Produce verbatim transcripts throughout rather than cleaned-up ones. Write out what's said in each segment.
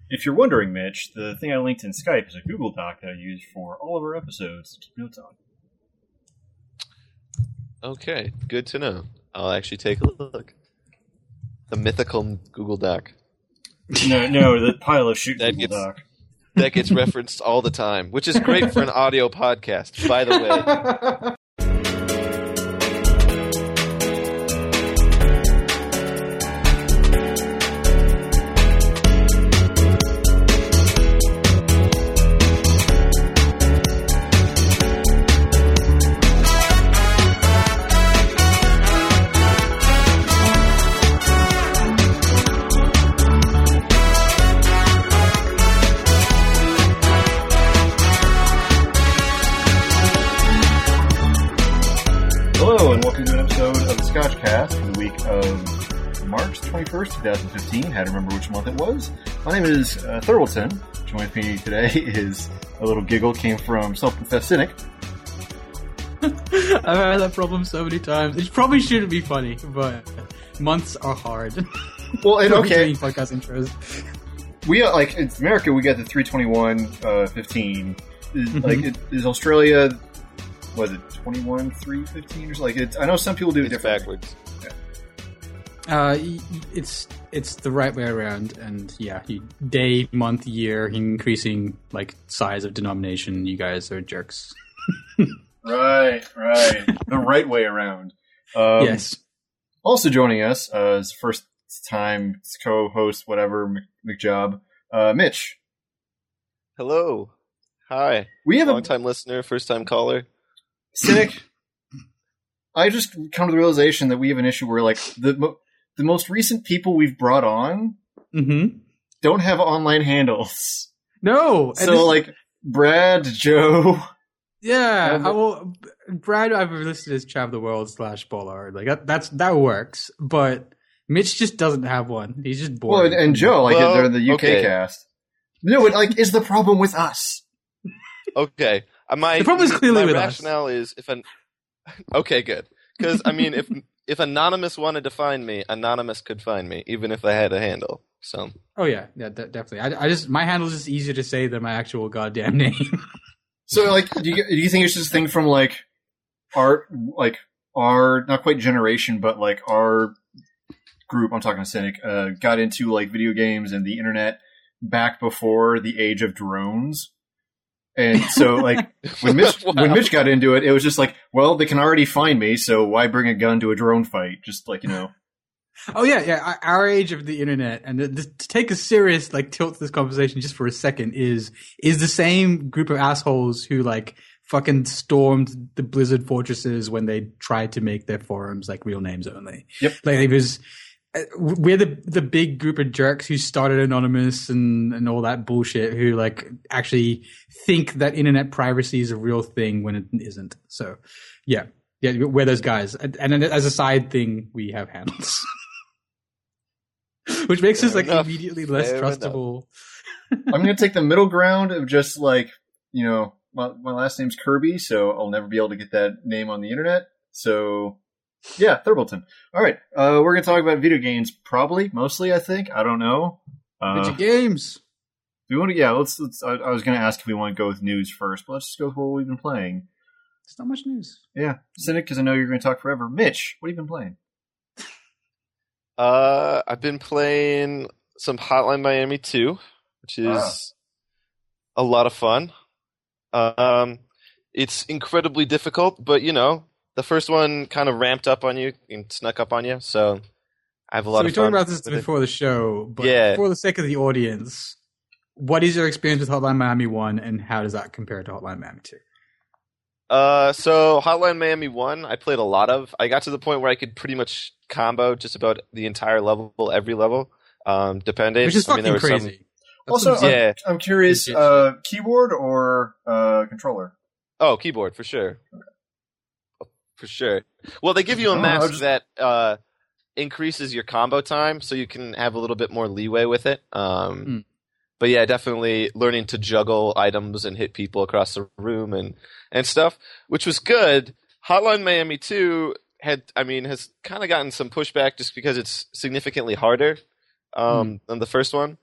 If you're wondering, Mitch, the thing I linked in Skype is a Google Doc that I use for all of our episodes to keep notes on. Okay, good to know. I'll actually take a look. The mythical Google Doc. No, no, the pile of shit That Google gets- Doc. That gets referenced all the time, which is great for an audio podcast, by the way. Hello, and welcome to an episode of the Scotchcast for the week of March twenty-first, twenty fifteen. Had to remember which month it was. My name is uh, Thurwaldson. Joining me today is a little giggle came from self-confessed cynic. I've had that problem so many times. It probably shouldn't be funny, but months are hard. Well, and okay, Doing podcast intros. we are, like, in America, we got the three twenty-one fifteen. Is, Mhm. Like, it, is Australia, was it twenty-one three fifteen or something? Like, it, I know some people do it It's differently. backwards. Uh, y- y- it's it's the right way around, and yeah, you, day, month, year, increasing like size of denomination. You guys are jerks. Right, right. The right way around. Um, Yes. Also joining us, uh, is first time co-host, whatever, Mc- McJob, uh, Mitch. Hello. Hi. We have Long a time listener, first time caller. cynic. I just come to the realization that we have an issue where, like, the mo- the most recent people we've brought on Mm-hmm. don't have online handles. No. and So, this- like, Brad, Joe. yeah. and- I will. Brad, I've listed as Chav the World slash Bollard. Like that. That's that works. But Mitch just doesn't have one. He's just Well, bored. and, and Joe, like, Well, they're the U K okay. cast. No, it, like, is the problem with us. Okay. Uh, My, The problem is clearly my with us. rationale is if an... Okay, good. Because, I mean, if if Anonymous wanted to find me, Anonymous could find me, even if I had a handle. So, Oh yeah, yeah, de- definitely. I, I just my handle is just easier to say than my actual goddamn name. So, like, do you, do you think it's just a thing from, like, our, like, our, not quite generation, but, like, our group, I'm talking to Cynic, uh, got into, like, video games and the internet back before the age of drones? And so, like, when Mitch, Wow. when Mitch got into it, it was just like, well, they can already find me, so why bring a gun to a drone fight? Just, like, you know. Oh yeah, yeah. Our our age of the internet, and th- th- to take a serious like tilt to this conversation just for a second is is the same group of assholes who like fucking stormed the Blizzard fortresses when they tried to make their forums like real names only. Yep. Like it was. uh, We're the the big group of jerks who started Anonymous and, and all that bullshit who like actually think that internet privacy is a real thing when it isn't. So, yeah, yeah, we're those guys. And, and then as a side thing, we have handles, which makes us Fair like enough. immediately less Fair trustable. I'm going to take the middle ground of just, like, you know, my, my last name's Kirby, so I'll never be able to get that name on the internet. So, yeah, Thurbleton. All right, uh, we're going to talk about video games, probably, mostly, I think. I don't know. Uh, Video games. we want to, yeah, let's, let's I, I was going to ask if we want to go with news first, but let's just go with what we've been playing. It's not much news. Yeah, Cynic, because I know you're going to talk forever. Mitch, what have you been playing? uh, I've been playing some Hotline Miami two, which is Ah. a lot of fun. Um, it's incredibly difficult, but, you know, the first one kind of ramped up on you and snuck up on you, so I have a lot So we of talked fun. about this with it. before the show, but Yeah. for the sake of the audience, what is your experience with Hotline Miami one, and how does that compare to Hotline Miami two? Uh, so Hotline Miami one, I played a lot of. I got to the point where I could pretty much combo just about the entire level, every level, um, depending. Which is I mean, fucking there were some- crazy. That's Also, some- I'm, Yeah. I'm curious, Legit. uh, keyboard or uh, controller? Oh, keyboard for sure. For sure. Well, they give you a Oh, I mask just- that uh, increases your combo time, so you can have a little bit more leeway with it. Um, Hmm. But yeah, definitely learning to juggle items and hit people across the room and, and stuff, which was good. Hotline Miami two had, I mean, has kind of gotten some pushback just because it's significantly harder um, Hmm. than the first one.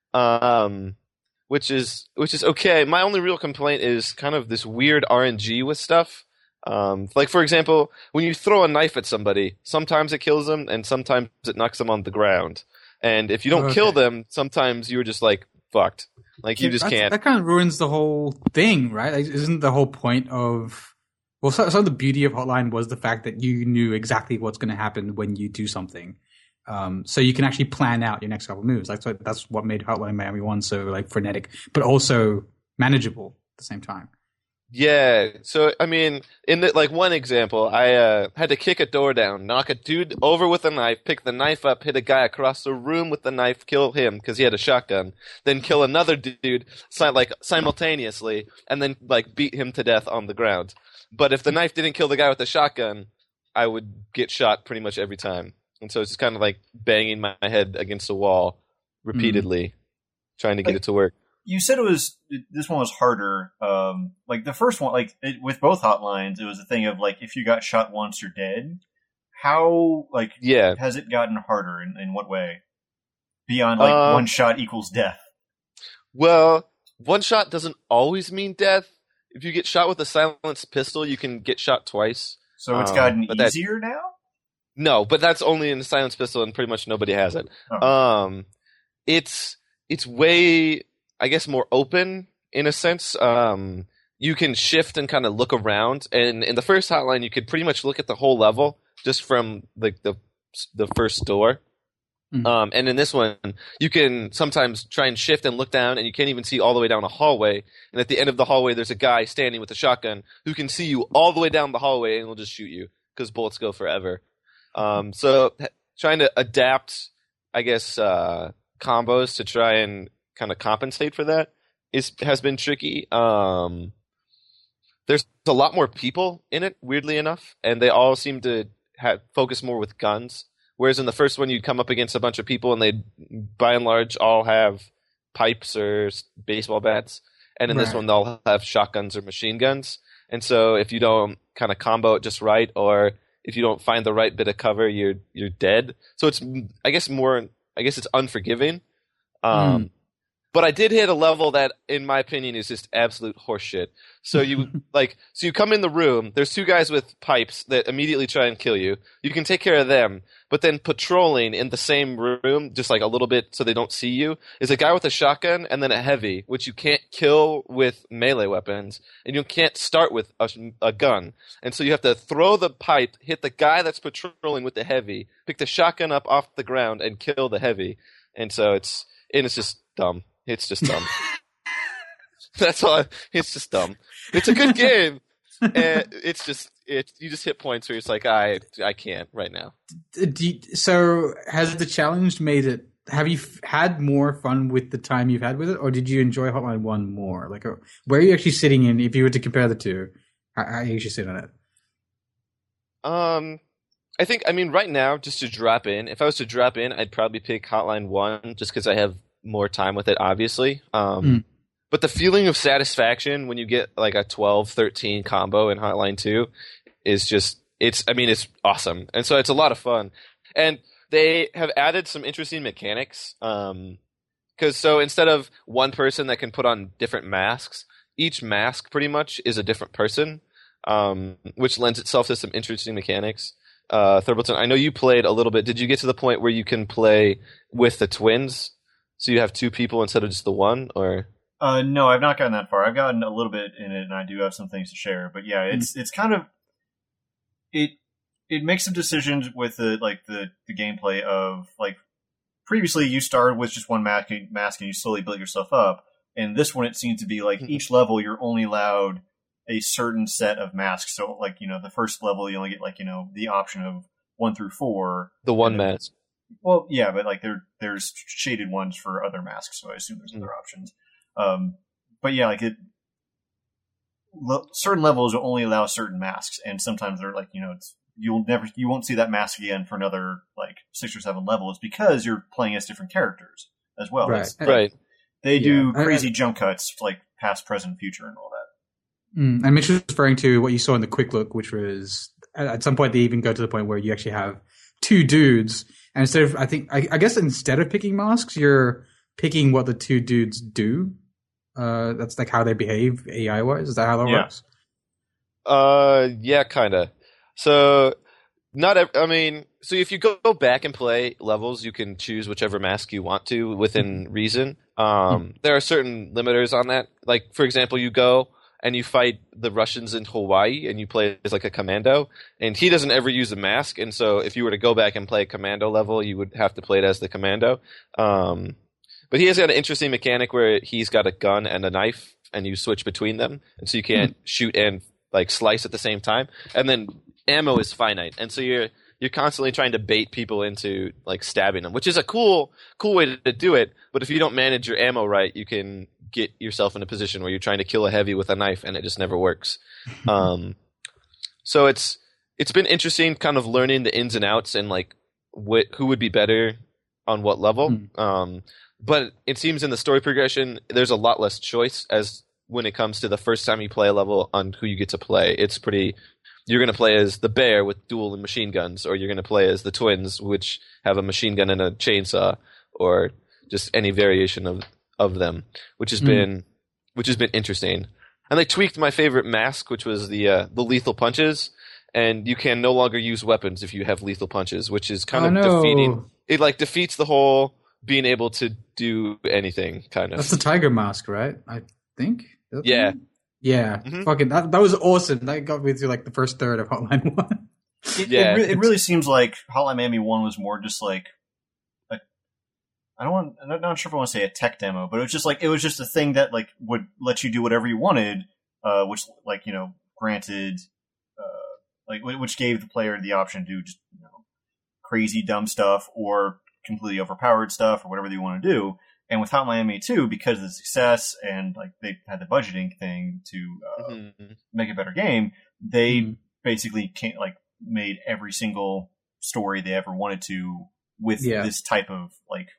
um, which is which is okay. My only real complaint is kind of this weird R N G with stuff. Um, like, for example, when you throw a knife at somebody, sometimes it kills them, and sometimes it knocks them on the ground. And if you don't Okay. kill them, sometimes you're just, like, fucked. Like, you Yeah, just that's- can't. That kind of ruins the whole thing, right? Like, isn't the whole point of... Well, so, some of the beauty of Hotline was the fact that you knew exactly what's going to happen when you do something. Um, so you can actually plan out your next couple of moves. That's what, that's what made Hotline Miami one so, like, frenetic, but also manageable at the same time. Yeah, so I mean, in the, like one example, I uh, had to kick a door down, knock a dude over with a knife, pick the knife up, hit a guy across the room with the knife, kill him because he had a shotgun, then kill another dude si- like simultaneously, and then like beat him to death on the ground. But if the knife didn't kill the guy with the shotgun, I would get shot pretty much every time, and so it's just kind of like banging my head against a wall repeatedly, trying to get Like- it to work. You said it was this one was harder. Um, like the first one, like it, with both hotlines, it was a thing of like if you got shot once, you're dead. How like Yeah. has it gotten harder? In, in what way? Beyond like Um, one shot equals death. Well, one shot doesn't always mean death. If you get shot with a silenced pistol, you can get shot twice. So it's um, gotten but that- easier now. No, but that's only in the silenced pistol, and pretty much nobody has it. Oh. Um, it's it's way, I guess, more open in a sense. Um, you can shift and kind of look around, and in the first hotline, you could pretty much look at the whole level just from like the the first door. Mhm. Um, and in this one, you can sometimes try and shift and look down, and you can't even see all the way down a hallway. And at the end of the hallway, there's a guy standing with a shotgun who can see you all the way down the hallway, and will just shoot you because bullets go forever. Um, so h- trying to adapt, I guess, uh, combos to try and kind of compensate for that is has been tricky. Um, there's a lot more people in it, weirdly enough, and they all seem to have focus more with guns. Whereas in the first one, you'd come up against a bunch of people, and they'd, by and large, all have pipes or s- baseball bats. And in this Right. one, they'll have shotguns or machine guns. And so if you don't kind of combo it just right, or if you don't find the right bit of cover, you're you're dead. So it's, I guess, more, I guess it's unforgiving. Um, But I did hit a level that, in my opinion, is just absolute horseshit. So you like, so you come in the room. There's two guys with pipes that immediately try and kill you. You can take care of them, but then patrolling in the same room, just like a little bit, so they don't see you, is a guy with a shotgun and then a heavy, which you can't kill with melee weapons, and you can't start with a, a gun. And so you have to throw the pipe, hit the guy that's patrolling with the heavy, pick the shotgun up off the ground, and kill the heavy. And so it's and it's just dumb. It's just dumb. That's all. I, it's just dumb. It's a good game. And it's just it. You just hit points where it's like I I can't right now. Do you- so has the challenge made it? Have you f- had more fun with the time you've had with it, or did you enjoy Hotline One more? Like, uh, where are you actually sitting in? If you were to compare the two, how, how you actually sit on it? Um, I think I mean right now, just to drop in. If I was to drop in, I'd probably pick Hotline One just because I have more time with it, obviously. Um, Mm. But the feeling of satisfaction when you get like a twelve thirteen combo in Hotline Two is just it's. I mean, it's awesome, and so it's a lot of fun. And they have added some interesting mechanics. Um, because so instead of one person that can put on different masks, each mask pretty much is a different person, um, which lends itself to some interesting mechanics. Uh, Thurbleton, I know you played a little bit. Did you get to the point where you can play with the twins? So you have two people instead of just the one, or Uh, no, I've not gotten that far. I've gotten a little bit in it, and I do have some things to share. But yeah, it's it's kind of it it makes some decisions with the like the the gameplay of like previously you started with just one mask, mask and you slowly built yourself up. And this one, it seems to be like Mhm. each level you're only allowed a certain set of masks. So like you know the first level you only get like you know the option of one through four. the one And then- mask? Well, yeah, but like there there's shaded ones for other masks, so I assume there's Mm. other options. Um, but yeah, like it, le- certain levels will only allow certain masks, and sometimes they're like you know it's you'll never you won't see that mask again for another like six or seven levels because you're playing as different characters as well. Right. It's- Right. They do Yeah. crazy jump cuts like past, present, future, and all that. Mm. And Mitch was referring to what you saw in the quick look, which was at at some point they even go to the point where you actually have two dudes, and instead of I think I, I guess instead of picking masks, you're picking what the two dudes do. Uh, that's like how they behave A I wise. Is that how that Yeah. works? Uh, yeah, kind of. So, not. ev- I mean, so if you go go back and play levels, you can choose whichever mask you want to within reason. Um, there are certain limiters on that. Like, for example, you go and you fight the Russians in Hawaii, and you play as like a commando, and he doesn't ever use a mask, and so if you were to go back and play a commando level, you would have to play it as the commando. Um, but he has got an interesting mechanic where he's got a gun and a knife, and you switch between them, and so you can't shoot and like slice at the same time. And then ammo is finite, and so you're you're constantly trying to bait people into like stabbing them, which is a cool cool way to do it. But if you don't manage your ammo right, you can get yourself in a position where you're trying to kill a heavy with a knife, and it just never works. um, so it's it's been interesting, kind of learning the ins and outs and like what who would be better on what level. Mm. Um, but it seems in the story progression, there's a lot less choice as when it comes to the first time you play a level on who you get to play. It's pretty. You're going to play as the bear with dual machine guns, or you're going to play as the twins, which have a machine gun and a chainsaw, or just any variation of of them, which has Mm. been which has been interesting. And they tweaked my favorite mask, which was the uh, the lethal punches, and you can no longer use weapons if you have lethal punches, which is kind Oh, of no. defeating. It like defeats the whole being able to do anything kind of. That's the tiger mask, right? I think. Is that the Yeah. one? Yeah. Mhm. Fucking that. That was awesome. That got me through like the first third of Hotline One. It, Yeah, it, re- it it's- really seems like Hotline Miami One was more just like a, I don't want, I'm not- not sure if I want to say a tech demo, but it was just like it was just a thing that like would let you do whatever you wanted, uh, which like you know granted, uh, like wh- which gave the player the option to do just you know crazy dumb stuff or completely overpowered stuff or whatever they want to do. And with Hotline Miami two, because of the success and like they had the budgeting thing to uh, Mhm. make a better game, they Mhm. basically can't, like made every single story they ever wanted to with Yeah. this type of like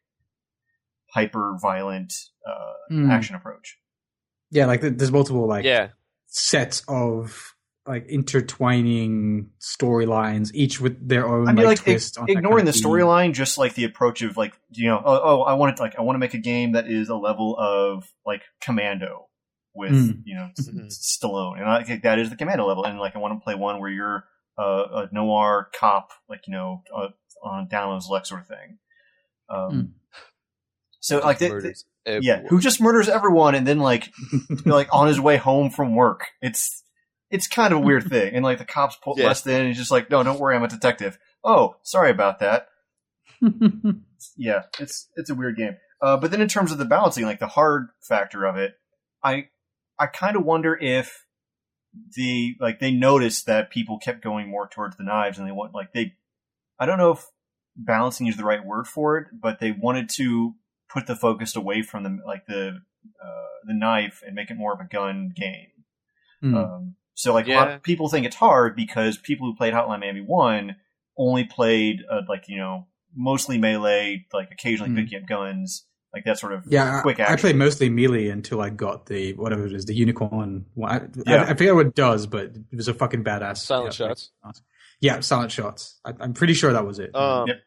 hyper violent uh, Mm. action approach. Yeah, like th- there's multiple like Yeah. sets of like intertwining storylines, each with their own I mean, like, like twist. ig- on that ignoring kind the of theme. storyline, just like the approach of like you know, oh, oh I want to like I want to make a game that is a level of like Commando with Mm. you know Mhm. S- Stallone, and I think that is the Commando level. And like I want to play one where you're uh, a noir cop, like you know, uh, on Downloads Lex sort of thing. Um, Mm. So like they, they- Murders yeah, everyone. who just murders everyone and then like like on his way home from work. It's it's kind of a weird thing. And like the cops pull Yeah. less than and he's just like, no, don't worry, I'm a detective. Oh, sorry about that. Yeah, it's it's a weird game. Uh, but then in terms of the balancing, like the hard factor of it, I I kind of wonder if the like they noticed that people kept going more towards the knives and they want like they I don't know if balancing is the right word for it, but they wanted to put the focus away from the like the uh, the knife and make it more of a gun game. Mm. Um, so like a lot Yeah. of people think it's hard because people who played Hotline Miami one only played uh, like you know mostly melee, like occasionally Mm. picking up guns, like that sort of Yeah, quick I, I action. played mostly melee until I got the whatever it is, the unicorn. one. I, Yeah. I, I forget what it does, but it was a fucking badass. Silent yeah, shots. like, yeah, silent shots. I, I'm pretty sure that was it. Um, Yep.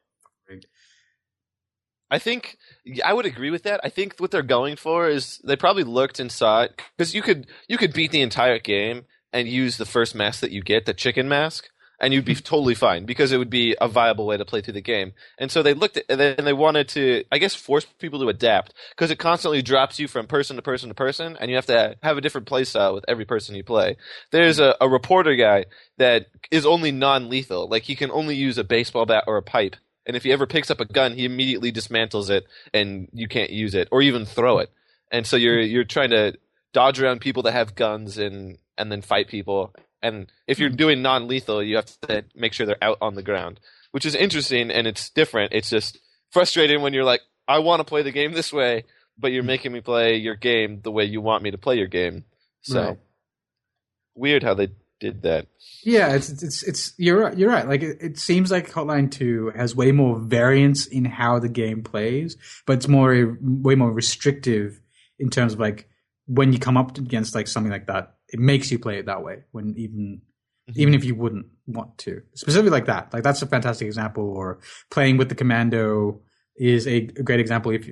I think I would agree with that. I think what they're going for is they probably looked and saw it because you could you could beat the entire game and use the first mask that you get, the chicken mask, and you'd be totally fine because it would be a viable way to play through the game. And so they looked at and they, and they wanted to, I guess, force people to adapt because it constantly drops you from person to person to person, and you have to have a different play style with every person you play. There's a, a reporter guy that is only non-lethal, like he can only use a baseball bat or a pipe. And if he ever picks up a gun, he immediately dismantles it, and you can't use it or even throw it. And so you're you're trying to dodge around people that have guns and and then fight people. And if you're doing non-lethal, you have to make sure they're out on the ground, which is interesting and it's different. It's just frustrating when you're like, I want to play the game this way, but you're making me play your game the way you want me to play your game. So Right. weird how they did that. Yeah, it's it's it's you're right. You're right. Like it, it seems like Hotline two has way more variance in how the game plays, but it's more way more restrictive in terms of like when you come up against like something like that, it makes you play it that way. When even Mm-hmm. even if you wouldn't want to, specifically like that, like that's a fantastic example. Or playing with the commando is a, a great example. If you,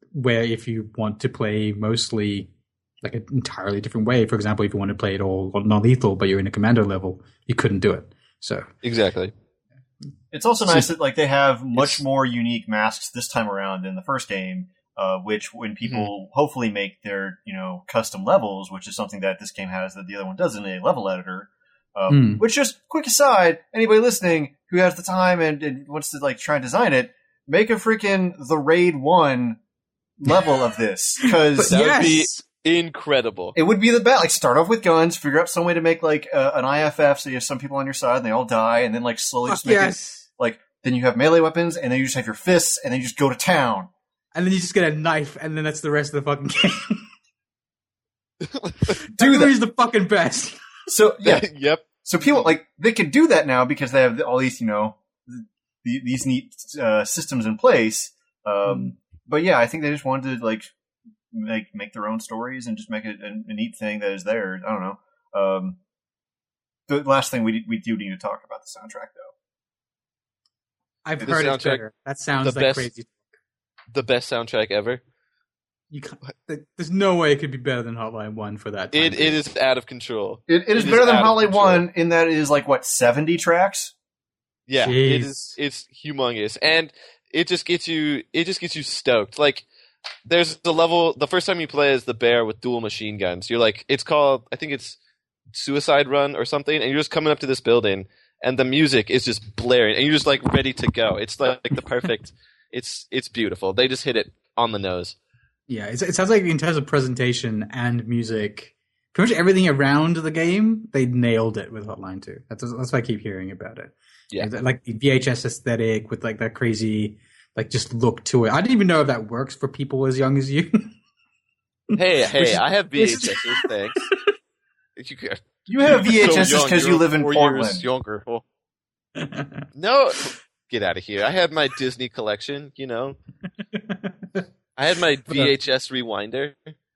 where if you want to play mostly like an entirely different way, for example, if you want to play it all non-lethal, but you're in a commander level, you couldn't do it. So exactly. It's also nice that like they have much more unique masks this time around than the first game, uh, which when people mm-hmm. hopefully make their you know custom levels, which is something that this game has that the other one doesn't, a level editor. Um, mm. Which, just quick aside, anybody listening who has the time and, and wants to like try and design it, make a freaking the Raid One level of this, because that yes. would be incredible. It would be the best. Like, start off with guns, figure out some way to make like uh, an I F F, so you have some people on your side and they all die, and then like slowly just make yes. it like then you have melee weapons, and then you just have your fists, and then you just go to town, and then you just get a knife, and then that's the rest of the fucking game. Do that. Is the fucking best. So yeah, yep. So people like they can do that now because they have all these, you know, the, these neat uh, systems in place. Um, mm. But yeah, I think they just wanted to like make make their own stories and just make it a, a neat thing that is theirs. I don't know. Um, the last thing we we do need to talk about the soundtrack though. I've the heard it better. That sounds like best, crazy. The best soundtrack ever. You can't, there's no way it could be better than Hotline One for that. It it is out of control. It, it is it better is than Hotline One in that it is like what seventy tracks. Yeah, Jeez. it is. It's humongous, and it just gets you. It just gets you stoked. Like there's the level. The first time you play as the bear with dual machine guns. You're like, it's called. I think it's Suicide Run or something, and you're just coming up to this building, and the music is just blaring, and you're just like ready to go. It's like, like the perfect. It's it's beautiful. They just hit it on the nose. Yeah, it's, it sounds like in terms of presentation and music, pretty much everything around the game, they nailed it with Hotline two. That's that's why I keep hearing about it. Yeah, like the V H S aesthetic with like that crazy, like just look to it. I didn't even know if that works for people as young as you. hey, hey, is, I have V H Ss. Thanks. You, you have V H Ss because so you live in Portland. Younger. No, get out of here. I have my Disney collection. You know. I had my V H S rewinder.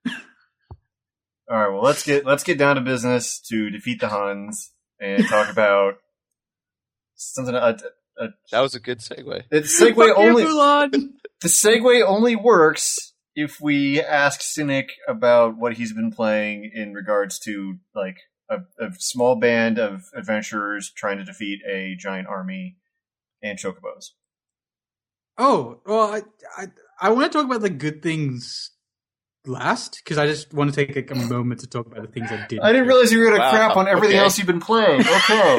All right, well let's get let's get down to business to defeat the Huns and talk about something. A, a, that was a good segue. The segue only the segue only works if we ask Cynic about what he's been playing in regards to like a, a small band of adventurers trying to defeat a giant army and chocobos. Oh well, I. I I want to talk about the good things last, because I just want to take like, a moment to talk about the things I did. I didn't realize you were going to wow, crap on everything okay. else you've been playing. Okay.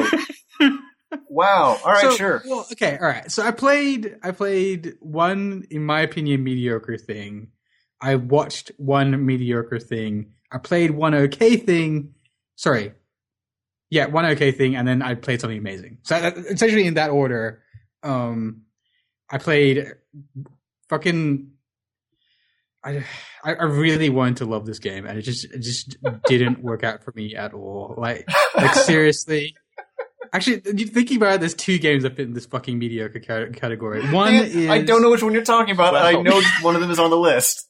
Wow. All right, so, sure. Well, okay, all right. So I played I played one, in my opinion, mediocre thing. I watched one mediocre thing. I played one okay thing. Sorry. Yeah, one okay thing, and then I played something amazing. So essentially in that order, um, I played... Fucking, I, I really wanted to love this game, and it just it just didn't work out for me at all. Like, like seriously. Actually, thinking about it, there's two games that fit in this fucking mediocre category. One Man, is I don't know which one you're talking about. Wow. I know one of them is on the list.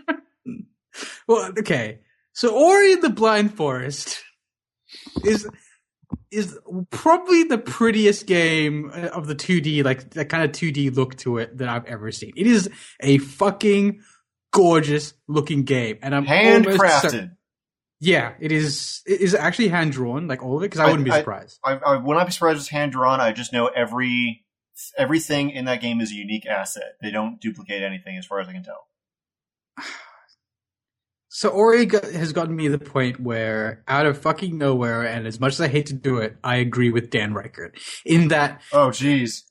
Well, okay. So, Ori and the Blind Forest is. is probably the prettiest game of the two D, like that kind of two D look to it that I've ever seen. It is a fucking gorgeous looking game, and I'm handcrafted. Certain, yeah, it is. It is actually hand drawn, like all of it, because I, I wouldn't be surprised. I, I, I would not be surprised it's hand drawn. I just know every everything in that game is a unique asset. They don't duplicate anything, as far as I can tell. So Ori got, has gotten me to the point where, out of fucking nowhere, and as much as I hate to do it, I agree with Dan Reichert in that. Oh, jeez.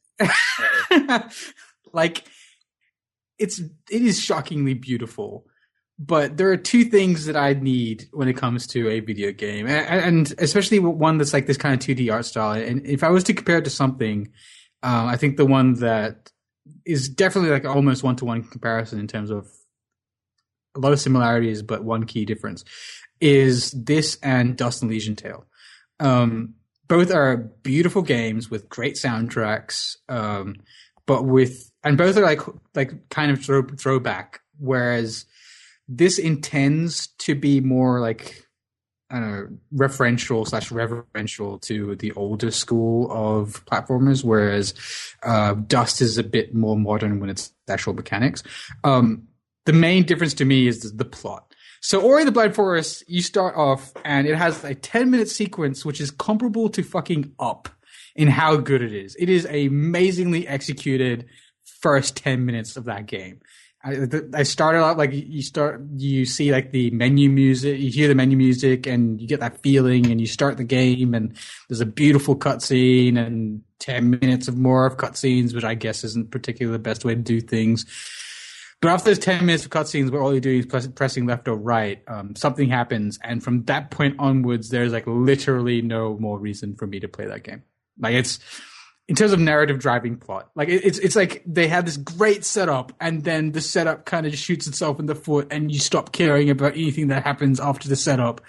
Like, it's it is shockingly beautiful, but there are two things that I need when it comes to a video game, and, and especially one that's like this kind of two D art style. And if I was to compare it to something, um, I think the one that is definitely like almost one to one comparison in terms of a lot of similarities, but one key difference is this and Dust and Elysian Tale. Um, both are beautiful games with great soundtracks, um, but with and both are like like kind of throw, throwback. Whereas this intends to be more like I don't know, referential slash reverential to the older school of platformers, whereas uh, Dust is a bit more modern when it's actual mechanics. Um, the main difference to me is the, the plot. So Ori and the Blind Forest, you start off and it has a ten minute sequence which is comparable to fucking Up in how good it is. It is a amazingly executed first ten minutes of that game. I, I started out like you start, you see like the menu music, you hear the menu music and you get that feeling and you start the game and there's a beautiful cutscene and ten minutes of more of cutscenes, which I guess isn't particularly the best way to do things. But after those ten minutes of cutscenes where all you're doing is press, pressing left or right, um, something happens. And from that point onwards, there's like literally no more reason for me to play that game. Like it's, in terms of narrative driving plot, like it, it's it's like they have this great setup, and then the setup kind of just shoots itself in the foot, and you stop caring about anything that happens after the setup.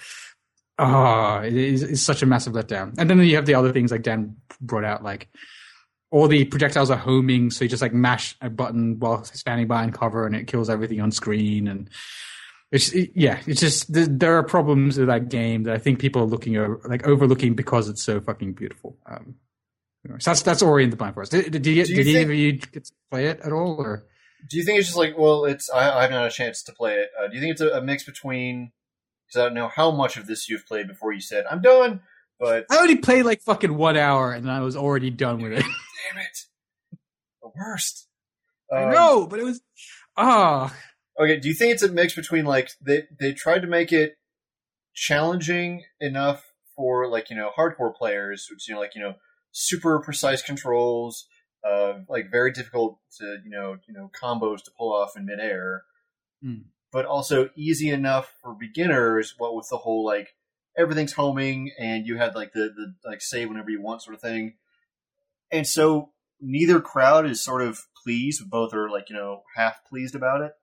Oh, it is it's such a massive letdown. And then you have the other things like Dan brought out, like all the projectiles are homing, so you just like mash a button while standing behind cover, and it kills everything on screen. And it's it, yeah, it's just there are problems with that game that I think people are looking over, like overlooking because it's so fucking beautiful. Um, So that's that's Ori and the Blind Forest. Did, did, you, Do you did either think- of you get to play it at all, or Do you think it's just like, well, it's I, I haven't had a chance to play it. Uh, do you think it's a, a mix between? Because I don't know how much of this you've played before you said I'm done, but I only played like fucking one hour and I was already done with it. damn it, the worst. I Um, know, but it was ah. Okay, do you think it's a mix between like they they tried to make it challenging enough for like you know hardcore players, which you know like you know super precise controls, uh, like very difficult to you know you know combos to pull off in midair, Mm. but also easy enough for beginners. What with the whole like everything's homing and you had like the the like save whenever you want sort of thing, and so neither crowd is sort of pleased. Both are like you know half pleased about it.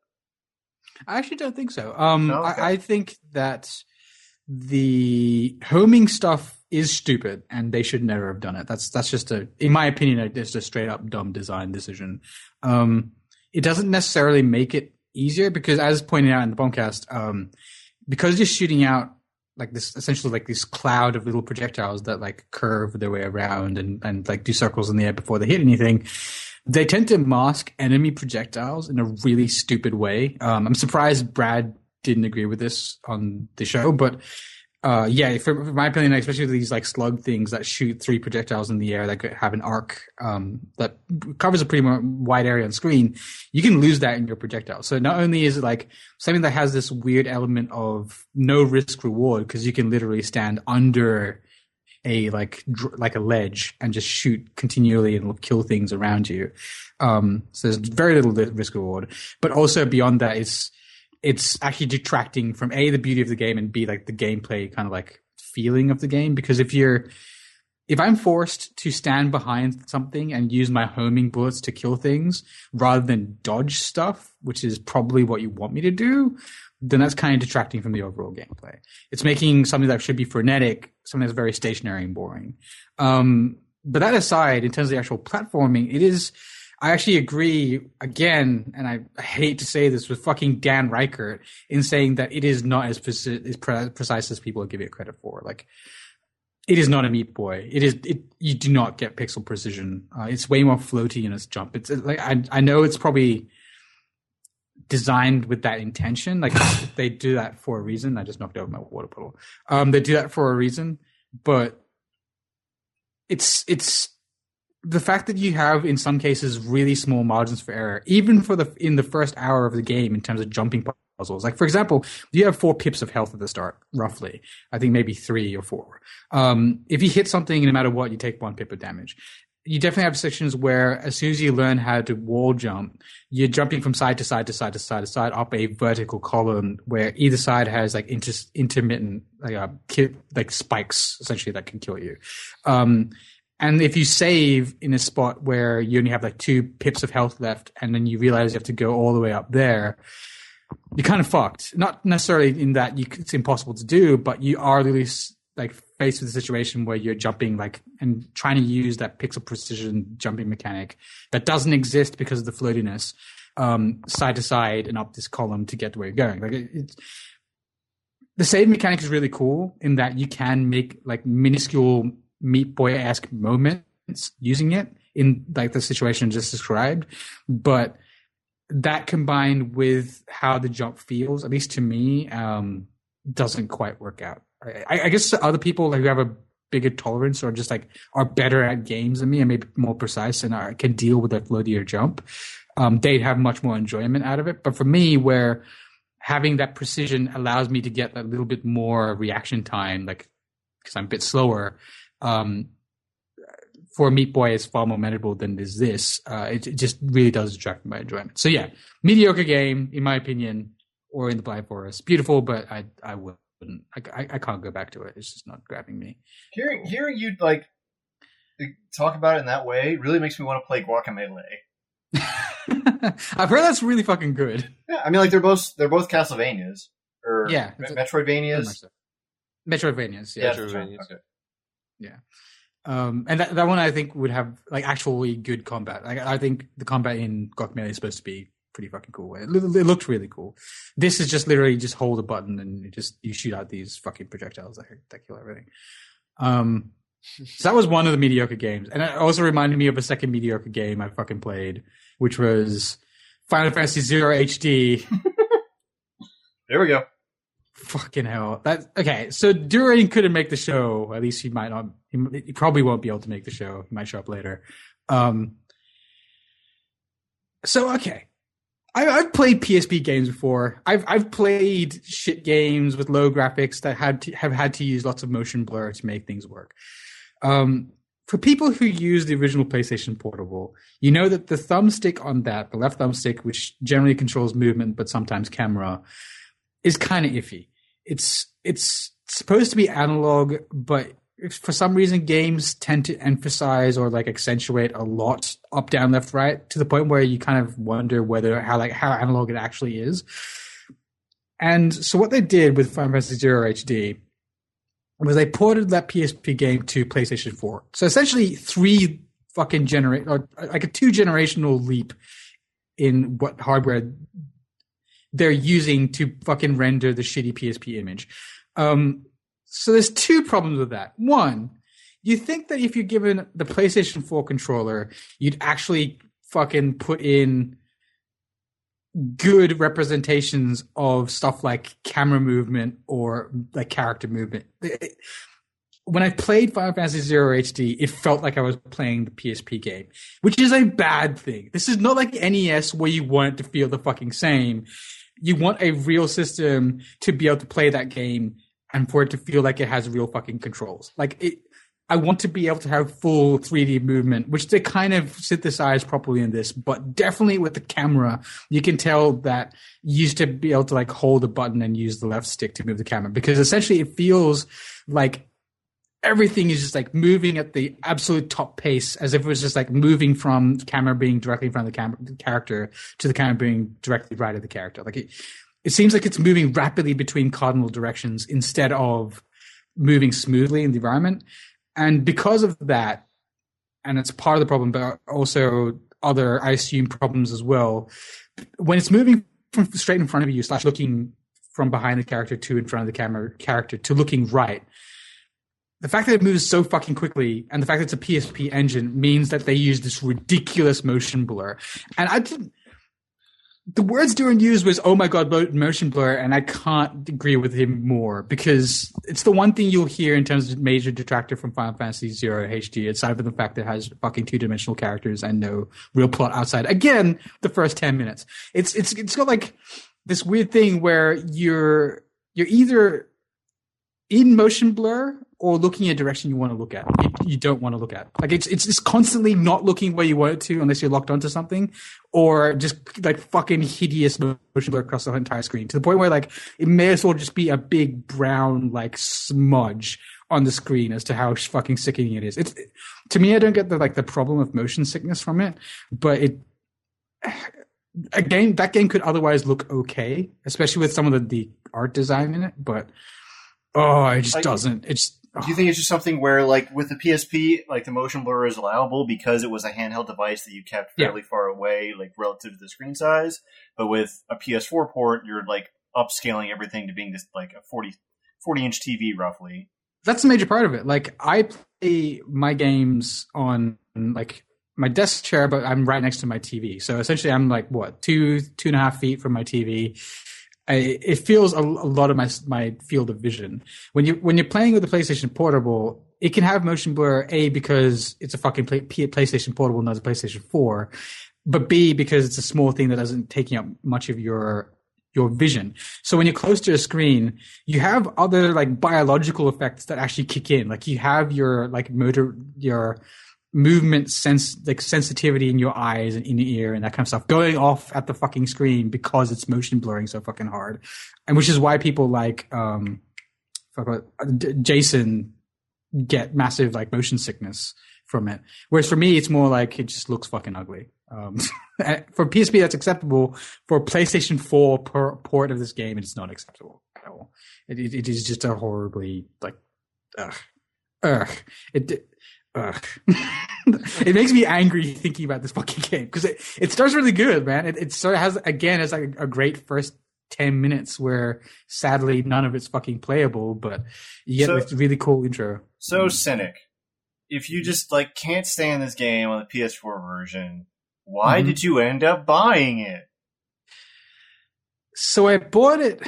I actually don't think so. Um, No? Okay. I, I think that the homing stuff is stupid, and they should never have done it. That's that's just a, in my opinion, it's just a straight up dumb design decision. Um, it doesn't necessarily make it easier because, as pointed out in the Bombcast, um, because you're shooting out like this, essentially like this cloud of little projectiles that like curve their way around and and like do circles in the air before they hit anything. They tend to mask enemy projectiles in a really stupid way. Um, I'm surprised Brad didn't agree with this on the show, but uh, yeah, for, for my opinion, especially these like slug things that shoot three projectiles in the air that could have an arc um, that covers a pretty mo- wide area on screen, you can lose that in your projectile. So not only is it like something that has this weird element of no risk reward because you can literally stand under a like dr- like a ledge and just shoot continually and it'll kill things around you. Um, so there's very little li- risk reward, but also beyond that, it's it's actually detracting from A, the beauty of the game, and B, like the gameplay kind of like feeling of the game. Because if you're if I'm forced to stand behind something and use my homing bullets to kill things rather than dodge stuff, which is probably what you want me to do, then that's kind of detracting from the overall gameplay. It's making something that should be frenetic, something that's very stationary and boring. Um, but that aside, in terms of the actual platforming, it is, I actually agree again, and I, I hate to say this, with fucking Dan Reichert in saying that it is not as, preci- as pre- precise as people give it credit for. Like, it is not a Meat Boy. It is. It you do not get pixel precision. Uh, it's way more floaty in its jump. It's like I I know it's probably designed with that intention. Like they do that for a reason. I just knocked over my water bottle. Um, they do that for a reason, but it's it's the fact that you have in some cases really small margins for error, even for the in the first hour of the game in terms of jumping puzzles. Like for example, you have four pips of health at the start, roughly. I think maybe three or four. Um, if you hit something, no matter what, you take one pip of damage. You definitely have sections where as soon as you learn how to wall jump, you're jumping from side to side to side to side to side up a vertical column where either side has like inter- intermittent like uh, ki- like spikes essentially that can kill you. Um, and if you save in a spot where you only have like two pips of health left, and then you realize you have to go all the way up there, you're kind of fucked. Not necessarily in that you, it's impossible to do, but you are really like faced with a situation where you're jumping like and trying to use that pixel precision jumping mechanic that doesn't exist because of the floatiness, um, side to side and up this column to get to where you're going. Like it, it's the save mechanic is really cool in that you can make like minuscule Meat Boy-esque moments using it in like the situation just described, but that combined with how the jump feels, at least to me, um, doesn't quite work out. I, I guess other people who have a bigger tolerance or just like are better at games than me and maybe more precise and are, can deal with a floatier jump, um, they'd have much more enjoyment out of it. But for me, where having that precision allows me to get a little bit more reaction time, like because I'm a bit slower, um, for Meat Boy is far more manageable than is this. Uh, it, it just really does detract from my enjoyment. So yeah, mediocre game in my opinion, or in the Blind Forest. Beautiful, but I I wouldn't. I, I, I can't go back to it. It's just not grabbing me. Hearing hearing you like talk about it in that way really makes me want to play Guacamelee. I've heard that's really fucking good. Yeah, I mean, like they're both they're both Castlevanias or yeah, Me- Metroidvanias. So. Metroidvanias, yeah. Yeah, Metroidvanias. okay. Yeah. Um, and that, that one I think would have like actually good combat. Like I think the combat in Guacamelee is supposed to be pretty fucking cool. It, it looked really cool. This is just literally just hold a button and you just you shoot out these fucking projectiles that, that kill everything. Um, so that was one of the mediocre games, and it also reminded me of a second mediocre game I fucking played, which was Final Fantasy Zero H D. There we go. Fucking hell. That okay, so Durian couldn't make the show. At least he might not he, he probably won't be able to make the show. He might show up later. Um So okay. I I've played P S P games before. I've I've played shit games with low graphics that had to, have had to use lots of motion blur to make things work. Um For people who use the original PlayStation Portable, you know that the thumbstick on that, the left thumbstick, which generally controls movement but sometimes camera, is kind of iffy. It's it's supposed to be analog, but if for some reason games tend to emphasize or like accentuate a lot up, down, left, right to the point where you kind of wonder whether how like how analog it actually is. And so what they did with Final Fantasy Zero H D was they ported that P S P game to PlayStation four. So essentially three fucking generate or like a two generational leap in what hardware they're using to fucking render the shitty P S P image. Um, so there's two problems with that. One, you think that if you're given the PlayStation four controller, you'd actually fucking put in good representations of stuff like camera movement or like character movement. When I played Final Fantasy Zero H D, it felt like I was playing the P S P game, which is a bad thing. This is not like N E S where you want it to feel the fucking same. You want a real system to be able to play that game and for it to feel like it has real fucking controls. Like it, I want to be able to have full three D movement, which they kind of synthesize properly in this, but definitely with the camera, you can tell that you used to be able to like hold a button and use the left stick to move the camera because essentially it feels like everything is just like moving at the absolute top pace as if it was just like moving from camera being directly in front of the, camera, the character to the camera being directly right of the character. Like it, it seems like it's moving rapidly between cardinal directions instead of moving smoothly in the environment. And because of that, and it's part of the problem, but also other, I assume, problems as well, when it's moving from straight in front of you slash looking from behind the character to in front of the camera character to looking right, the fact that it moves so fucking quickly and the fact that it's a P S P engine means that they use this ridiculous motion blur. And I didn't, the words Duran used was, oh my God, motion blur. And I can't agree with him more because it's the one thing you'll hear in terms of major detractor from Final Fantasy Zero H D, aside from the fact that it has fucking two dimensional characters and no real plot outside. Again, the first ten minutes. It's, it's, it's got like this weird thing where you're, you're either in motion blur or looking at a direction you want to look at, you, you don't want to look at. Like it's, it's just constantly not looking where you want it to unless you're locked onto something, or just like fucking hideous motion blur across the entire screen to the point where like it may as well just be a big brown like smudge on the screen as to how fucking sickening it is. It's it, to me, I don't get the like the problem of motion sickness from it, but it a game that game could otherwise look okay, especially with some of the, the art design in it, but. Oh, it just like, doesn't. It's. Oh. Do you think it's just something where, like, with the P S P, like, the motion blur is allowable because it was a handheld device that you kept fairly yeah. far away, like, relative to the screen size? But with a P S four port, you're, like, upscaling everything to being just, like, a forty, forty inch T V, roughly. That's a major part of it. Like, I play my games on, like, my desk chair, but I'm right next to my T V. So essentially, I'm like what two two and a half feet from my T V. I, it feels a, a lot of my my field of vision. When you when you're playing with the PlayStation Portable, it can have motion blur. A, because it's a fucking play, PlayStation Portable, not a PlayStation four, but B, because it's a small thing that doesn't taking up much of your your vision. So when you're close to a screen, you have other like biological effects that actually kick in. Like you have your like motor your movement sense, like sensitivity in your eyes and in your ear and that kind of stuff going off at the fucking screen because it's motion blurring so fucking hard. And which is why people like, um, fuck what, D- Jason get massive like motion sickness from it. Whereas for me, it's more like it just looks fucking ugly. Um, for P S P, that's acceptable. For PlayStation four per, port of this game, it's not acceptable at all. It, it, it is just a horribly like, ugh, ugh. It, Ugh. It makes me angry thinking about this fucking game because it, it starts really good, man. It, it sort of has, again, it's like a, a great first ten minutes where sadly none of it's fucking playable, but you get So- this really cool intro. So, Cynic, if you just like can't stand this game on the P S four version, why Mhm. did you end up buying it? So I bought it.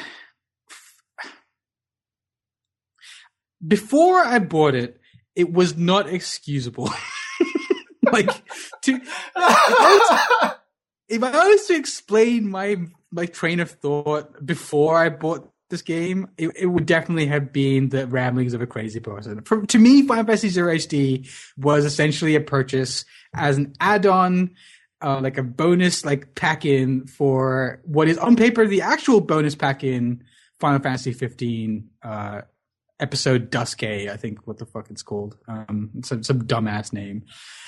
Before I bought it, it was not excusable. Like, to, if I was to explain my my train of thought before I bought this game, it, it would definitely have been the ramblings of a crazy person. For, to me, Final Fantasy Zero H D was essentially a purchase as an add-on, uh, like a bonus, like pack-in for what is on paper the actual bonus pack-in Final Fantasy fifteen. Uh, Episode Duske, I think what the fuck it's called. Um, some some dumbass name.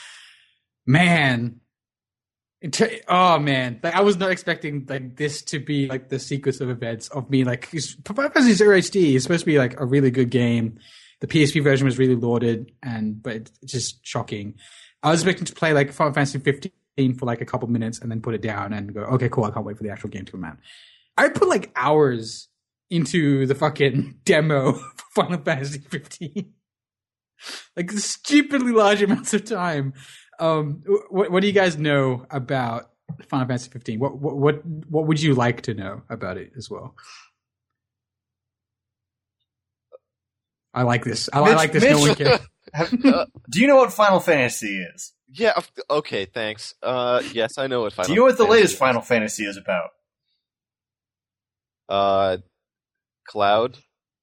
Man, it t- oh man, like, I was not expecting like this to be like the sequence of events of me like Final Fantasy Zero H D is supposed to be like a really good game. The P S P version was really lauded, and but it's just shocking. I was expecting to play like Final Fantasy fifteen for like a couple minutes and then put it down and go, okay, cool, I can't wait for the actual game to come out. I put like hours into the fucking demo for Final Fantasy fifteen. Like stupidly large amounts of time. Um, what, what do you guys know about Final Fantasy fifteen? What, what what what would you like to know about it as well? I like this. I, Mitch- I like this. Mitch- No one cares. Have- do you know what Final Fantasy is? Yeah. of- Okay. Thanks. Uh, yes, I know what Final. Do you know what the Fantasy latest is. Final Fantasy is about? Uh, Cloud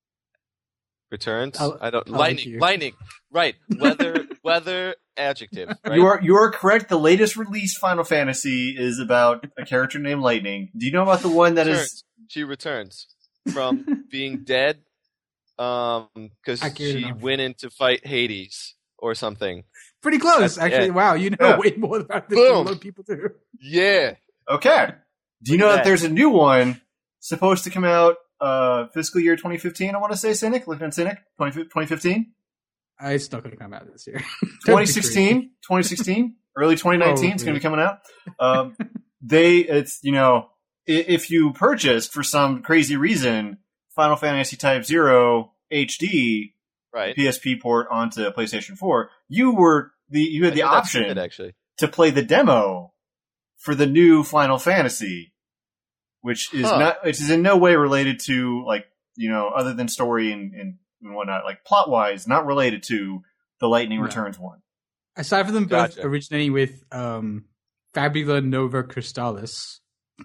returns. I'll- I don't. I'll like lightning. you. Lightning. Right. Weather. weather. Adjective. Right. You are you are correct. The latest released Final Fantasy is about a character named Lightning. Do you know about the one that returns. is? She returns from being dead, um, because Accurate she enough. went in to fight Hades or something. Pretty close, That's actually. it. Wow, you know Yeah. way more about this than a Boom. lot of people do. Yeah. Okay. Do you know Look at that that. there's a new one supposed to come out uh, fiscal year twenty fifteen? I want to say Cynic. Looking at Cynic, twenty fifteen, Uh, It's not going to come out this year. twenty sixteen, twenty sixteen, early twenty nineteen. It's going to be coming out. Um, they, it's you know, i- if you purchased for some crazy reason Final Fantasy Type Zero H D Right. P S P port onto PlayStation four, you were the you had I the think that's option good, actually. to play the demo for the new Final Fantasy, which is Huh. not, which is in no way related to like you know, other than story and, and, and whatnot, like plot wise, not related to the Lightning No. Returns one. Aside from them both Gotcha. originating with um, Fabula Nova Crystallis.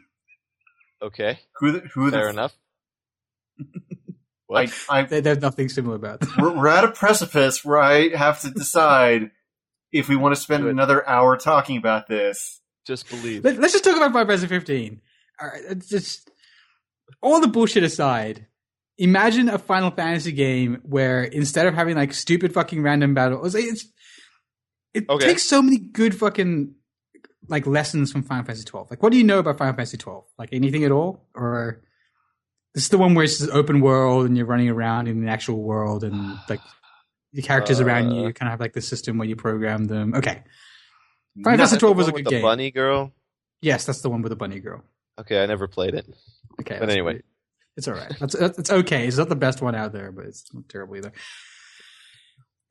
Okay. Who the, who Fair the, enough. I, What? I, There- There's nothing similar about them. we're, we're at a precipice where I have to decide if we want to spend Do it. another hour talking about this. Just believe. Let, let's just talk about Final Fantasy fifteen. All right, it's just all the bullshit aside. Imagine a Final Fantasy game where instead of having like stupid fucking random battles, it's it Okay. takes so many good fucking like lessons from Final Fantasy twelve. Like, what do you know about Final Fantasy twelve? Like anything at all, or this is the one where it's just open world and you're running around in the actual world and like the characters around Uh, you kind of have like the system where you program them. Okay, No, Final Fantasy Is that twelve the was a one with good the game. bunny girl. Yes, that's the one with the bunny girl. Okay, I never played it. Okay, But that's anyway. great. It's all right. That's it's okay. It's not the best one out there, but it's not terrible either.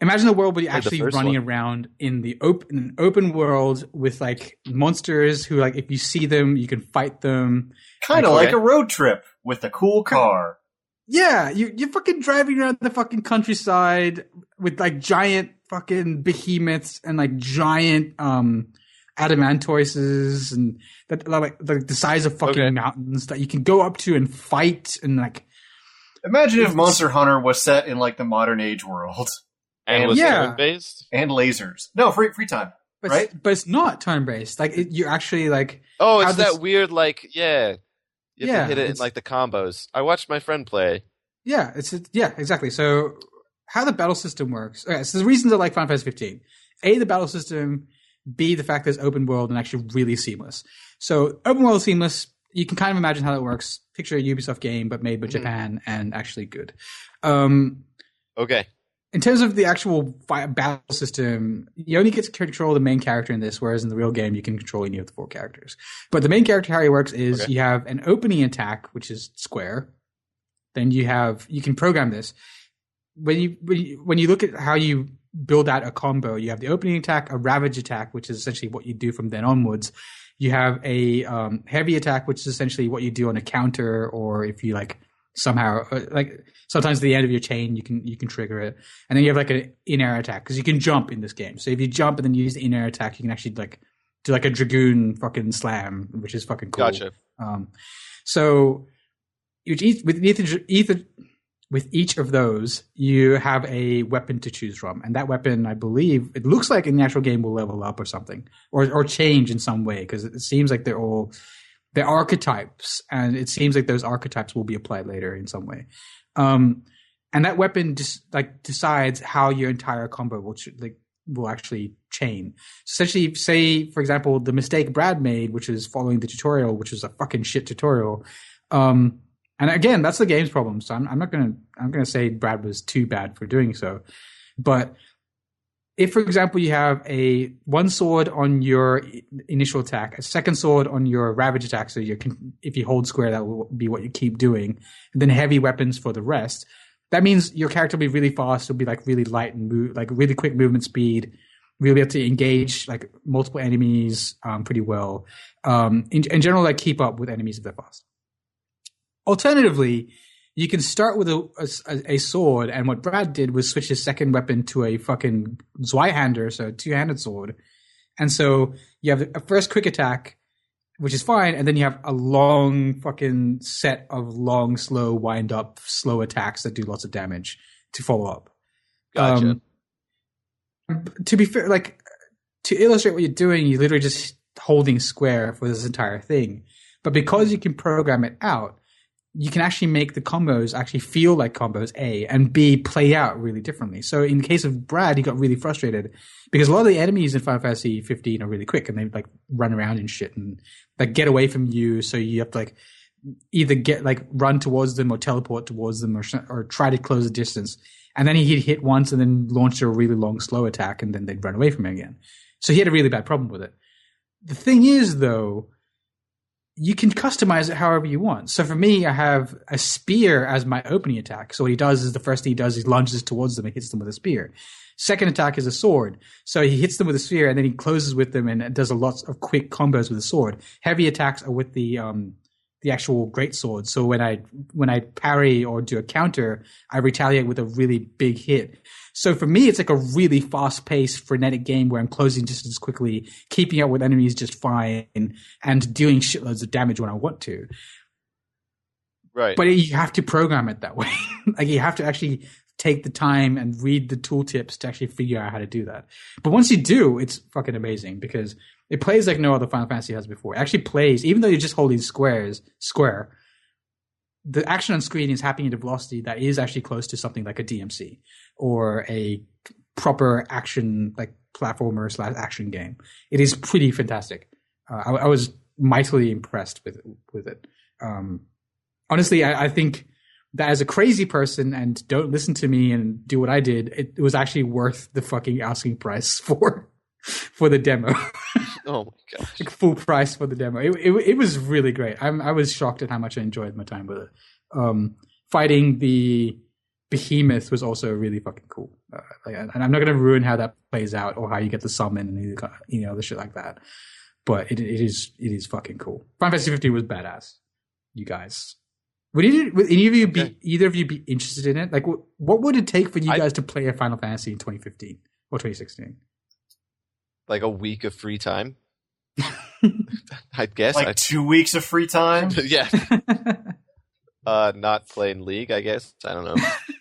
imagine a world where you're Like the actually first running one. around in the open, an open world with like monsters who, like, if you see them, you can fight them. Kind of Okay. like a road trip with a cool car. Yeah, you, you're fucking driving around the fucking countryside with like giant fucking behemoths and like giant um adamantoises and that like the, the size of fucking Okay. mountains that you can go up to and fight and like Imagine if Monster Hunter was set in like the modern age world And And- was Yeah. turn based. and lasers. No, free free time. but Right? it's, but it's not turn based. Like it, you actually like Oh, How it's this- that weird like yeah. You have Yeah, to hit it in it's- like the combos. I watched my friend play. yeah, it's yeah, exactly. So how the battle system works. Okay, so the reasons I like Final Fantasy fifteen. A, the battle system. B, the fact that it's open world and actually really seamless. So open world seamless, you can kind of imagine how that works. Picture a Ubisoft game, but made by Mhm. Japan and actually good. Um, Okay. in terms of the actual fi- battle system, you only get to control the main character in this, whereas in the real game, you can control any of the four characters. But the main character, how he works is Okay. you have an opening attack, which is square. Then you have, you can program this. When you, when you, when you look at how you build out a combo, you have the opening attack, a ravage attack, which is essentially what you do from then onwards. You have a um, heavy attack, which is essentially what you do on a counter, or if you like somehow uh, like sometimes at the end of your chain you can you can trigger it, and then you have like an in-air attack because you can jump in this game. So if you jump and then use the in-air attack, you can actually like do like a dragoon fucking slam, which is fucking cool. Gotcha. Um, so with each, with each, each, with each of those, you have a weapon to choose from, and that weapon, I believe, it looks like in the actual game will level up or something, or or change in some way, because it seems like they're all they're archetypes, and it seems like those archetypes will be applied later in some way. Um, and that weapon just like decides how your entire combo will ch- like will actually chain. Essentially, say for example, the mistake Brad made, which is following the tutorial, which was a fucking shit tutorial. Um, And again, that's the game's problem. So I'm, I'm not gonna I'm gonna say Brad was too bad for doing so. But if, for example, you have a one sword on your initial attack, a second sword on your ravage attack, so you can, if you hold square, that will be what you keep doing, and then heavy weapons for the rest. That means your character will be really fast. It'll be like really light and move, like really quick movement speed. We'll be able to engage like multiple enemies um, pretty well. Um, in, in general, like keep up with enemies if they're fast. Alternatively, you can start with a, a, a sword, and what Brad did was switch his second weapon to a fucking Zweihander, so a two-handed sword. And so you have a first quick attack, which is fine, and then you have a long fucking set of long, slow, wind-up, slow attacks that do lots of damage to follow up. Gotcha. Um, to be fair, like, to illustrate what you're doing, you're literally just holding square for this entire thing. But because you can program it out, you can actually make the combos actually feel like combos, A, and B, play out really differently. So in the case of Brad, he got really frustrated because a lot of the enemies in Final Fantasy fifteen are really quick, and they like run around and shit and like get away from you. So you have to like either get like run towards them or teleport towards them or or try to close the distance. And then he'd hit once and then launch a really long slow attack, and then they'd run away from him again. So he had a really bad problem with it. The thing is, though, you can customize it however you want. So for me, I have a spear as my opening attack. So what he does is the first thing he does is lunges towards them and hits them with a spear. Second attack is a sword. So he hits them with a spear and then he closes with them and does a lot of quick combos with the sword. Heavy attacks are with the um the actual great sword. So when I when I parry or do a counter, I retaliate with a really big hit. So for me, it's like a really fast-paced, frenetic game where I'm closing distance quickly, keeping up with enemies just fine, and doing shitloads of damage when I want to. Right. But you have to program it that way. Like you have to actually take the time and read the tooltips to actually figure out how to do that. But once you do, it's fucking amazing because it plays like no other Final Fantasy has before. It actually plays, even though you're just holding squares, square, the action on screen is happening at a velocity that is actually close to something like a D M C or a proper action, like platformer slash action game. It is pretty fantastic. Uh, I, I was mightily impressed with with it. Um, honestly, I, I think that as a crazy person, and don't listen to me and do what I did, it, it was actually worth the fucking asking price for for the demo. Oh my gosh. Like full price for the demo. It, it it was really great. I'm I was shocked at how much I enjoyed my time with it. Um, fighting the Behemoth was also really fucking cool. Uh, like, and I'm not going to ruin how that plays out or how you get the summon and you know the shit like that. But it it is it is fucking cool. Final Fantasy fifteen was badass. You guys, would either, would any of you be Okay. either of you be interested in it? Like, what, what would it take for you I- guys to play a Final Fantasy in twenty fifteen or twenty sixteen? Like a week of free time, I guess. Like I, two weeks of free time. yeah, uh, not playing League. I guess I don't know.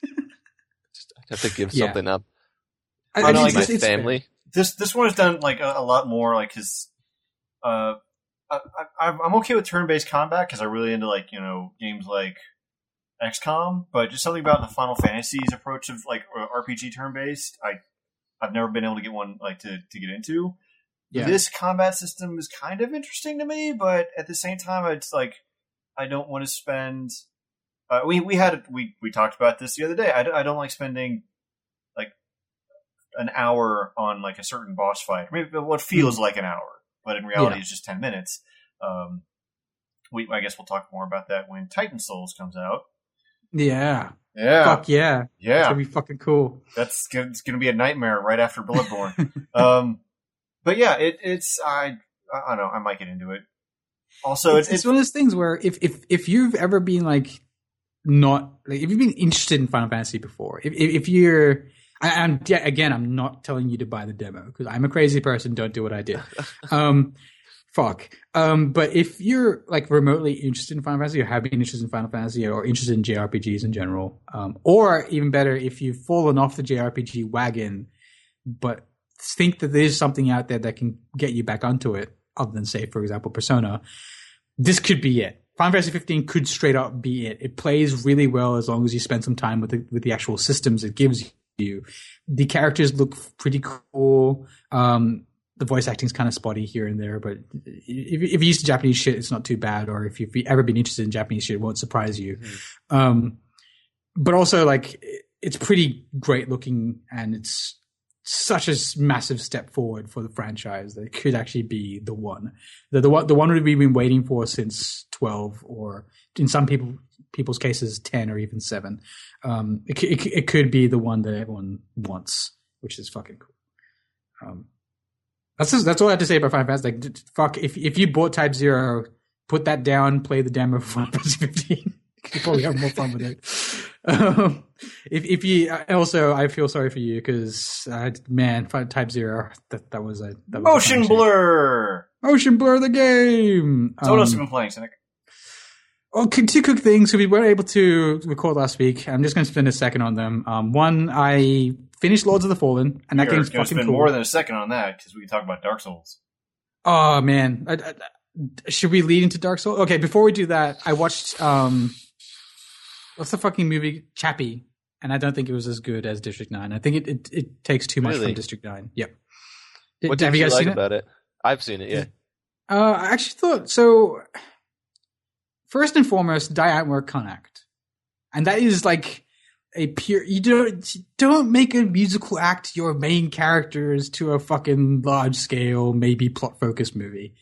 Just I have to give Yeah. something up. I, I know, it's- like, My it's fair. family. This this one has done like a, a lot more like his. Uh, I, I, I'm okay with turn-based combat because I'm really into like you know games like X COM, but just something about the Final Fantasy's approach of like R P G turn-based. I I've never been able to get one like to, to get into. Yeah. This combat system is kind of interesting to me, but at the same time, it's like I don't want to spend. Uh, we we had we we talked about this the other day. I, don't- I don't like spending like an hour on like a certain boss fight. Maybe what feels like an hour, but in reality, Yeah. it's just ten minutes. Um, we I guess we'll talk more about that when Titan Souls comes out. Yeah. Yeah, Fuck yeah. It's yeah, gonna be fucking cool. that's gonna, it's going to be a nightmare right after Bloodborne. um, but yeah, it, it's I I don't know. I might get into it. Also, it's, it's, it's one of those things where if if if you've ever been like not like if you've been interested in Final Fantasy before, if if, if you're I, I'm yeah, again, I'm not telling you to buy the demo because I'm a crazy person. Don't do what I did. um, fuck. Um, but if you're like remotely interested in Final Fantasy or have been interested in Final Fantasy or interested in J R P Gs in general, um, or even better, if you've fallen off the J R P G wagon, but think that there's something out there that can get you back onto it, other than say, for example, Persona, this could be it. Final Fantasy fifteen could straight up be it. It plays really well as long as you spend some time with the, with the actual systems it gives you. The characters look pretty cool. Um, the voice acting is kind of spotty here and there, but if, if you're used to Japanese shit, it's not too bad. Or if you've ever been interested in Japanese shit, it won't surprise you. Mm-hmm. Um, but also, like, it's pretty great looking, and it's such a massive step forward for the franchise that it could actually be the one. The, the one the one we've been waiting for since twelve, or in some people people's cases ten or even seven. Um, it, it, it could be the one that everyone wants, which is fucking cool. Um, that's just, that's all I have to say about Final Fantasy. Like, fuck, if if you bought Type Zero, put that down, play the demo for Final Fantasy fifteen. You probably have more fun with it. Um, if if you also, I feel sorry for you because uh, man, Type Zero, that that was a that was Motion a fun Blur. shit. Motion Blur the game. So what else Um, have you been playing, Cynic? Well, two quick things. So we weren't able to record last week. I'm just going to spend a second on them. Um, one, I finished Lords of the Fallen, and that You're game's going to fucking spend cool. more than a second on that because we can talk about Dark Souls. Oh man, I, I, should we lead into Dark Souls? Okay, before we do that, I watched um, what's the fucking movie Chappie, and I don't think it was as good as District Nine. I think it it, it takes too much Really? from District Nine. Yep. What have did you you guys like seen it? about it? I've seen it. Yeah. Uh, I actually thought so. First and foremost, Die Antwoord can't act, and that is like a pure. You don't you don't make a musical act your main characters to a fucking large scale, maybe plot focused movie.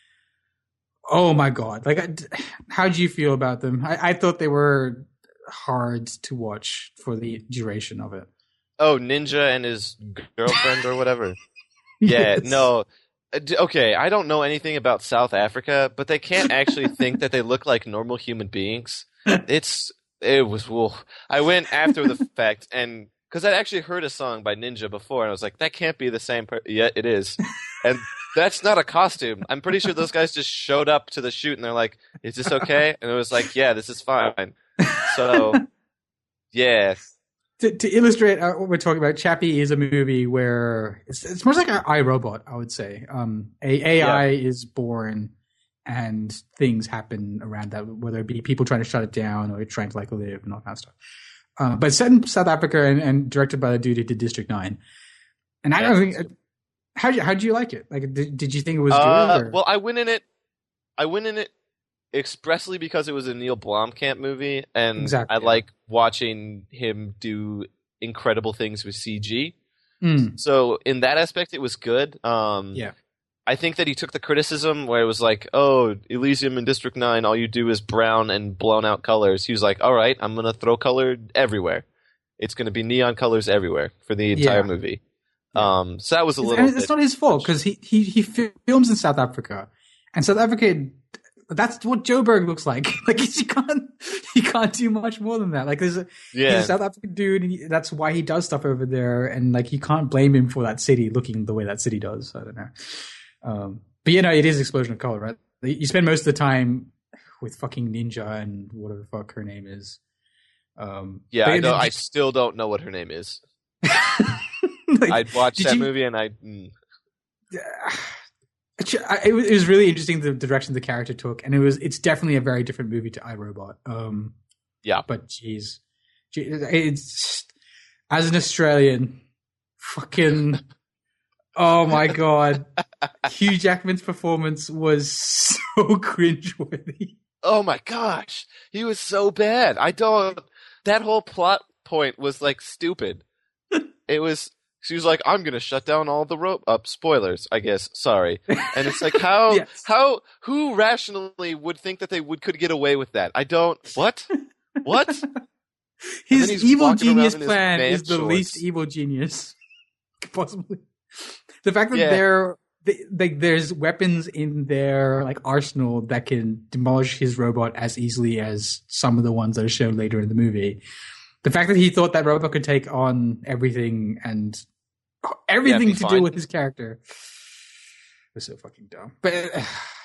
Oh my god! Like, I- how do you feel about them? I, I thought they were hard to watch for the duration of it. Oh, Ninja and his girlfriend or whatever. Yeah, Yes. no. Uh, d- Okay, I don't know anything about South Africa, but they can't actually think that they look like normal human beings. It's it was well, I went after the fact and because I'd actually heard a song by Ninja before, and I was like, that can't be the same. Per-. Yeah, it is, and that's not a costume. I'm pretty sure those guys just showed up to the shoot and they're like, "Is this okay?" And it was like, "Yeah, this is fine." So, yeah. To, to illustrate uh, what we're talking about, Chappie is a movie where it's, it's more like an iRobot, I would say. Um, a AI Yeah. is born, and things happen around that, whether it be people trying to shut it down or trying to like live and all that kind of stuff. Uh, but set in South Africa and, and directed by the dude who did District Nine. And I Yeah. don't think how how did you like it? Like, did, did you think it was Uh, good? Or? well, I went in it. I went in it expressly because it was a Neil Blomkamp movie, and Exactly, I yeah. like watching him do incredible things with C G. Mm, So in that aspect, it was good. Um, yeah. I think that he took the criticism where it was like, "Oh, Elysium and District Nine, all you do is brown and blown out colors." He was like, "All right, I'm gonna throw color everywhere," It's going to be neon colors everywhere for the entire Yeah. movie. Um, so that was a It's, little. and it's bit, not his fault because he, he he films in South Africa, and South Africa. That's what Joburg looks like. Like he can't he can't do much more than that. Like there's a yeah. he's a South African dude, and he, that's why he does stuff over there. And like you can't blame him for that city looking the way that city does. I don't know. Um, but you know, it is explosion of color, right? You spend most of the time with fucking Ninja and whatever the fuck her name is. Um, Yeah, I, but- don't, I still don't know what her name is. like, I watched did that you- movie and I. Mm, It was, it was really interesting the direction the character took, and it was it's definitely a very different movie to iRobot. Um, yeah, but jeez, it's as an Australian, fucking oh my god, Hugh Jackman's performance was so cringeworthy. Oh my gosh, he was so bad. I don't. That whole plot point was like stupid. It was. She was like, "I'm gonna shut down all the rope." Up, spoilers, I guess. Sorry. And it's like, how, Yes. how, who rationally would think that they would could get away with that? I don't. What? What? His he's evil walking around genius in his plan man is the shorts. least evil genius possibly. The fact that Yeah. there, they, they, there's weapons in their like arsenal that can demolish his robot as easily as some of the ones that are shown later in the movie. The fact that he thought that robot could take on everything and everything Yeah, be to fine. do with his character was so fucking dumb. But uh,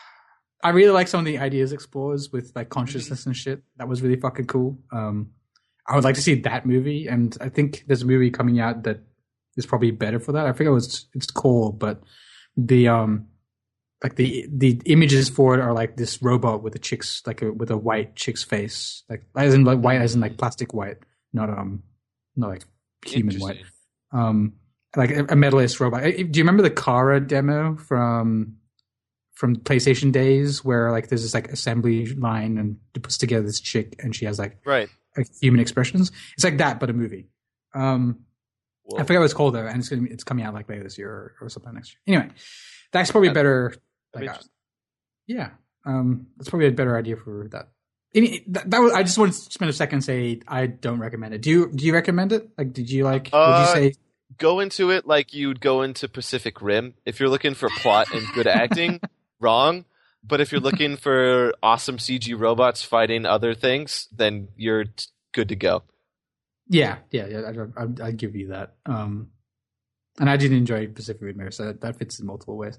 I really like some of the ideas explores with like consciousness and shit. That was really fucking cool. Um, I would like to see that movie, and I think there's a movie coming out that is probably better for that. I forget what it's, it's called, but the um, like the the images for it are like this robot with a chick's like a with a white chick's face, like as in like white as in like plastic white, not um, not like human white. Interesting. Um, like a, a medalist robot. Do you remember the Kara demo from from PlayStation days, where like there's this like assembly line and it puts together this chick and she has like, Right. like human expressions? It's like that, but a movie. Um, Whoa. I forget what it's called though, and it's gonna be, it's coming out like later this year or, or sometime next year. Anyway, that's probably a better. Like, uh, Interesting. yeah, um, that's probably a better idea for that. Any, that, that was, I just wanted to spend a second and say I don't recommend it. Do you? Do you recommend it? Like, did you like? Uh, would you say? Go into it like you'd go into Pacific Rim. If you're looking for plot and good acting, wrong. But if you're looking for awesome C G robots fighting other things, then you're t- good to go. Yeah, yeah, yeah. I, I, I'd give you that. Um, and I did enjoy Pacific Rim, so that, that fits in multiple ways.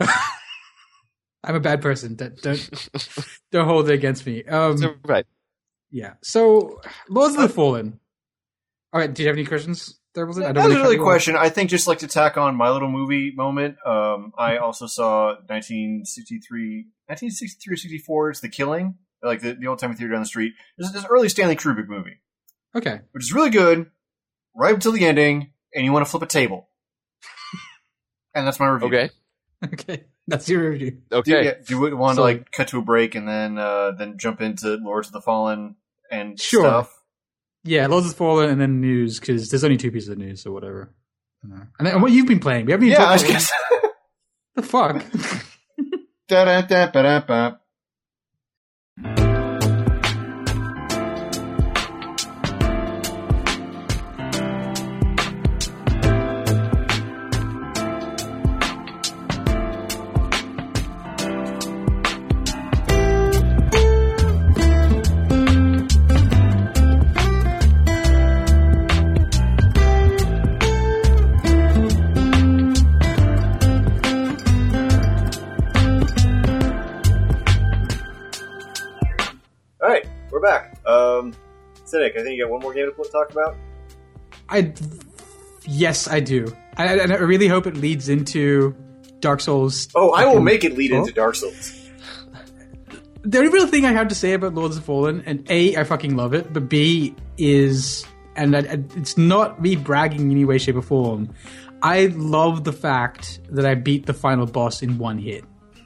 I'm a bad person. Don't don't, don't hold it against me. Um, So, right. yeah. So, Lords of the Fallen. All right. Do you have any questions? There was I That don't was a cut really you off. question. I think just like to tack on my little movie moment. Um, I also saw nineteen sixty-three, nineteen sixty-three, sixty-four's The Killing, like the, the old timey theater down the street. This is this early Stanley Kubrick movie, Okay. which is really good, right until the ending, and you want to flip a table. And that's my review. Okay. Okay. That's your review. Do, Okay. yeah, do you want So- to like cut to a break and then uh, then jump into Lords of the Fallen and Sure. stuff? Yeah, Lords of the Fallen and then news, because there's only two pieces of news or whatever. Uh, and then what you've been playing. We haven't even Yeah, I was talked gonna about the fuck. Da-da-da-ba-da-ba. All right, we're back. Um, Cynic, I think you got one more game to talk about. I yes, I do. I, I, I really hope it leads into Dark Souls. Oh, I will fucking- make it lead Oh. into Dark Souls. The only real thing I have to say about Lords of the Fallen, and A, I fucking love it, but B is, and I, I, it's not me bragging in any way, shape, or form. I love the fact that I beat the final boss in one hit.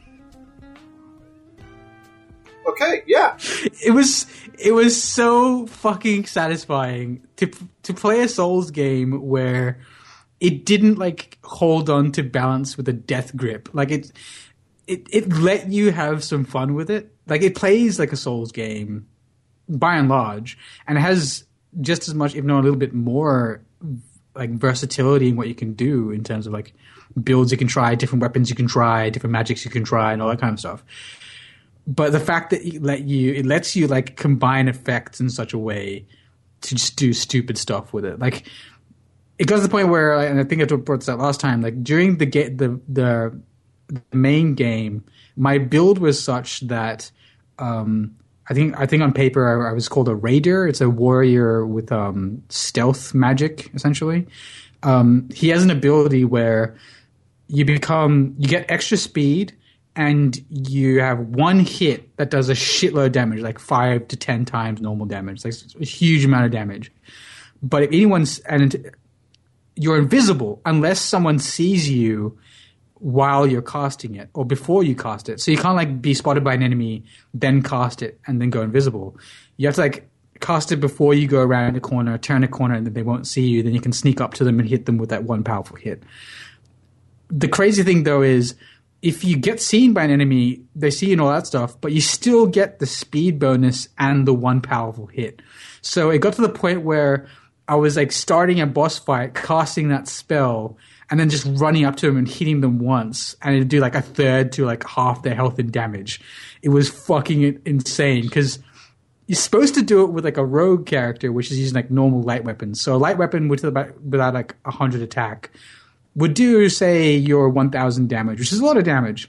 Okay, yeah. It was it was so fucking satisfying to to play a Souls game where it didn't like hold on to balance with a death grip. Like it it it let you have some fun with it. Like it plays like a Souls game by and large, and it has just as much, if not a little bit more, like versatility in what you can do in terms of like builds you can try, different weapons you can try, different magics you can try, and all that kind of stuff. But the fact that it let you, it lets you like combine effects in such a way to just do stupid stuff with it. Like it got to the point where, and I think I brought this up last time, like during the ga- the the the main game, my build was such that um, I think I think on paper I, I was called a raider. It's a warrior with um, stealth magic, essentially. Um, he has an ability where you become you get extra speed, and you have one hit that does a shitload of damage, like five to ten times normal damage, like a huge amount of damage. But if anyone's and you're invisible unless someone sees you while you're casting it or before you cast it. So you can't like be spotted by an enemy, then cast it, and then go invisible. You have to like cast it before you go around the corner, turn a corner, and then they won't see you. Then you can sneak up to them and hit them with that one powerful hit. The crazy thing though is if you get seen by an enemy, they see you and all that stuff, but you still get the speed bonus and the one powerful hit. So it got to the point where I was like starting a boss fight, casting that spell, and then just running up to them and hitting them once, and it'd do like a third to like half their health and damage. It was fucking insane because you're supposed to do it with like a rogue character, which is using like normal light weapons. So a light weapon with about without like a hundred attack would do, say, your one thousand damage, which is a lot of damage.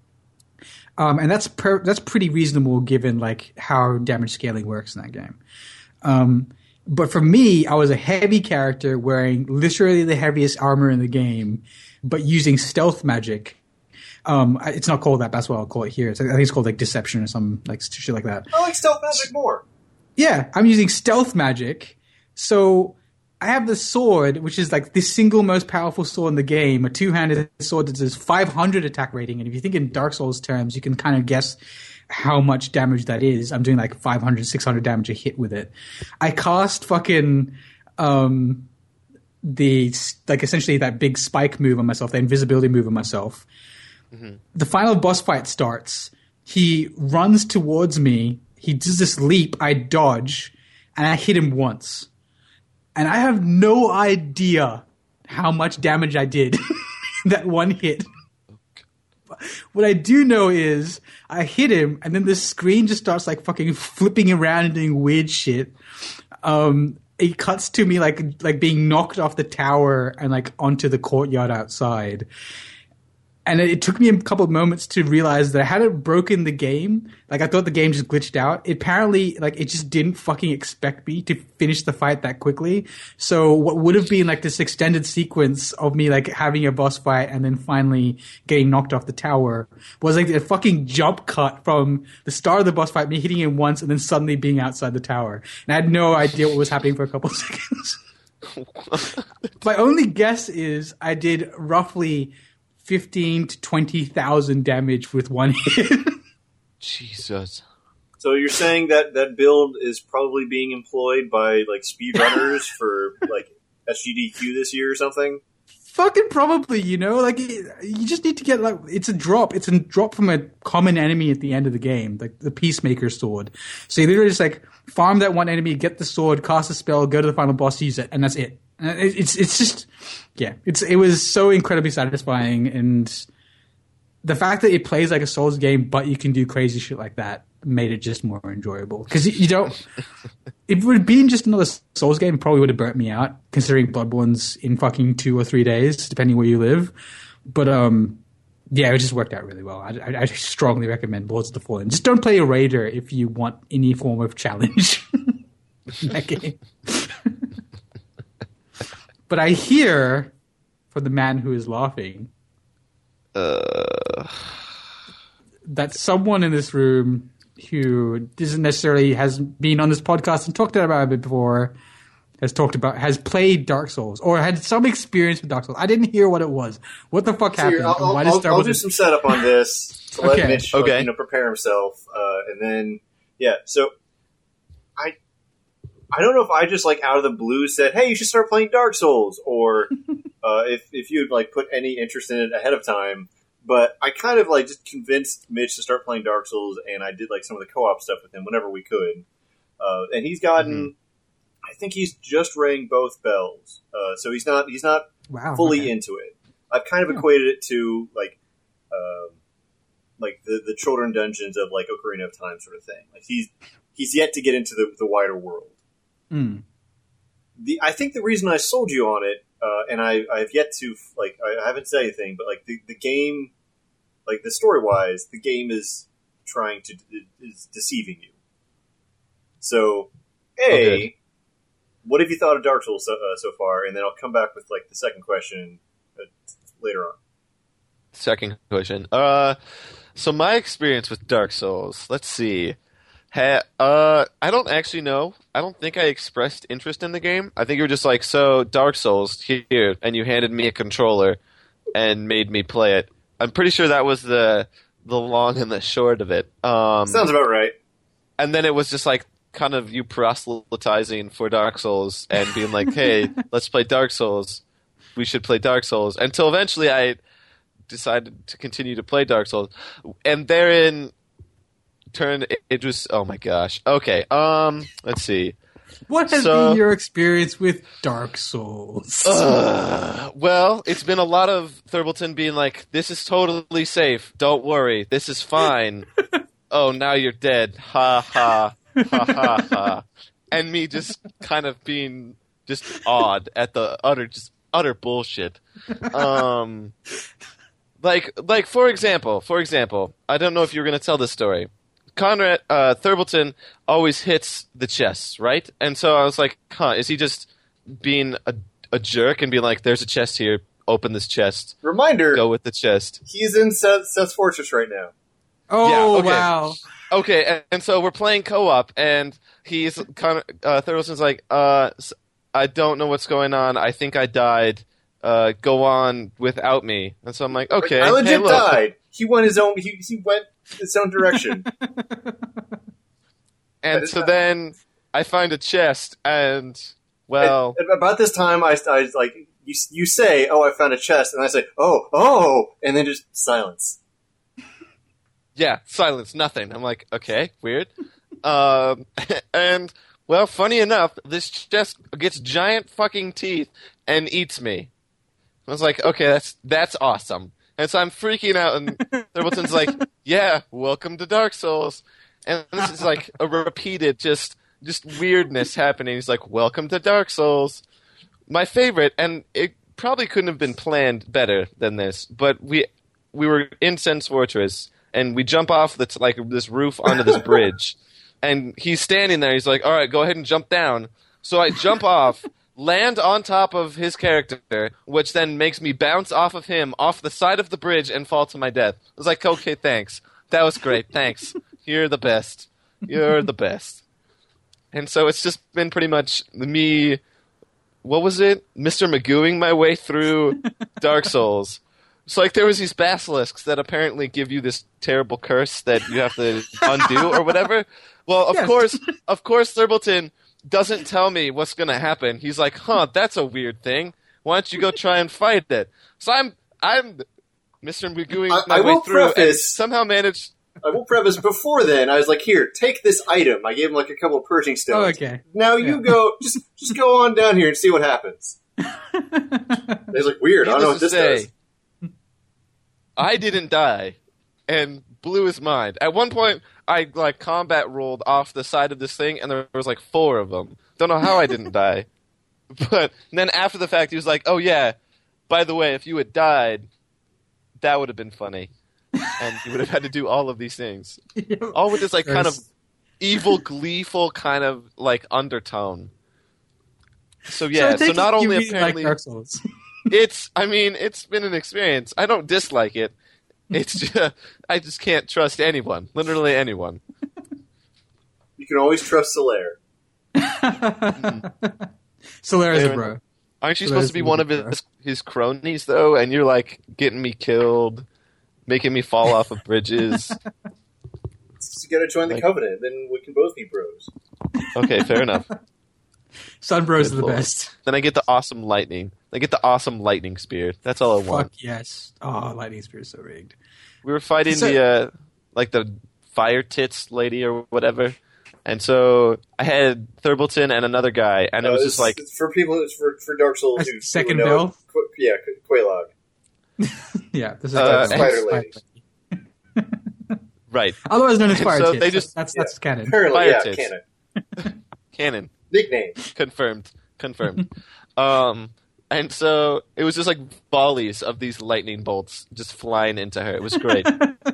Um, and that's per- that's pretty reasonable given like how damage scaling works in that game. Um, but for me, I was a heavy character wearing literally the heaviest armor in the game, but using stealth magic. Um, it's not called that. That's what I'll call it here. It's, I think it's called like deception or some like shit like that. I like stealth magic more. Yeah, I'm using stealth magic. So I have the sword, which is like the single most powerful sword in the game, a two-handed sword that does five hundred attack rating. And if you think in Dark Souls terms, you can kind of guess how much damage that is. I'm doing like five hundred, six hundred damage a hit with it. I cast fucking um, the like essentially that big spike move on myself, the invisibility move on myself. Mm-hmm. The final boss fight starts. He runs towards me. He does this leap. I dodge, and I hit him once. And I have no idea how much damage I did that one hit. What I do know is I hit him, and then the screen just starts like fucking flipping around and doing weird shit. Um, it cuts to me like like being knocked off the tower and like onto the courtyard outside. And it, it took me a couple of moments to realize that I hadn't broken the game. Like I thought the game just glitched out. It apparently, like it just didn't fucking expect me to finish the fight that quickly. So what would have been like this extended sequence of me like having a boss fight and then finally getting knocked off the tower was like a fucking jump cut from the start of the boss fight, me hitting him once and then suddenly being outside the tower. And I had no idea what was happening for a couple of seconds. My only guess is I did roughly fifteen to twenty thousand damage with one hit. Jesus. So you're saying that that build is probably being employed by like speedrunners for like S G D Q this year or something? Fucking probably, you know, like you just need to get like it's a drop. It's a drop from a common enemy at the end of the game, like the Peacemaker sword. So you literally just like farm that one enemy, get the sword, cast a spell, go to the final boss, use it, and that's it. It's it's just yeah, it's it was so incredibly satisfying, and the fact that it plays like a Souls game, but you can do crazy shit like that, made it just more enjoyable. Because you, you don't, if it would have been just another Souls game, it probably would have burnt me out. Considering Bloodborne's in fucking two or three days, depending where you live. But um, yeah, it just worked out really well. I, I, I strongly recommend Lords of the Fallen. Just don't play a raider if you want any form of challenge in that game. But I hear, from the man who is laughing, uh... that someone in this room who doesn't necessarily has been on this podcast and talked about it before has talked about has played Dark Souls or had some experience with Dark Souls. I didn't hear what it was. What the fuck so happened? I'll, I'll, I'll, I'll do some setup on this to let okay. Mitch okay. like, you know, prepare himself, uh, and then yeah. So I. I don't know if I just like out of the blue said, "Hey, you should start playing Dark Souls," or uh, if if you'd like put any interest in it ahead of time. But I kind of like just convinced Mitch to start playing Dark Souls, and I did like some of the co-op stuff with him whenever we could. Uh, and he's gotten, mm-hmm. I think he's just rang both bells. Uh, so he's not he's not Wow. fully okay. into it. I've kind of Yeah. equated it to like um, like the the children dungeons of like Ocarina of Time sort of thing. Like he's he's yet to get into the, the wider world. Mm. The I think the reason I sold you on it, uh, and I I've yet to like I haven't said anything, but like the, the game, like the story wise, the game is trying to is deceiving you. So, a Okay. what have you thought of Dark Souls so, uh, so far? And then I'll come back with like the second question uh, later on. Second question. Uh, so my experience with Dark Souls. Let's see. Ha, uh, I don't actually know. I don't think I expressed interest in the game. I think you were just like, so Dark Souls here, and you handed me a controller and made me play it. I'm pretty sure that was the the long and the short of it. Um, Sounds about right. and then it was just like kind of you proselytizing for Dark Souls and being like, hey, let's play Dark Souls. We should play Dark Souls. Until eventually I decided to continue to play Dark Souls. And therein turned it, it was oh my gosh. Okay. Um let's see. What has So- been your experience with Dark Souls? Uh, well, it's been a lot of Thurbleton being like, this is totally safe. Don't worry. This is fine. Oh, now you're dead. Ha ha. Ha ha ha. And me just kind of being just awed at the utter just utter bullshit. Um like like for example, for example, I don't know if you were gonna tell this story. Conrad uh Thurbleton always hits the chests, right? And so I was like, huh, is he just being a, a jerk and being like, there's a chest here, open this chest, Reminder: go with the chest. he's in Seth, Seth's Fortress right now. oh, yeah, okay. wow. Okay, and, and so we're playing co-op, and he's kind of uh, Thurbleton's like, uh, s- I don't know what's going on. I think I died. Uh, go on without me. And so I'm like, okay, I legit hey, look. died. He went his own. He, he went his own direction. And so then I find a chest, and well, At- at about this time, I, I was like, you, you say, "Oh, I found a chest," and I say, "Oh, oh," and then just silence. yeah, silence, nothing. I'm like, okay, weird. um, and well, funny enough, this chest gets giant fucking teeth and eats me. I was like, okay, that's that's awesome. And so I'm freaking out, and Thurbleton's like, yeah, welcome to Dark Souls. And this is like a repeated just just weirdness happening. He's like, welcome to Dark Souls. My favorite, and it probably couldn't have been planned better than this, but we we were in Sen's Fortress, and we jump off the, like this roof onto this bridge, and he's standing there. He's like, all right, go ahead and jump down. So I jump off, land on top of his character, which then makes me bounce off of him, off the side of the bridge, and fall to my death. I was like, okay, thanks. That was great. Thanks. You're the best. You're the best. And so it's just been pretty much me, what was it? Mister Magooing my way through Dark Souls. It's like there was these basilisks that apparently give you this terrible curse that you have to undo or whatever. Well, of Yes. course, of course, Thurbleton doesn't tell me what's going to happen. He's like, huh, that's a weird thing. Why don't you go try and fight it? So I'm, I'm Mister Magooing I- my I way will through and preface- somehow managed... I will preface before then. I was like, "Here, take this item." I gave him like a couple of purging stones. Oh, okay. Now you Yeah. go, just just go on down here and see what happens. And he's like, "Weird. I don't know what Needless this to does." say, I didn't die, and blew his mind. At one point, I like combat rolled off the side of this thing, and there was like four of them. Don't know how I didn't die, but then after the fact, he was like, "Oh yeah, by the way, if you had died, that would have been funny, and you would have had to do all of these things, all with this like kind of evil, gleeful kind of like undertone." So yeah, I so, take it not you only really apparently. like Dark Souls. It's, I mean, it's been an experience. I don't dislike it. It's just, I just can't trust anyone. Literally anyone. You can always trust Solaire. Solaire's a Fair bro. Aren't you So supposed that's to be one of really his, his cronies, though? And you're, like, getting me killed, making me fall off of bridges. You got to join the Like- covenant, then we can both be bros. Okay, fair enough. Sun bros Good are the lord. best. Then I get the awesome lightning. I get the awesome lightning spear. That's all I want. Fuck yes. Oh, Lightning Spear is so rigged. We were fighting So- the, uh, like, the fire tits lady or whatever. And so I had Thurbleton and another guy, and it Uh, was it's- just like, it's for people. It's for for Dark Souls. A who, second who know, bill? Qu- yeah, Quelaag. Yeah, this is Uh, Spider Lady. right, otherwise known as and Fire so Tits. they just- that's that's canon. Apparently, Fire yeah, tits. canon. canon. Nickname. Confirmed. Confirmed. um, and so it was just like volleys of these lightning bolts just flying into her. It was great.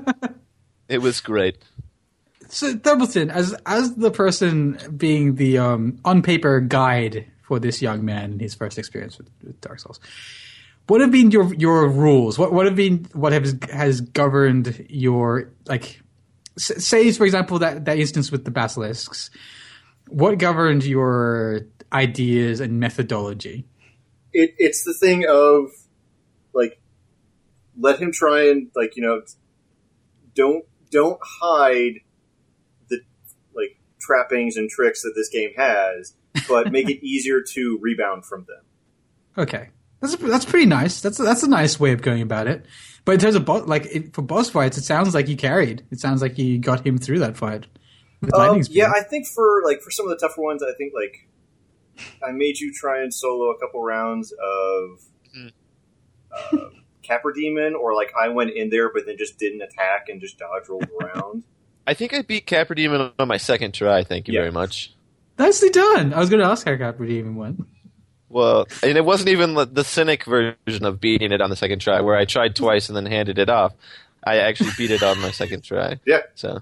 It was great. So Thurbleton, as as the person being the um, on paper guide for this young man in his first experience with, with Dark Souls, what have been your your rules? What what have been what has has governed your like? s- Say for example that that instance with the basilisks. What governed your ideas and methodology? It it's the thing of like let him try and like you know don't don't hide the like trappings and tricks that this game has, but make it easier to rebound from them. Okay, that's that's pretty nice. That's that's a nice way of going about it. But in terms of bo- like it, for boss fights, it sounds like you carried. It sounds like you got him through that fight. With Um, lightning speed. yeah, I think for like for some of the tougher ones, I think like I made you try and solo a couple rounds of Mhm. uh, Capra Demon, or like I went in there but then just didn't attack and just dodge rolled around. I think I beat Capra Demon on my second try. Thank you Yeah. very much. Nicely done. I was going to ask how Capra even went. Well, and it wasn't even the, the cynic version of beating it on the second try, where I tried twice and then handed it off. I actually beat it on my second try. Yeah. So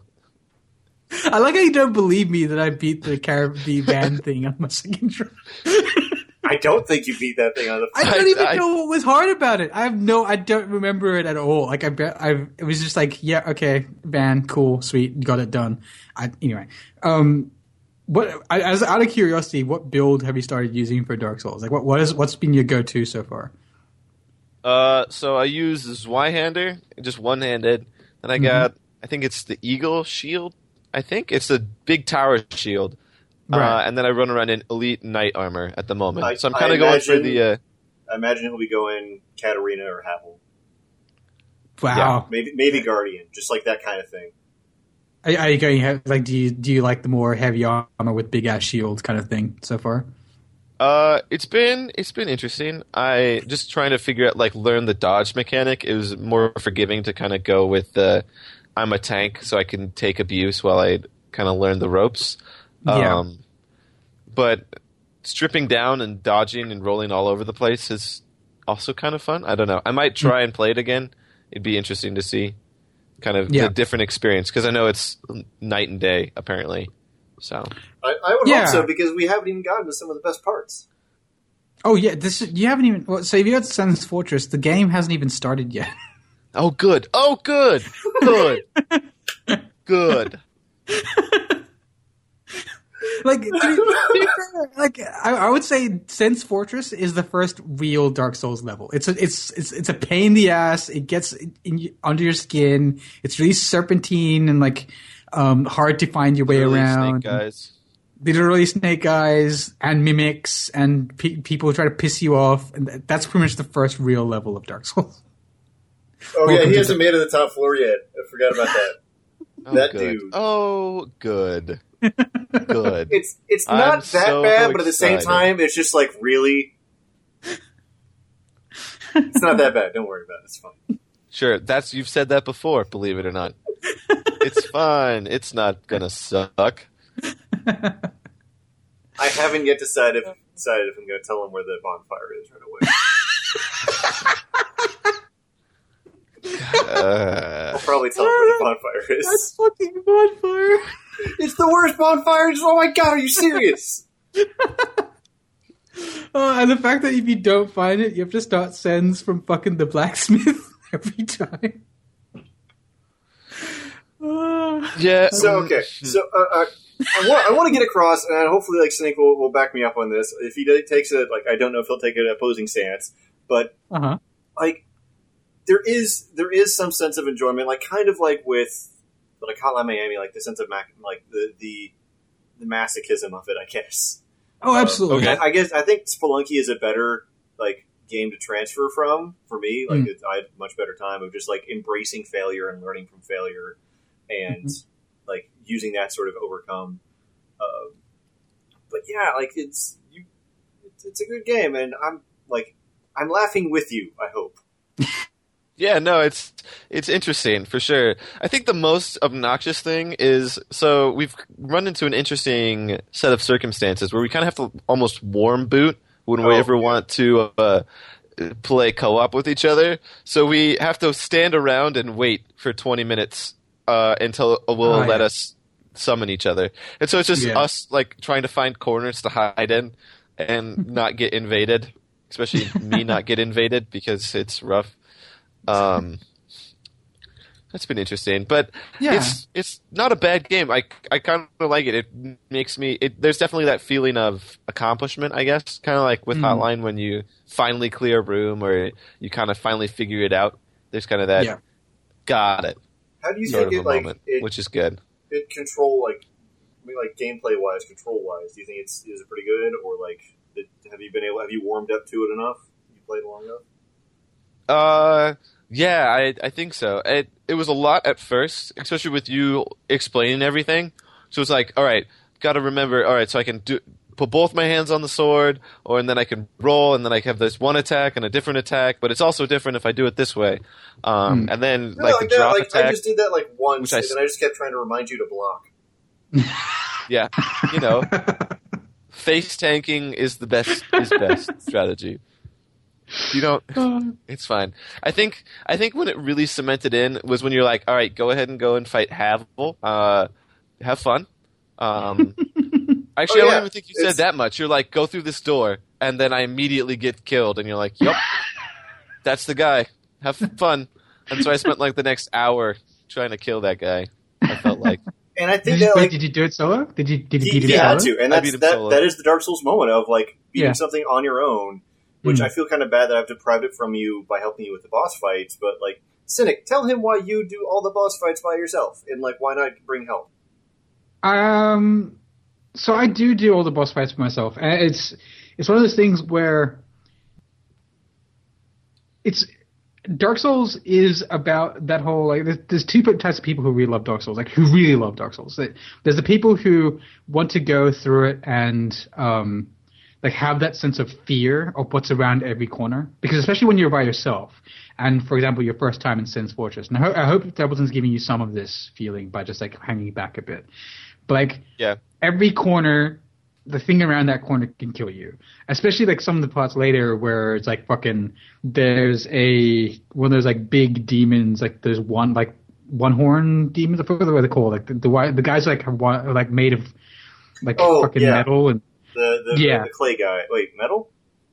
I like how you don't believe me that I beat the Car- the band thing on my second try. I don't think you beat that thing on the. I don't even I- know what was hard about it. I have no, I don't remember it at all. Like I bet, I it was just like, yeah, okay, band, cool, sweet, got it done. I, anyway, um, what I, as out of curiosity, what build have you started using for Dark Souls? Like, what what is what's been your go to so far? Uh, so I use Zweihander, just one-handed. Then I got, I think it's the Eagle Shield. I think it's the big tower shield. Right. Uh, and then I run around in Elite Knight Armor at the moment. I- so I'm I kind of going for imagine- the. Uh, I imagine he'll be going Katarina or Havel, Wow. maybe maybe Guardian, just like that kind of thing. Are, are you going he- like? Do you do you like the more heavy armor with big ass shield kind of thing so far? uh, it's been it's been interesting. I just trying to figure out like learn the dodge mechanic. It was more forgiving to kind of go with the I'm a tank, so I can take abuse while I kind of learn the ropes. Yeah. Um, but stripping down and dodging and rolling all over the place is also kind of fun. I don't know. I might try and play it again. It'd be interesting to see kind of Yeah. the different experience because I know it's night and day apparently. So I, I would Yeah. hope so because we haven't even gotten to some of the best parts. Oh yeah, this is, you haven't even. Well, so if you got Sen's Fortress, the game hasn't even started yet. oh good, oh good, good, good. Like, to be- to be fair, like I, I would say, Sen's Fortress is the first real Dark Souls level. It's a, it's it's it's a pain in the ass. It gets in, y- under your skin. It's really serpentine and like um, hard to find your way Really around. Snake guys. Literally snake eyes and mimics and pe- people who try to piss you off. And th- that's pretty much the first real level of Dark Souls. Oh yeah, Welcome he to hasn't made it to the top floor yet. I forgot about that. Oh, That good. dude. Oh good, good. It's it's I'm not that so bad, but at the same excited. time, it's just like really. It's not that bad. Don't worry about it. It's fine. Sure, that's you've said that before. Believe it or not, it's fine. It's not gonna suck. I haven't yet decided if, decided if I'm going to tell him where the bonfire is right away. Uh, I'll probably tell him where the bonfire is. That's fucking bonfire. It's the worst bonfire. Just, oh my god, are you serious? Oh, and the fact that if you don't find it, you have to start sends from fucking the blacksmith every time. Oh. yeah. So okay, so uh, uh, I want I want to get across, and hopefully, like Snake will, will back me up on this. If he takes it, like I don't know if he'll take an opposing stance, but Uh-huh. like there is there is some sense of enjoyment, like kind of like with like Hotline Miami, like the sense of mac- like the the the masochism of it, I guess. Oh, absolutely. Okay. I, I guess I think Spelunky is a better like game to transfer from for me. Like Mm. it, I had a much better time of just like embracing failure and learning from failure, and Mhm. like using that sort of overcome Um, but yeah, like it's you, it's, it's a good game, and I'm like I'm laughing with you. I hope. Yeah, no, it's it's interesting for sure. I think the most obnoxious thing is so we've run into an interesting set of circumstances where we kind of have to almost warm boot when we Oh, ever yeah. want to uh, play co-op with each other. So we have to stand around and wait for twenty minutes uh, until it will Oh, let yeah. us summon each other. And so it's just Yeah. us like trying to find corners to hide in and not get invaded, especially me not get invaded because it's rough. Um, that's been interesting, but Yeah. it's it's not a bad game. I I kind of like it. It makes me. It, there's definitely that feeling of accomplishment, I guess. Kind of like with Mm. Hotline when you finally clear a room or you kind of finally figure it out. There's kind of that Yeah. got it How do you sort think of it a like moment, it, which is good. it control like I mean like gameplay wise, control wise? Do you think it's is it pretty good, or like it, have you been able have you warmed up to it enough? You played long enough? Uh, yeah, I I think so. It it was a lot at first, especially with you explaining everything. So it's like, all right, got to remember. All right, so I can do put both my hands on the sword, or and then I can roll, and then I have this one attack and a different attack. But it's also different if I do it this way. Um, Hmm. and then No, like like the that. drop Like I attack. just did that like once, Which I and s- then I just kept trying to remind you to block. Yeah, you know, face tanking is the best is best strategy. You don't. It's fine. I think. I think when it really cemented in was when you're like, all right, go ahead and go and fight Havel. Uh, have fun. Um, actually, Oh, I yeah. don't even think you It's- said that much. You're like, go through this door, and then I immediately get killed, and you're like, yep, that's the guy. Have fun. And so I spent like the next hour trying to kill that guy. I felt like. And I Did think you, that wait, like did you do it solo? Did you did you he, beat it he solo? had to, and I that's beat him that. solo. That is the Dark Souls moment of like beating Yeah. something on your own, which Mm. I feel kind of bad that I've deprived it from you by helping you with the boss fights. But like, Cynic, tell him why you do all the boss fights by yourself, and like, why not bring help? Um, so I do do all the boss fights for myself, and it's it's one of those things where it's Dark Souls is about that whole like there's, there's two types of people who really love Dark Souls, like who really love Dark Souls. There's the people who want to go through it and um like have that sense of fear of what's around every corner, because especially when you're by yourself, and for example your first time in Sin's Fortress, and I, ho- I hope Templeton's giving you some of this feeling by just like hanging back a bit, but like Yeah. every corner, the thing around that corner can kill you. Especially like some of the parts later where it's like fucking there's a one of those like big demons, like there's one like one horn demons. I forget what they're called. Like the the, wi- the guys like have one, are like made of like Oh, fucking yeah. metal and The the, Yeah. the clay guy. Wait, metal?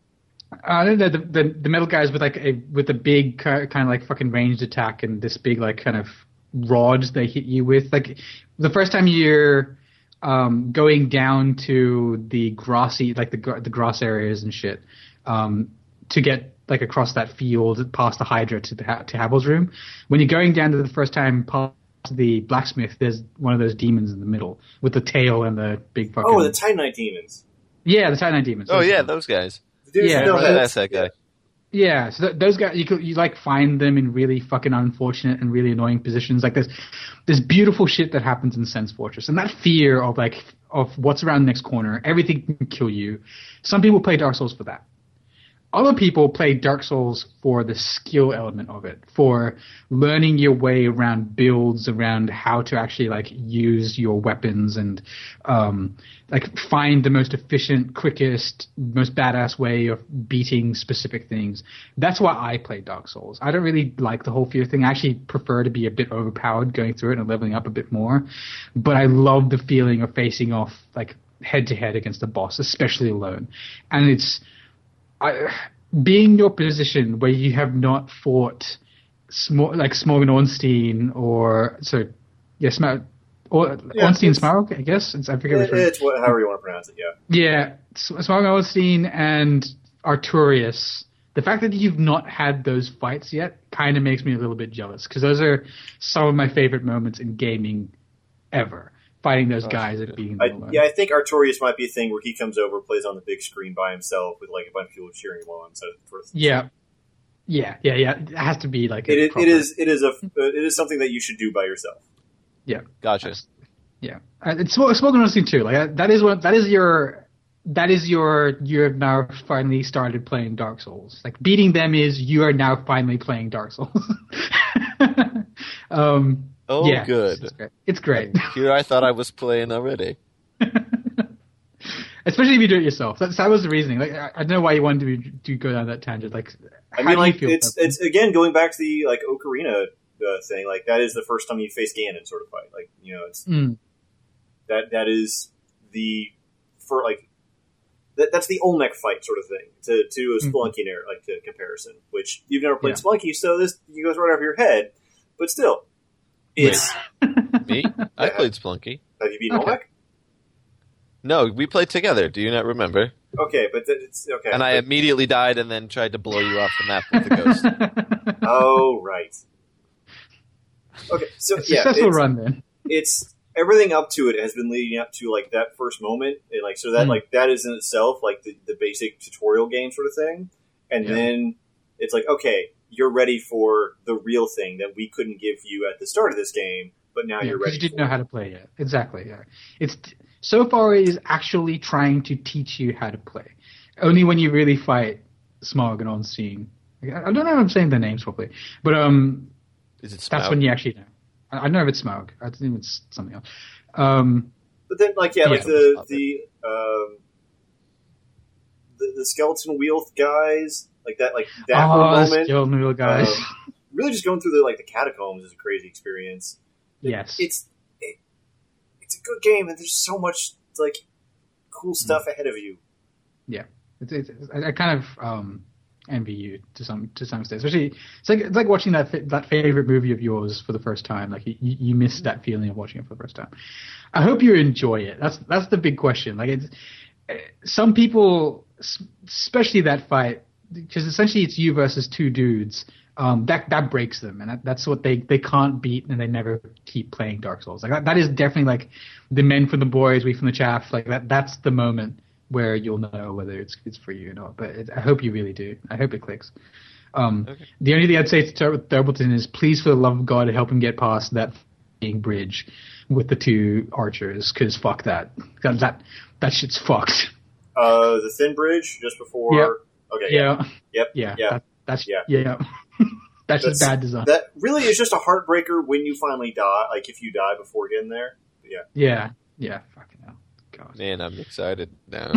uh, the, the the the metal guys with like a with a big kind of like fucking ranged attack and this big like kind of rods they hit you with. Like the first time you're um, going down to the grassy like the gr- the grass areas and shit um, to get like across that field past the Hydra to the ha- to Havel's room. When you're going down to the first time past the blacksmith, there's one of those demons in the middle with the tail and the big fucking Oh, the Titanite demons. yeah the Titanite demons. Oh Those yeah, ones. those guys. The dudes Yeah, who don't right, have- that's that guy. Yeah, so th- those guys, you could, you like find them in really fucking unfortunate and really annoying positions. Like there's, there's beautiful shit that happens in Sen's Fortress, and that fear of like of what's around the next corner, everything can kill you. Some people play Dark Souls for that. Other people play Dark Souls for the skill element of it, for learning your way around builds, around how to actually like use your weapons and um, like find the most efficient, quickest, most badass way of beating specific things. That's why I play Dark Souls. I don't really like the whole fear thing. I actually prefer to be a bit overpowered going through it and leveling up a bit more. But I love the feeling of facing off like head to head against a boss, especially alone. And it's I, being in your position where you have not fought Smo- like Smorgan Ornstein or so yes, yeah, or Yeah, Ornstein it's- Smaug, I guess it's, I forget which It, one. it's what, however you want to pronounce it. Yeah. Yeah, S- Smorgan Ornstein and Arturius. The fact that you've not had those fights yet kind of makes me a little bit jealous, because those are some of my favorite moments in gaming ever. Fighting those guys and beating I, them alone. yeah, I think Artorias might be a thing where he comes over, plays on the big screen by himself with like a bunch of people cheering him on. So yeah, yeah, yeah, yeah. It has to be like a it, is- proper- it is it is a it is something that you should do by yourself. Yeah, Gotcha. Yeah, uh, it's spoken honestly too. Like that, that is what that is your that is your you have now finally started playing Dark Souls. Like beating them is you are now finally playing Dark Souls. um, Oh, yeah, good. It's great. It's great. Here I thought I was playing already. Especially if you do it yourself. That's, that was the reasoning. Like I, I don't know why you wanted to, be, to go down that tangent. Like, I how mean, do like you feel it's about it's again going back to the like Ocarina uh, thing. Like that is the first time you face Ganon sort of fight. Like you know, it's Mm. that that is the for like that, that's the Olmec fight sort of thing to to a Spelunky narr- like to comparison. Which you've never played Yeah. Spelunky, so this goes right over your head. But still, it's Me? I played Splunky. have you beaten Okay. Olmec? No, we played together. Do you not remember? Okay, but th- it's okay. And I but- immediately died and then tried to blow you off the map with the ghost. oh right. Okay, so A yeah, successful it's, run then. it's everything up to it has been leading up to like that first moment, and like so that Mm. like that is in itself like the, the basic tutorial game sort of thing, and Yeah. then it's like okay, you're ready for the real thing that we couldn't give you at the start of this game, but now Yeah, you're 'cause ready. you didn't for know how to play yet. Exactly. Yeah. It's so far it is actually trying to teach you how to play. Only when you really fight Smog and Onstein. I I don't know if I'm saying their names properly, but um, Is it that's Smout? when you actually know. I, I don't know if it's Smog. I think it's something else. Um, But then like yeah, like Yeah, the love the um the, the skeleton wheel guys like that like that oh, whole the moment. skeleton wheel guys. um, really, just going through the like the catacombs is a crazy experience. yes. It's it, it's a good game, and there's so much like cool stuff ahead of you. It's, it's, it's, I I kind of um, envy you to some to some extent. Especially, it's like it's like watching that fa- that favorite movie of yours for the first time. Like you, you miss that feeling of watching it for the first time. I hope you enjoy it. That's that's the big question. Like it's eh, some people, s- especially that fight, because essentially it's you versus two dudes. Um, that that breaks them, and that, that's what they, they can't beat, and they never keep playing Dark Souls. Like that, that is definitely like the men from the boys, we from the chaff. Like that that's the moment where you'll know whether it's it's for you or not. But it, I hope you really do. I hope it clicks. Um, Okay. The only thing I'd say to Tur- Thurbleton is please, for the love of God, help him get past that f***ing bridge with the two archers, because fuck that. that. That that shit's fucked. Uh, the thin bridge just before. Yep. Okay. Yeah. Yeah. Yep. Yeah. Yeah. That, that's Yeah. yeah. yeah. that's just That's- bad design. That really is just a heartbreaker when you finally die. Like if you die before getting there. Yeah. Yeah. Yeah. Fucking hell. God. Man, I'm excited now.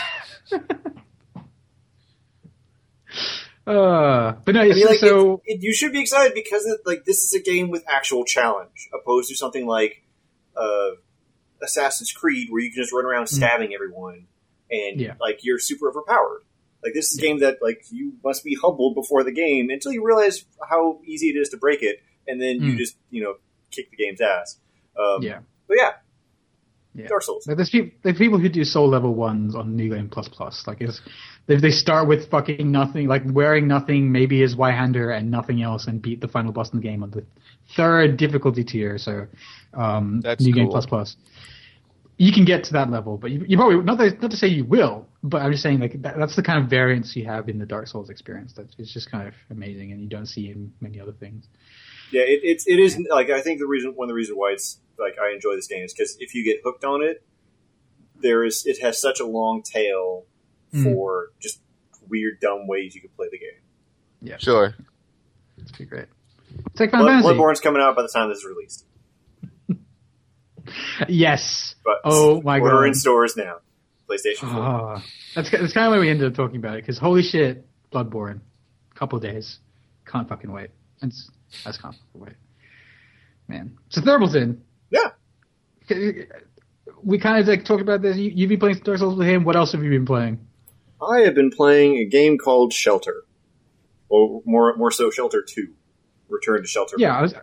Uh, but no, I it's mean, like, so it, it, you should be excited because it, like this is a game with actual challenge, opposed to something like uh, Assassin's Creed, where you can just run around stabbing everyone and Yeah. like you're super overpowered. Like this is a game that like you must be humbled before the game until you realize how easy it is to break it, and then you Mm. just you know kick the game's ass. Um, yeah. But yeah, Yeah. Dark Souls. Like there's people, there's people who do soul level ones on New Game Plus Plus. Like it's, they they start with fucking nothing, like wearing nothing, maybe his Y-hander and nothing else, and beat the final boss in the game on the third difficulty tier. So, um, That's New Game cool. Plus Plus. You can get to that level, but you, you probably not that, not to say you will, but I'm just saying like that, that's the kind of variance you have in the Dark Souls experience. That it's just kind of amazing, and you don't see in many other things. Yeah, it, it's it is like I think the reason one of the reasons why it's like I enjoy this game is because if you get hooked on it, there is it has such a long tail Mm. for just weird dumb ways you can play the game. Yeah, Sure. it's pretty great. It's like Final Blood, Fantasy. Bloodborne's coming out by the time this is released, Yes. but Oh my order god. in stores now. PlayStation four. Ah, that's that's kind of why we ended up talking about it, because holy shit, Bloodborne, couple days, can't fucking wait. It's, I just can't fucking wait, man. So Thurbleton, Yeah. we kind of like talked about this. You, you've been playing Dark Souls with him. What else have you been playing? I have been playing a game called Shelter, or more more so, Shelter Two, Return to Shelter. Yeah, I was.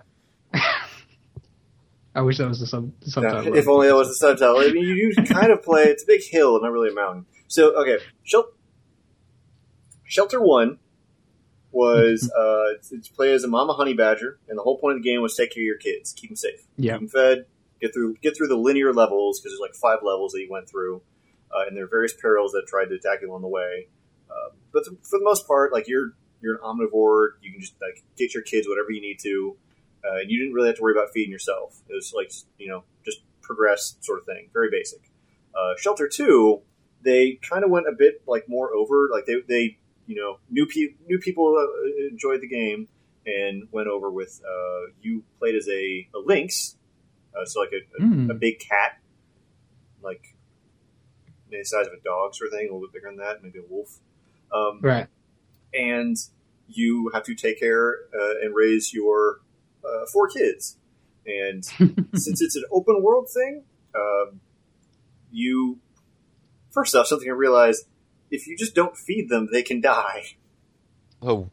I wish that was the, sub, the Now, subtitle. if only that was the subtitle. I mean, you, you kind of play. It's a big hill, not really a mountain. So, okay, Shel- Shelter One was uh, to play as a mama honey badger, and the whole point of the game was take care of your kids, keep them safe, Yeah. keep them fed, get through get through the linear levels because there's like five levels that you went through, uh, and there are various perils that tried to attack you along the way. Uh, but th- for the most part, like you're you're an omnivore, you can just like get your kids whatever you need to. Uh, and you didn't really have to worry about feeding yourself. It was like, you know, just progress sort of thing. Very basic. Uh, Shelter two, they kind of went a bit like more over. Like they, they you know, new, pe- new people uh, enjoyed the game and went over with, uh, you played as a, a lynx, uh, so like a, a, Mm. a big cat, like the size of a dog sort of thing, a little bit bigger than that, maybe a wolf. Um, Right. And you have to take care uh, and raise your uh, four kids. And since it's an open world thing, um, you first off, something I realized: if you just don't feed them, they can die. Oh,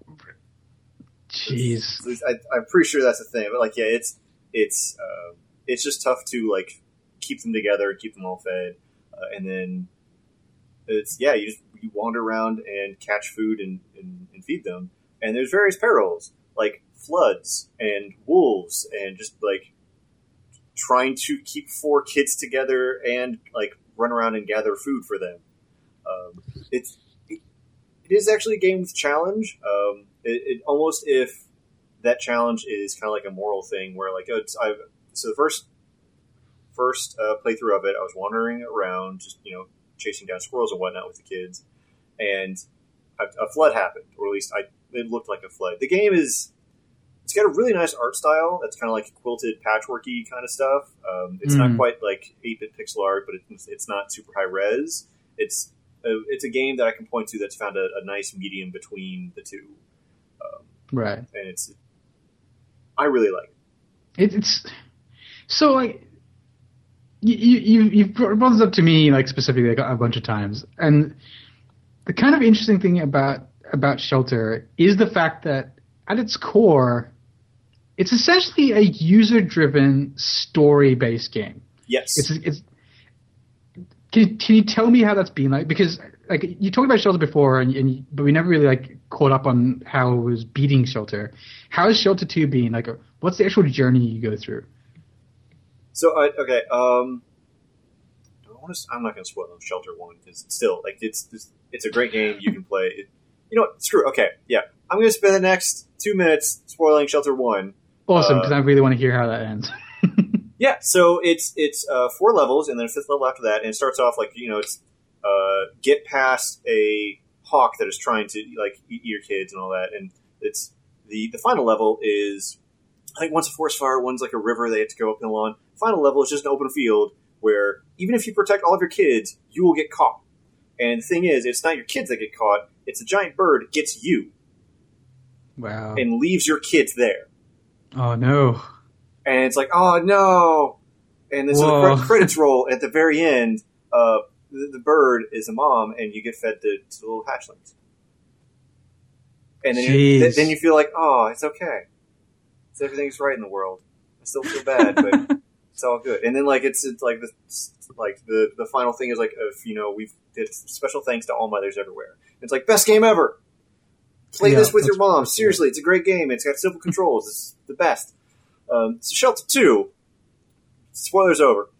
Jeez. So I, I'm pretty sure that's a thing. But like, yeah, it's it's uh, it's just tough to like keep them together, keep them all fed, uh, and then it's yeah, you just you wander around and catch food and, and, and feed them. And there's various perils like floods and wolves and just like trying to keep four kids together and like run around and gather food for them. Um, it's it, it is actually a game with challenge. Um, it, it almost if that challenge is kind of like a moral thing where like oh, it's I've so the first first uh, playthrough of it, I was wandering around just you know chasing down squirrels and whatnot with the kids, and a, a flood happened, or at least I it looked like a flood. The game is it's got a really nice art style that's kind of like quilted patchworky kind of stuff. Um, it's Mm. not quite like eight-bit pixel art, but it's, it's not super high res. It's a, it's a game that I can point to that's found a, a nice medium between the two, um, Right. and it's I really like it. It, it's so like you you you've brought this up to me like specifically like a bunch of times, and the kind of interesting thing about about Shelter is the fact that at its core, it's essentially a user-driven story-based game. Yes, It's it's. Can can you tell me how that's been like? Because like you talked about Shelter before, and, and but we never really like caught up on how it was beating Shelter. How has Shelter two been? Like, what's the actual journey you go through? So uh, okay, um, I wanna, I'm not going to spoil Shelter One because still, like, it's, it's it's a great game you can play. It, you know what? Screw. It. Okay, yeah, I'm going to spend the next two minutes spoiling Shelter One. Awesome, because Uh, I really want to hear how that ends. Yeah, so it's it's uh, four levels and then a fifth level after that, and it starts off like you know it's uh, get past a hawk that is trying to like eat your kids and all that, and it's the the final level is I think one's a forest fire, one's like a river they have to go up and along. Final level is just an open field where even if you protect all of your kids, you will get caught. And the thing is, it's not your kids that get caught; it's a giant bird gets you Wow. and leaves your kids there. Oh no. And it's like, oh no! And then so the Whoa. cre- credits roll at the very end. Uh, the, the bird is a mom, and you get fed to, to little hatchlings. And then you, Jeez. then you feel like, oh, it's okay. It's, everything's right in the world. I still feel bad, but it's all good. And then like it's, it's like the like the, the final thing is like if you know we've did special thanks to all mothers everywhere. It's like best game ever. Play Yeah, this with your that's- mom. Seriously, it's a great game. It's got simple controls. It's the best. Um, so Shelter two, spoilers over.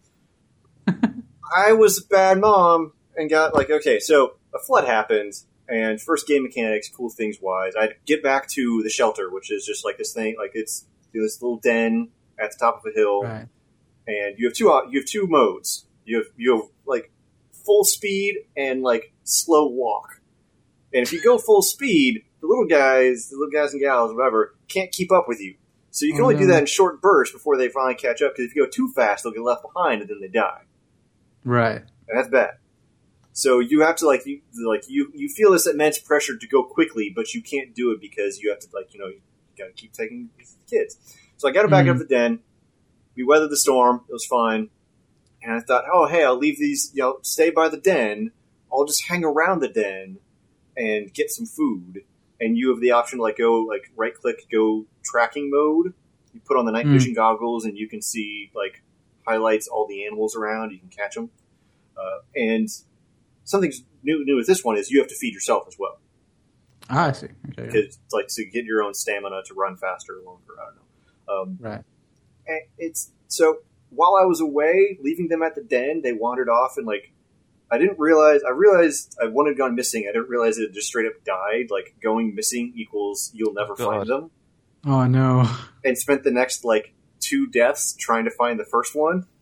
I was a bad mom and got like, okay, so a flood happened and first game mechanics, cool things wise, I'd get back to the shelter, which is just like this thing, like it's this little den at the top of a hill. Right. And you have two, you have two modes. You have, you have like full speed and like slow walk. And if you go full speed, the little guys, the little guys and gals, whatever, can't keep up with you. So you can Oh, only do no. that in short bursts before they finally catch up. Because if you go too fast, they'll get left behind and then they die, Right. and that's bad. So you have to like you like you you feel this immense pressure to go quickly, but you can't do it because you have to like you know you got to keep taking these kids. So I got them back Mhm. up the den. We weathered the storm. It was fine. And I thought, oh hey, I'll leave these. You know, stay by the den. I'll just hang around the den and get some food. And you have the option to like go like right click, go tracking mode. You put on the night Mm. vision goggles and you can see like highlights all the animals around. You can catch them. Uh, and something new new with this one is you have to feed yourself as well. Ah, I see. Okay. Because it's like to get your own stamina to run faster or longer. I don't know. Um, Right. and it's so while I was away, leaving them at the den, they wandered off and like I didn't realize. I realized I one had gone missing. I didn't realize it just straight up died. Like going missing equals you'll never Oh, find God. them. Oh no. And spent the next like two deaths trying to find the first one.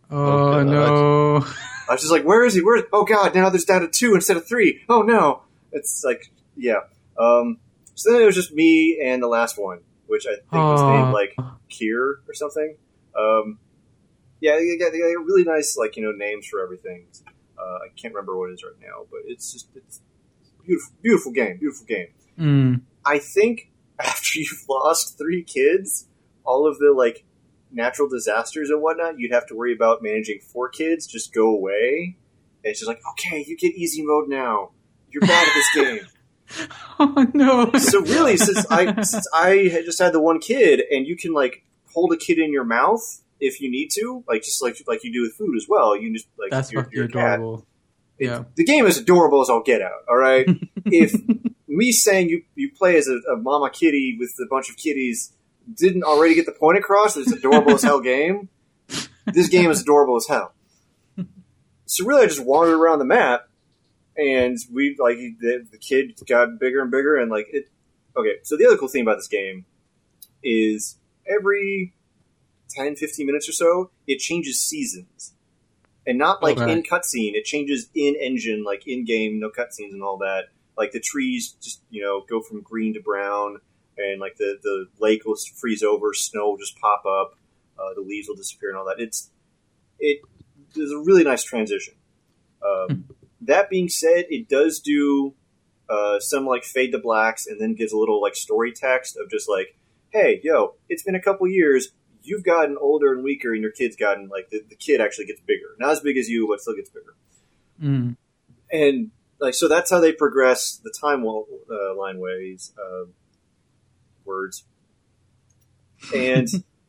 Oh, God. no. I was just like, where is he? Where? Oh god, now there's down to two instead of three. Oh no. It's like, yeah. Um, so then it was just me and the last one, which I think was Aw. named like Kier or something. Um, yeah, they got, they got really nice, like, you know, names for everything. Uh, I can't remember what it is right now, but it's just it's beautiful, beautiful game, beautiful game. Mm. I think after you've lost three kids, all of the like natural disasters and whatnot, you'd have to worry about managing four kids just go away. And it's just like, okay, you get easy mode now. You're bad at this game. Oh, no. So really, since I since I had just had the one kid, and you can like hold a kid in your mouth if you need to, like just like like you do with food as well. You can just like That's your, fucking your cat. adorable. Yeah. The game is adorable as all get out. All right, if me saying you you play as a, a mama kitty with a bunch of kitties didn't already get the point across, that it's adorable as hell game. This game is adorable as hell. So really, I just wandered around the map, and we like the, the kid got bigger and bigger, and like it. Okay, so the other cool thing about this game is every ten, fifteen minutes or so, it changes seasons. And not like Okay. in cutscene, it changes in engine, like in game, no cutscenes and all that. Like the trees just, you know, go from green to brown, and like the, the lake will freeze over, snow will just pop up, uh, the leaves will disappear and all that. It's it is a really nice transition. Um, that being said, it does do uh, some like fade to blacks, and then gives a little like story text of just like, hey, yo, it's been a couple years. You've gotten older and weaker, and your kid's gotten, like, the, the kid actually gets bigger. Not as big as you, but still gets bigger. Mm. And, like, so that's how they progress the timeline uh, line ways, uh, words. And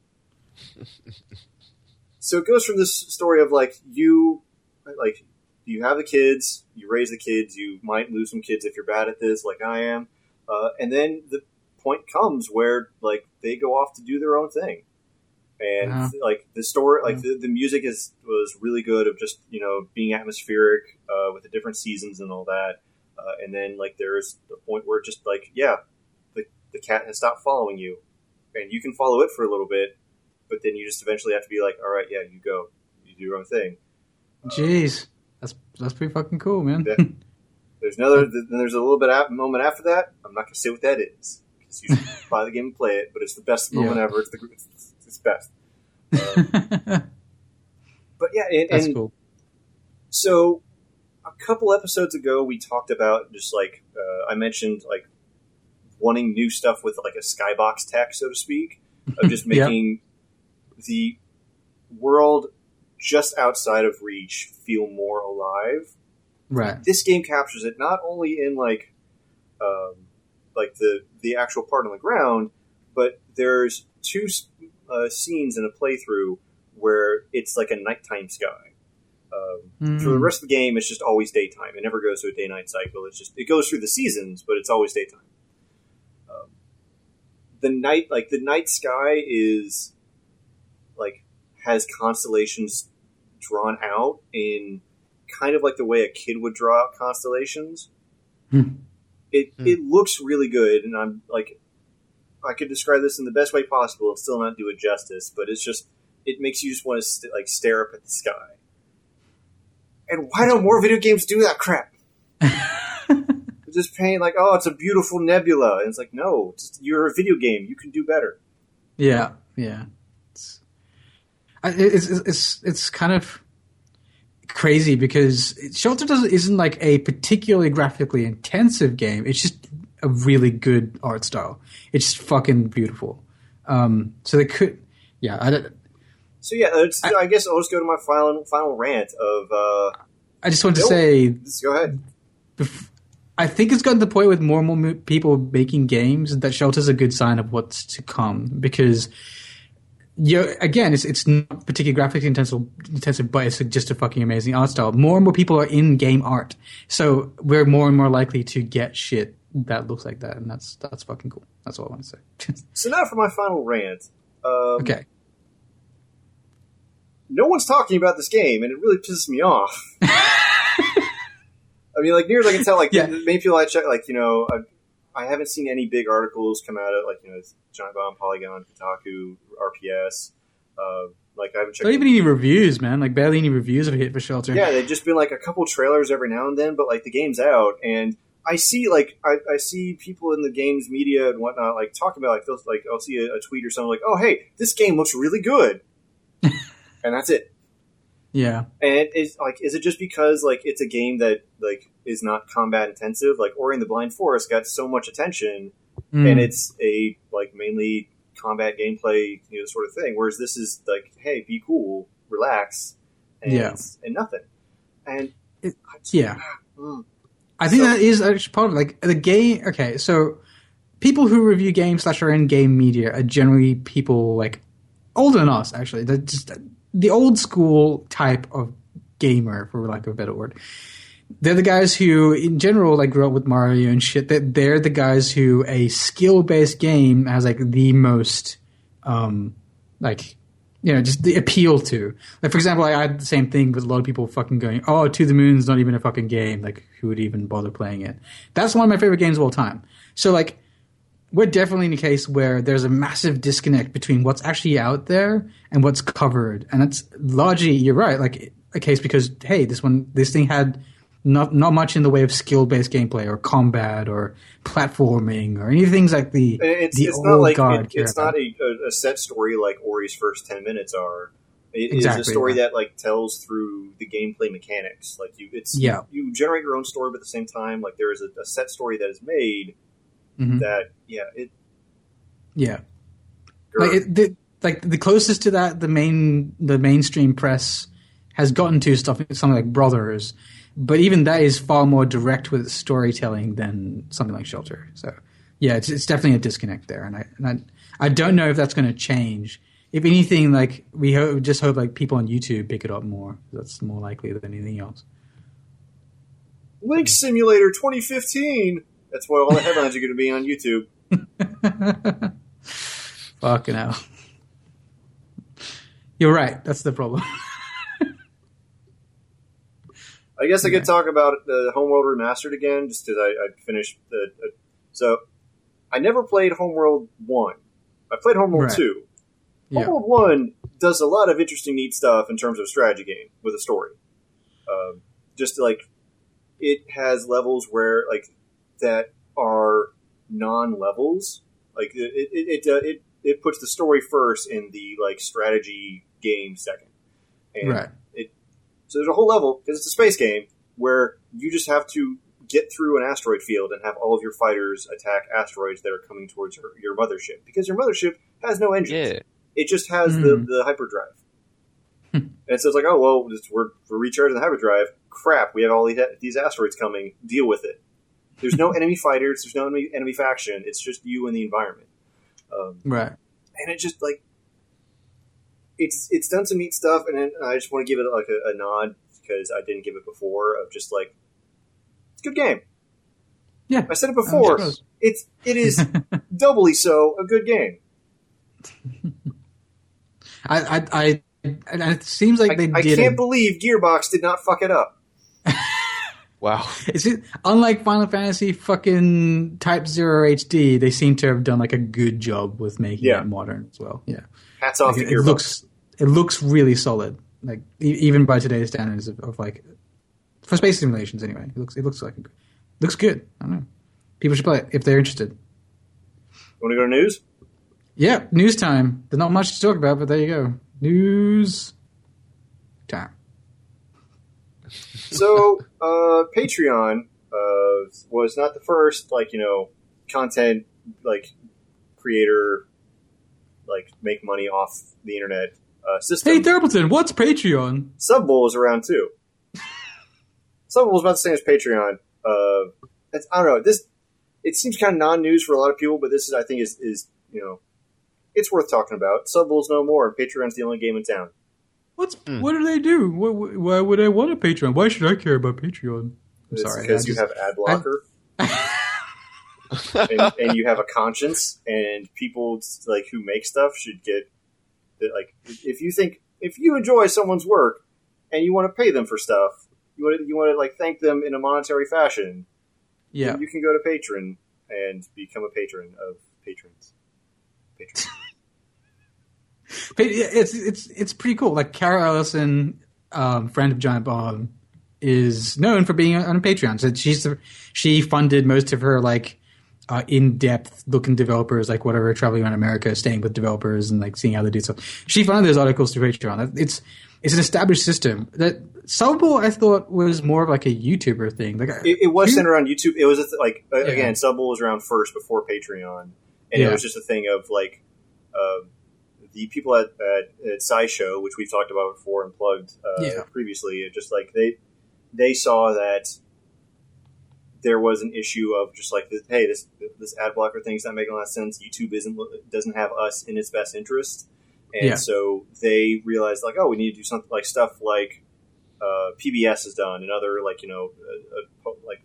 so it goes from this story of, like, you, like, you have the kids, you raise the kids, you might lose some kids if you're bad at this, like I am. Uh, and then the point comes where, like, they go off to do their own thing. And Yeah. like the story, like the, the music is was really good of just, you know, being atmospheric uh, with the different seasons and all that. Uh, and then like there's the point where just like yeah, the the cat has stopped following you, and you can follow it for a little bit, but then you just eventually have to be like, all right, yeah, you go, you do your own thing. Jeez. That's that's pretty fucking cool, man. Yeah. There's another. Then there's a little bit af- moment after that. I'm not gonna say what that is because you should buy the game and play it. But it's the best moment Yeah. ever. It's the it's, it's best. Uh, but yeah, and, That's and cool. so a couple episodes ago, we talked about just like uh, I mentioned, like wanting new stuff with like a skybox tech, so to speak, of just Yeah. making the world just outside of Reach feel more alive. Right. This game captures it not only in like um, like the the actual part on the ground, but there's two uh, scenes in a playthrough where it's like a nighttime sky. Um, Mm. For the rest of the game, it's just always daytime. It never goes through a day-night cycle. It's just it goes through the seasons, but it's always daytime. Um, the night, like the night sky, is like has constellations drawn out in kind of like the way a kid would draw out constellations. Hmm. It Hmm. it looks really good, and I'm like, I could describe this in the best way possible and still not do it justice, but it's just it makes you just want to st- like stare up at the sky. And why don't more video games do that crap? They're just paint like, oh, it's a beautiful nebula, and it's like, no, it's, you're a video game. You can do better. Yeah, yeah. It's, I- it's it's it's it's kind of crazy because Shelter doesn't isn't like a particularly graphically intensive game. It's just a really good art style. It's just fucking beautiful. Um, so they could, yeah. I don't. So yeah, it's, I, I guess I'll just go to my final final rant of. Uh, I just want to Nope. say, just go ahead. bef- I think it's gotten to the point with more and more mo- people making games that Shelter's a good sign of what's to come because. Yeah, again, it's it's not particularly graphically intensive, intensive, but it's just a fucking amazing art style. More and more people are in game art, so we're more and more likely to get shit that looks like that, and that's that's fucking cool. That's all I want to say. So now for my final rant. Um, Okay, No one's talking about this game, and it really pisses me off. I mean, like, near as I can tell, like, Yeah. the main people I check, like, you know, I, I haven't seen any big articles come out of, like, you know, Giant Bomb, Polygon, Kotaku, R P S. Uh, Like I haven't checked. Not even any reviews, man. Like barely any reviews have hit for Shelter. Yeah, they've just been like a couple trailers every now and then, but like the game's out, and I see like I, I see people in the games media and whatnot like talking about like they'll, like I'll see a, a tweet or something like, "Oh, hey, this game looks really good," and that's it. Yeah, and it's like, is it just because like it's a game that like is not combat intensive? Like Ori and the Blind Forest got so much attention, mm. and it's a like mainly combat gameplay, you know, sort of thing. Whereas this is like, hey, be cool, relax, and yeah. and nothing. And it, yeah, mm. I think so, that is actually part of like the game. Okay, so people who review games slash are in game media are generally people like older than us. Actually, they're just the old school type of gamer, for lack of a better word. They're the guys who, in general, like grew up with Mario and shit. That they're the guys who a skill-based game has like the most, um, like, you know, just the appeal to. Like, for example, I had the same thing with a lot of people fucking going, "Oh, To the Moon's not even a fucking game. Like, who would even bother playing it?" That's one of my favorite games of all time. So, like, we're definitely in a case where there's a massive disconnect between what's actually out there and what's covered, and that's largely, you're right, like a case because hey, this one, this thing had. Not not much in the way of skill-based gameplay or combat or platforming or any things like the it's, the it's old not like guard it, it's not a, a set story like Ori's first ten minutes are. It exactly, is a story yeah. that like tells through the gameplay mechanics. Like you, it's yeah. you, you generate your own story, but at the same time, like there is a, a set story that is made. Mm-hmm. That yeah it yeah like it, the, like the closest to that the main the mainstream press has gotten to stuff something like Brothers. But even that is far more direct with storytelling than something like Shelter. So, yeah, it's, it's definitely a disconnect there, and I and I, I don't know if that's going to change. If anything, like we ho- just hope like people on YouTube pick it up more. That's more likely than anything else. Link Simulator twenty fifteen. That's what all the headlines are going to be on YouTube. Fucking hell. You're right. That's the problem. I guess I could talk about the Homeworld Remastered again, just because I, I finished the. Uh, so, I never played Homeworld one. I played Homeworld right. two. Yeah. Homeworld one does a lot of interesting, neat stuff in terms of strategy game with a story. Um, just like it has levels where like that are non-levels. Like it, it, it, uh, it, it puts the story first in the like strategy game second. And right. So there's a whole level, because it's a space game, where you just have to get through an asteroid field and have all of your fighters attack asteroids that are coming towards your, your mothership. Because your mothership has no engines. Yeah. It just has mm. the, the hyperdrive. And so it's like, oh, well, this, we're, we're recharging the hyperdrive. Crap, we have all these, these asteroids coming. Deal with it. There's no enemy fighters. There's no enemy, enemy faction. It's just you and the environment. Um, right. And it just, like... It's it's done some neat stuff, and then I just want to give it like a, a nod because I didn't give it before. Of just like, it's a good game. Yeah, I said it before. It's it is doubly so a good game. I I, I and it seems like they I, did. I can't it. believe Gearbox did not fuck it up. Wow. It's unlike Final Fantasy fucking Type Zero H D. They seem to have done like a good job with making yeah. it modern as well. Yeah. Hats off like to it, Gearbox. It looks it looks really solid. Like e- even by today's standards of, of like for space simulations anyway. It looks it looks like it looks good. I don't know. People should play it if they're interested. Want to go to news? Yeah, news time. There's not much to talk about, but there you go. News time. So, uh, Patreon uh, was not the first, like, you know, content, like, creator, like, make money off the internet uh, system. Hey, Thurpleton, what's Patreon? Subbowl is around, too. Subbowl is about the same as Patreon. Uh, it's, I don't know, this, it seems kind of non-news for a lot of people, but this is, I think, is, is you know, it's worth talking about. Subbowl's no more, and Patreon's the only game in town. What's mm. What do they do? Why, why would I want a Patreon? Why should I care about Patreon? I'm it's sorry. Because I you just, have ad blocker. and, and you have a conscience, and people like who make stuff should get like if you think if you enjoy someone's work and you want to pay them for stuff, you want to, you want to like thank them in a monetary fashion. Yeah, then you can go to Patreon and become a patron of patrons. Patrons. But it's it's it's pretty cool. Like Kara Ellison, um, friend of Giant Bomb, is known for being on Patreon. So she's the, she funded most of her like uh, in-depth looking developers, like whatever, traveling around America, staying with developers and like seeing how they do stuff. She funded those articles through Patreon. It's it's an established system. That Subbable, I thought, was more of like a YouTuber thing. Like it, it was centered on YouTube. It was a th- like uh, Yeah. again, Subbable was around first before Patreon, and Yeah. it was just a thing of like uh, the people at, at, at SciShow, which we've talked about before and plugged uh, Yeah. previously. It just like they they saw that there was an issue of just like, hey, this this ad blocker thing's not making a lot of sense. YouTube isn't doesn't have us in its best interest, and Yeah. so they realized like, oh, we need to do something like stuff like uh, P B S has done and other like you know uh, uh, like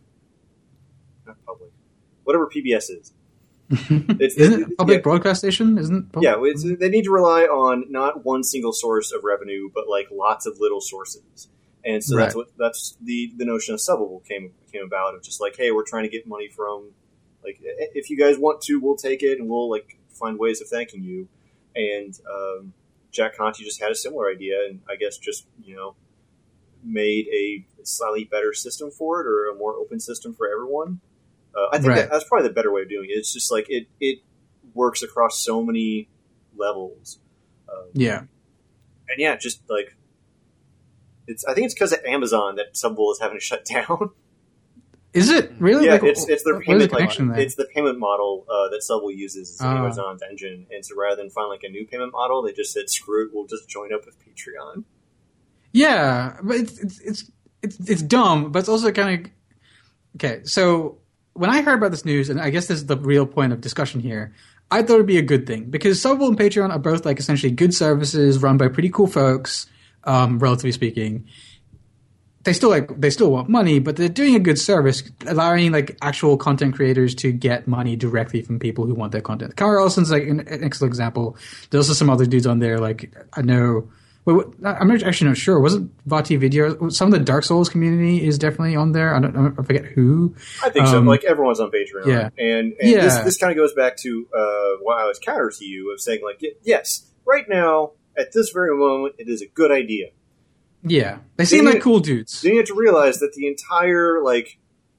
not public, whatever P B S is. It's, Isn't it a public yeah, broadcast station? Isn't it? Public? yeah, it's, they need to rely on not one single source of revenue, but like lots of little sources. And so that's Right. what that's the, the notion of Subbable came came about, of just like, hey, we're trying to get money from, like, if you guys want to, we'll take it and we'll like find ways of thanking you. And um, Jack Conte just had a similar idea, and I guess just you know made a slightly better system for it, or a more open system for everyone. Uh, I think Right. that, that's probably the better way of doing it. It's just like it it works across so many levels. Um, Yeah. and yeah, just like it's. I think it's because of Amazon that Subbable is having to shut down. Is it really? yeah, Like, it's it's their what is payment. the connection Like, there? it's the payment model uh, that Subbable uses is Oh. Amazon's engine, and so rather than find like a new payment model, they just said, "Screw it, we'll just join up with Patreon." Yeah, but it's it's it's it's, it's dumb, but it's also kind of okay. So when I heard about this news, and I guess this is the real point of discussion here, I thought it'd be a good thing because Subbable and Patreon are both like essentially good services run by pretty cool folks, um, relatively speaking. They still like they still want money, but they're doing a good service, allowing like actual content creators to get money directly from people who want their content. Kara Ellison's like an, an excellent example. There's also some other dudes on there. Like I know, well, I'm not actually not sure. Wasn't Vati Video? Some of the Dark Souls community is definitely on there. I don't, I forget who. I think so. Um, Like everyone's on Patreon, yeah. and, and Yeah. this this kind of goes back to uh, why I was counter to you of saying like, y- yes, right now at this very moment, it is a good idea. Yeah, they seem They- like cool dudes. So you have to realize that the entire like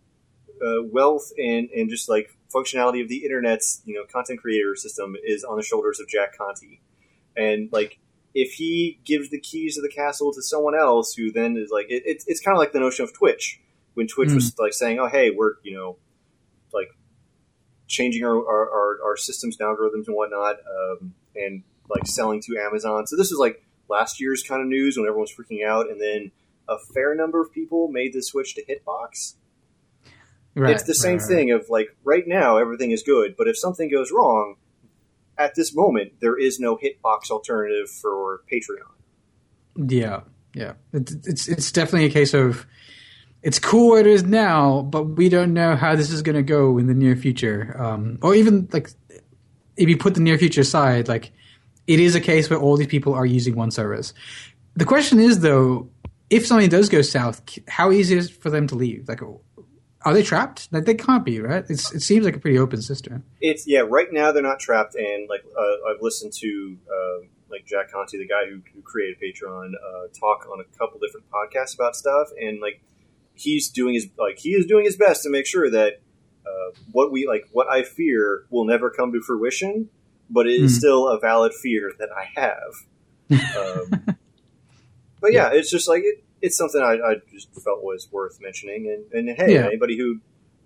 uh, wealth and, and just like functionality of the internet's you know content creator system is on the shoulders of Jack Conte, and like if he gives the keys to the castle to someone else who then is like it, it's it's kind of like the notion of Twitch when Twitch Mm. was like saying, oh hey, we're you know like changing our our, our, our systems and algorithms and whatnot, um, and like selling to Amazon. So this is like last year's kind of news when everyone was freaking out, and then a fair number of people made the switch to Hitbox. Right, It's the same right, right. thing of like right now everything is good, but if something goes wrong, at this moment there is no Hitbox alternative for Patreon. Yeah, yeah. It, it's it's definitely a case of it's cool where it is now, but we don't know how this is going to go in the near future. Um, or even like if you put the near future aside, like it is a case where all these people are using one service. The question is though, if something does go south, how easy is it for them to leave? Like, are they trapped? Like they can't be, right? It's it seems like a pretty open system. It's yeah, right now they're not trapped, and like uh, I've listened to uh, like Jack Conte, the guy who, who created Patreon, uh, talk on a couple different podcasts about stuff, and like he's doing his like he is doing his best to make sure that uh, what we like what I fear will never come to fruition, but it is Mhm. still a valid fear that I have. Um, but yeah, it's just like it, it's something I, I just felt was worth mentioning, and, and hey, Yeah. anybody who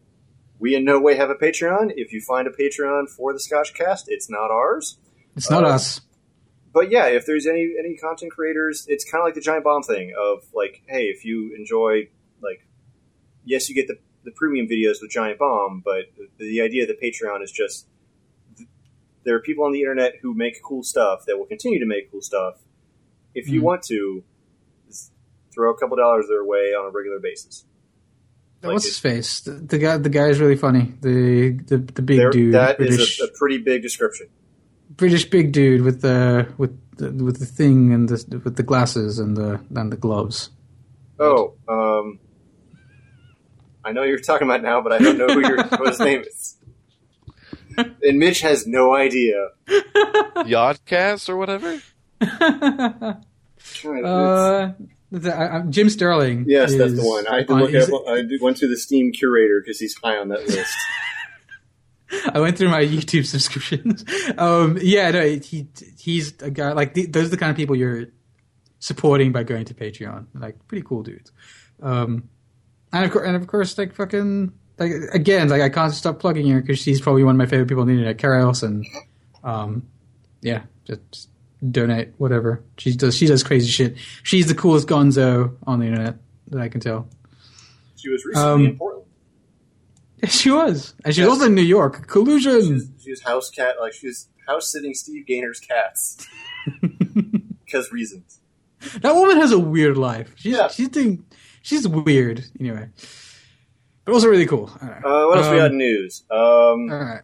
we in no way have a Patreon. If you find a Patreon for the Scotch Cast, it's not ours. It's not Uh, us. But yeah, if there's any any content creators, it's kind of like the Giant Bomb thing of like, hey, if you enjoy like, yes, you get the the premium videos with Giant Bomb, but the, the idea of the Patreon is just th- there are people on the internet who make cool stuff that will continue to make cool stuff. If you Mhm. want to, just throw a couple dollars their way on a regular basis. Like What's it- his face? The, the guy. The guy is really funny. The the, the big there- dude. that British, is a, a pretty big description. British big dude with the with the, with the thing and the with the glasses and the and the gloves. Oh, um, I know who you're talking about now, but I don't know who your what his name is. and Mitch has no idea. Yodcast or whatever? God, uh, the, I, I, Jim Sterling. yes, that's is the one. I had to on- look he's- up. I did- went to the Steam curator because he's high on that list. I went through my YouTube subscriptions. Um, yeah, no, he he's a guy like the, those are the kind of people you're supporting by going to Patreon. Like pretty cool dudes. Um, and of course, and of course, like fucking like again, like I can't stop plugging her because she's probably one of my favorite people on the internet. Kara Elson. Um, yeah, just, just donate whatever she does. She does crazy shit. She's the coolest gonzo on the internet that I can tell. She was recently Um, in Portland. She was, and she's Yes. also in New York. Collusion. She was, she was house cat, like she was house sitting Steve Gaynor's cats because reasons. That woman has a weird life. She's Yeah. she's doing she's weird anyway, but also really cool. All right. Uh, what else we Um, got in news? Um, All right.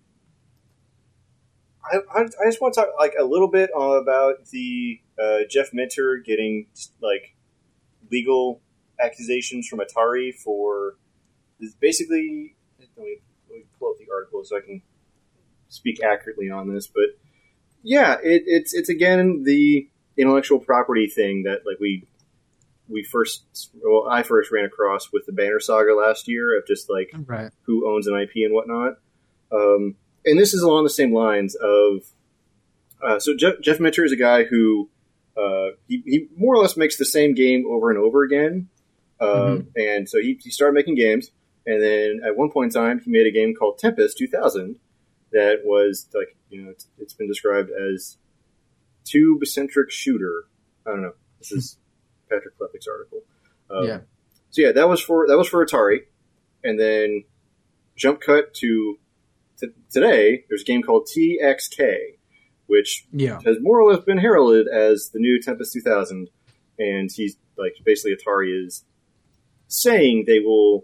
I, I, I just want to talk like a little bit about the uh, Jeff Minter getting like legal accusations from Atari for this basically. Let me, let me pull up the article so I can speak accurately on this. But yeah, it, it's it's again the intellectual property thing that like we we first well I first ran across with the Banner Saga last year of just like Right. who owns an I P and whatnot. Um, and this is along the same lines of uh, so Jeff, Jeff Minter is a guy who uh, he, he more or less makes the same game over and over again. Uh, Mhm. And so he, he started making games. And then at one point in time, he made a game called Tempest two thousand that was like, you know, it's, it's been described as tube-centric shooter. I don't know. This is Patrick Klepek's article. Um, Yeah. So yeah, that was for that was for Atari. And then jump cut to, to today, there's a game called T X K, which Yeah. has more or less been heralded as the new Tempest two thousand. And he's like, basically Atari is saying they will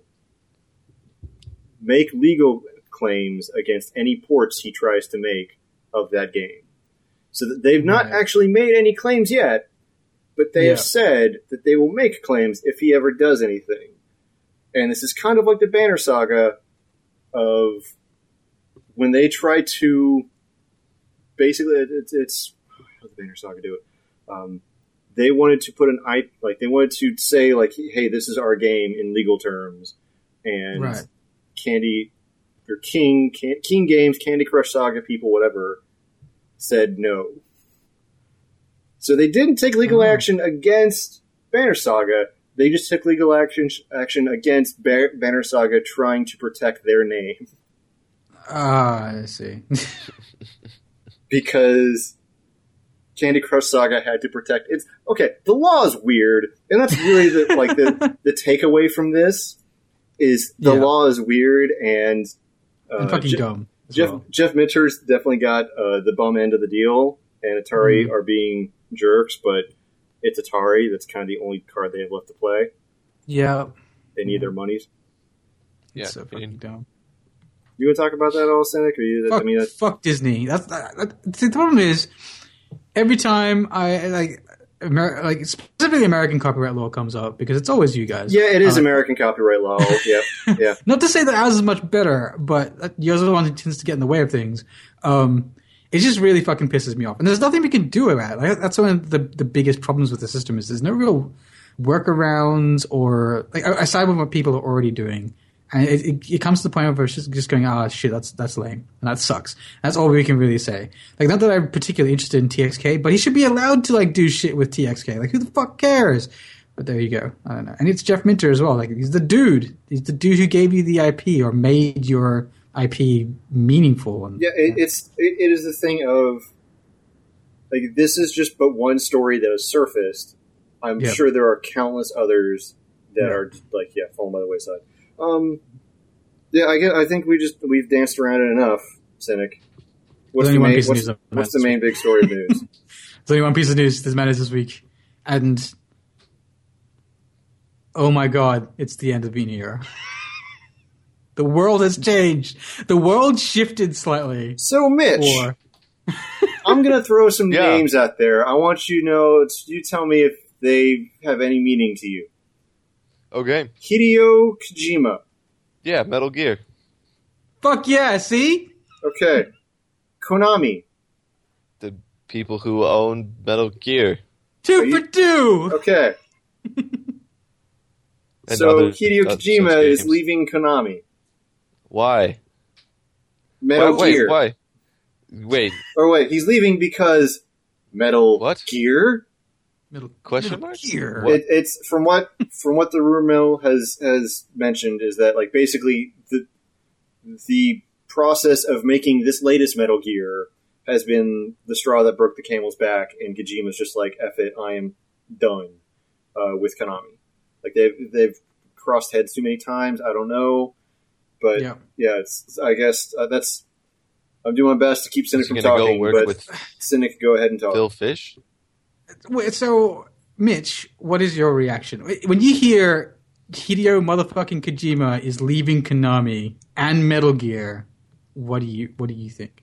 make legal claims against any ports he tries to make of that game. So that they've not Right. actually made any claims yet, but they Yeah. have said that they will make claims if he ever does anything. And this is kind of like the Banner Saga of when they try to basically it's, it's how did the Banner Saga do it? Um, they wanted to put an I like they wanted to say like, hey, this is our game in legal terms, and Right. Candy or King Can, King Games, Candy Crush Saga people, whatever, said no. So they didn't take legal Oh. action against Banner Saga. They just took legal action action against Ba- Banner Saga, trying to protect their name Ah, I see. because Candy Crush Saga had to protect its. Okay, the law is weird, and that's really the like the the takeaway from this is the Yeah. law is weird and. Uh, and fucking Je- dumb. as Jeff well. Jeff Minter's definitely got uh, the bum end of the deal, and Atari Mhm. are being jerks, but it's Atari. That's kind of the only card they have left to play. Yeah. They need their monies. Yeah. It's so fucking dumb. You want to talk about that at all, Cynic? Or you, Fuck, I mean, that's, fuck Disney. That's that, that, the problem is every time I like Amer- like specifically American copyright law comes up because it's always you guys. yeah, it is Uh, American copyright law. Yep, yeah. Not to say that ours is much better, but yours are the one who tends to get in the way of things. Um, it just really fucking pisses me off, and there's nothing we can do about it. Like, that's one of the the biggest problems with the system is there's no real workarounds or like aside from what people are already doing. And it, it, it comes to the point where it's just, just going, ah, shit, that's that's lame, and that sucks. That's all we can really say. Like, not that I'm particularly interested in T X K, but he should be allowed to like do shit with T X K. Like, who the fuck cares? But there you go. I don't know. And it's Jeff Minter as well. Like, he's the dude. He's the dude who gave you the I P or made your I P meaningful. And, Yeah, it, it's it, it is the thing of like this is just but one story that has surfaced. I'm Yeah. sure there are countless others that Yeah. are like yeah falling by the wayside. Um, yeah, I get. I think we just we've danced around it enough, Cynic. What's There's the only one main? piece of What's, news that what's the matters. main big story of news? There's only one piece of news that matters this week. And oh my god, it's the end of Beanie Era. The world has changed. The world shifted slightly. So, Mitch, Or I'm gonna throw some Yeah. names out there. I want you to know. It's, you tell me if they have any meaning to you. Okay. Hideo Kojima. Yeah, Metal Gear. fuck yeah, see? Okay. Konami. The people who own Metal Gear. Two you- for two. Okay. And So other- Hideo other such Kojima is games. leaving Konami. Why? Metal why, Gear. Wait, why? Wait, Or wait, he's leaving because Metal What? Gear? Middle, Question middle mark? gear. What? It, it's from what from what the rumor mill has has mentioned is that like basically the the process of making this latest Metal Gear has been the straw that broke the camel's back, and Kojima's just like, F it, I am done uh, with Konami. Like they've they've crossed heads too many times. I don't know, but Yeah. yeah, it's I guess uh, that's. I'm doing my best to keep Cynic is he from gonna go talking, work but with Cynic, go ahead and talk. Phil Fish? Wait, so, Mitch, what is your reaction when you hear Hideo motherfucking Kojima is leaving Konami and Metal Gear? What do you What do you think?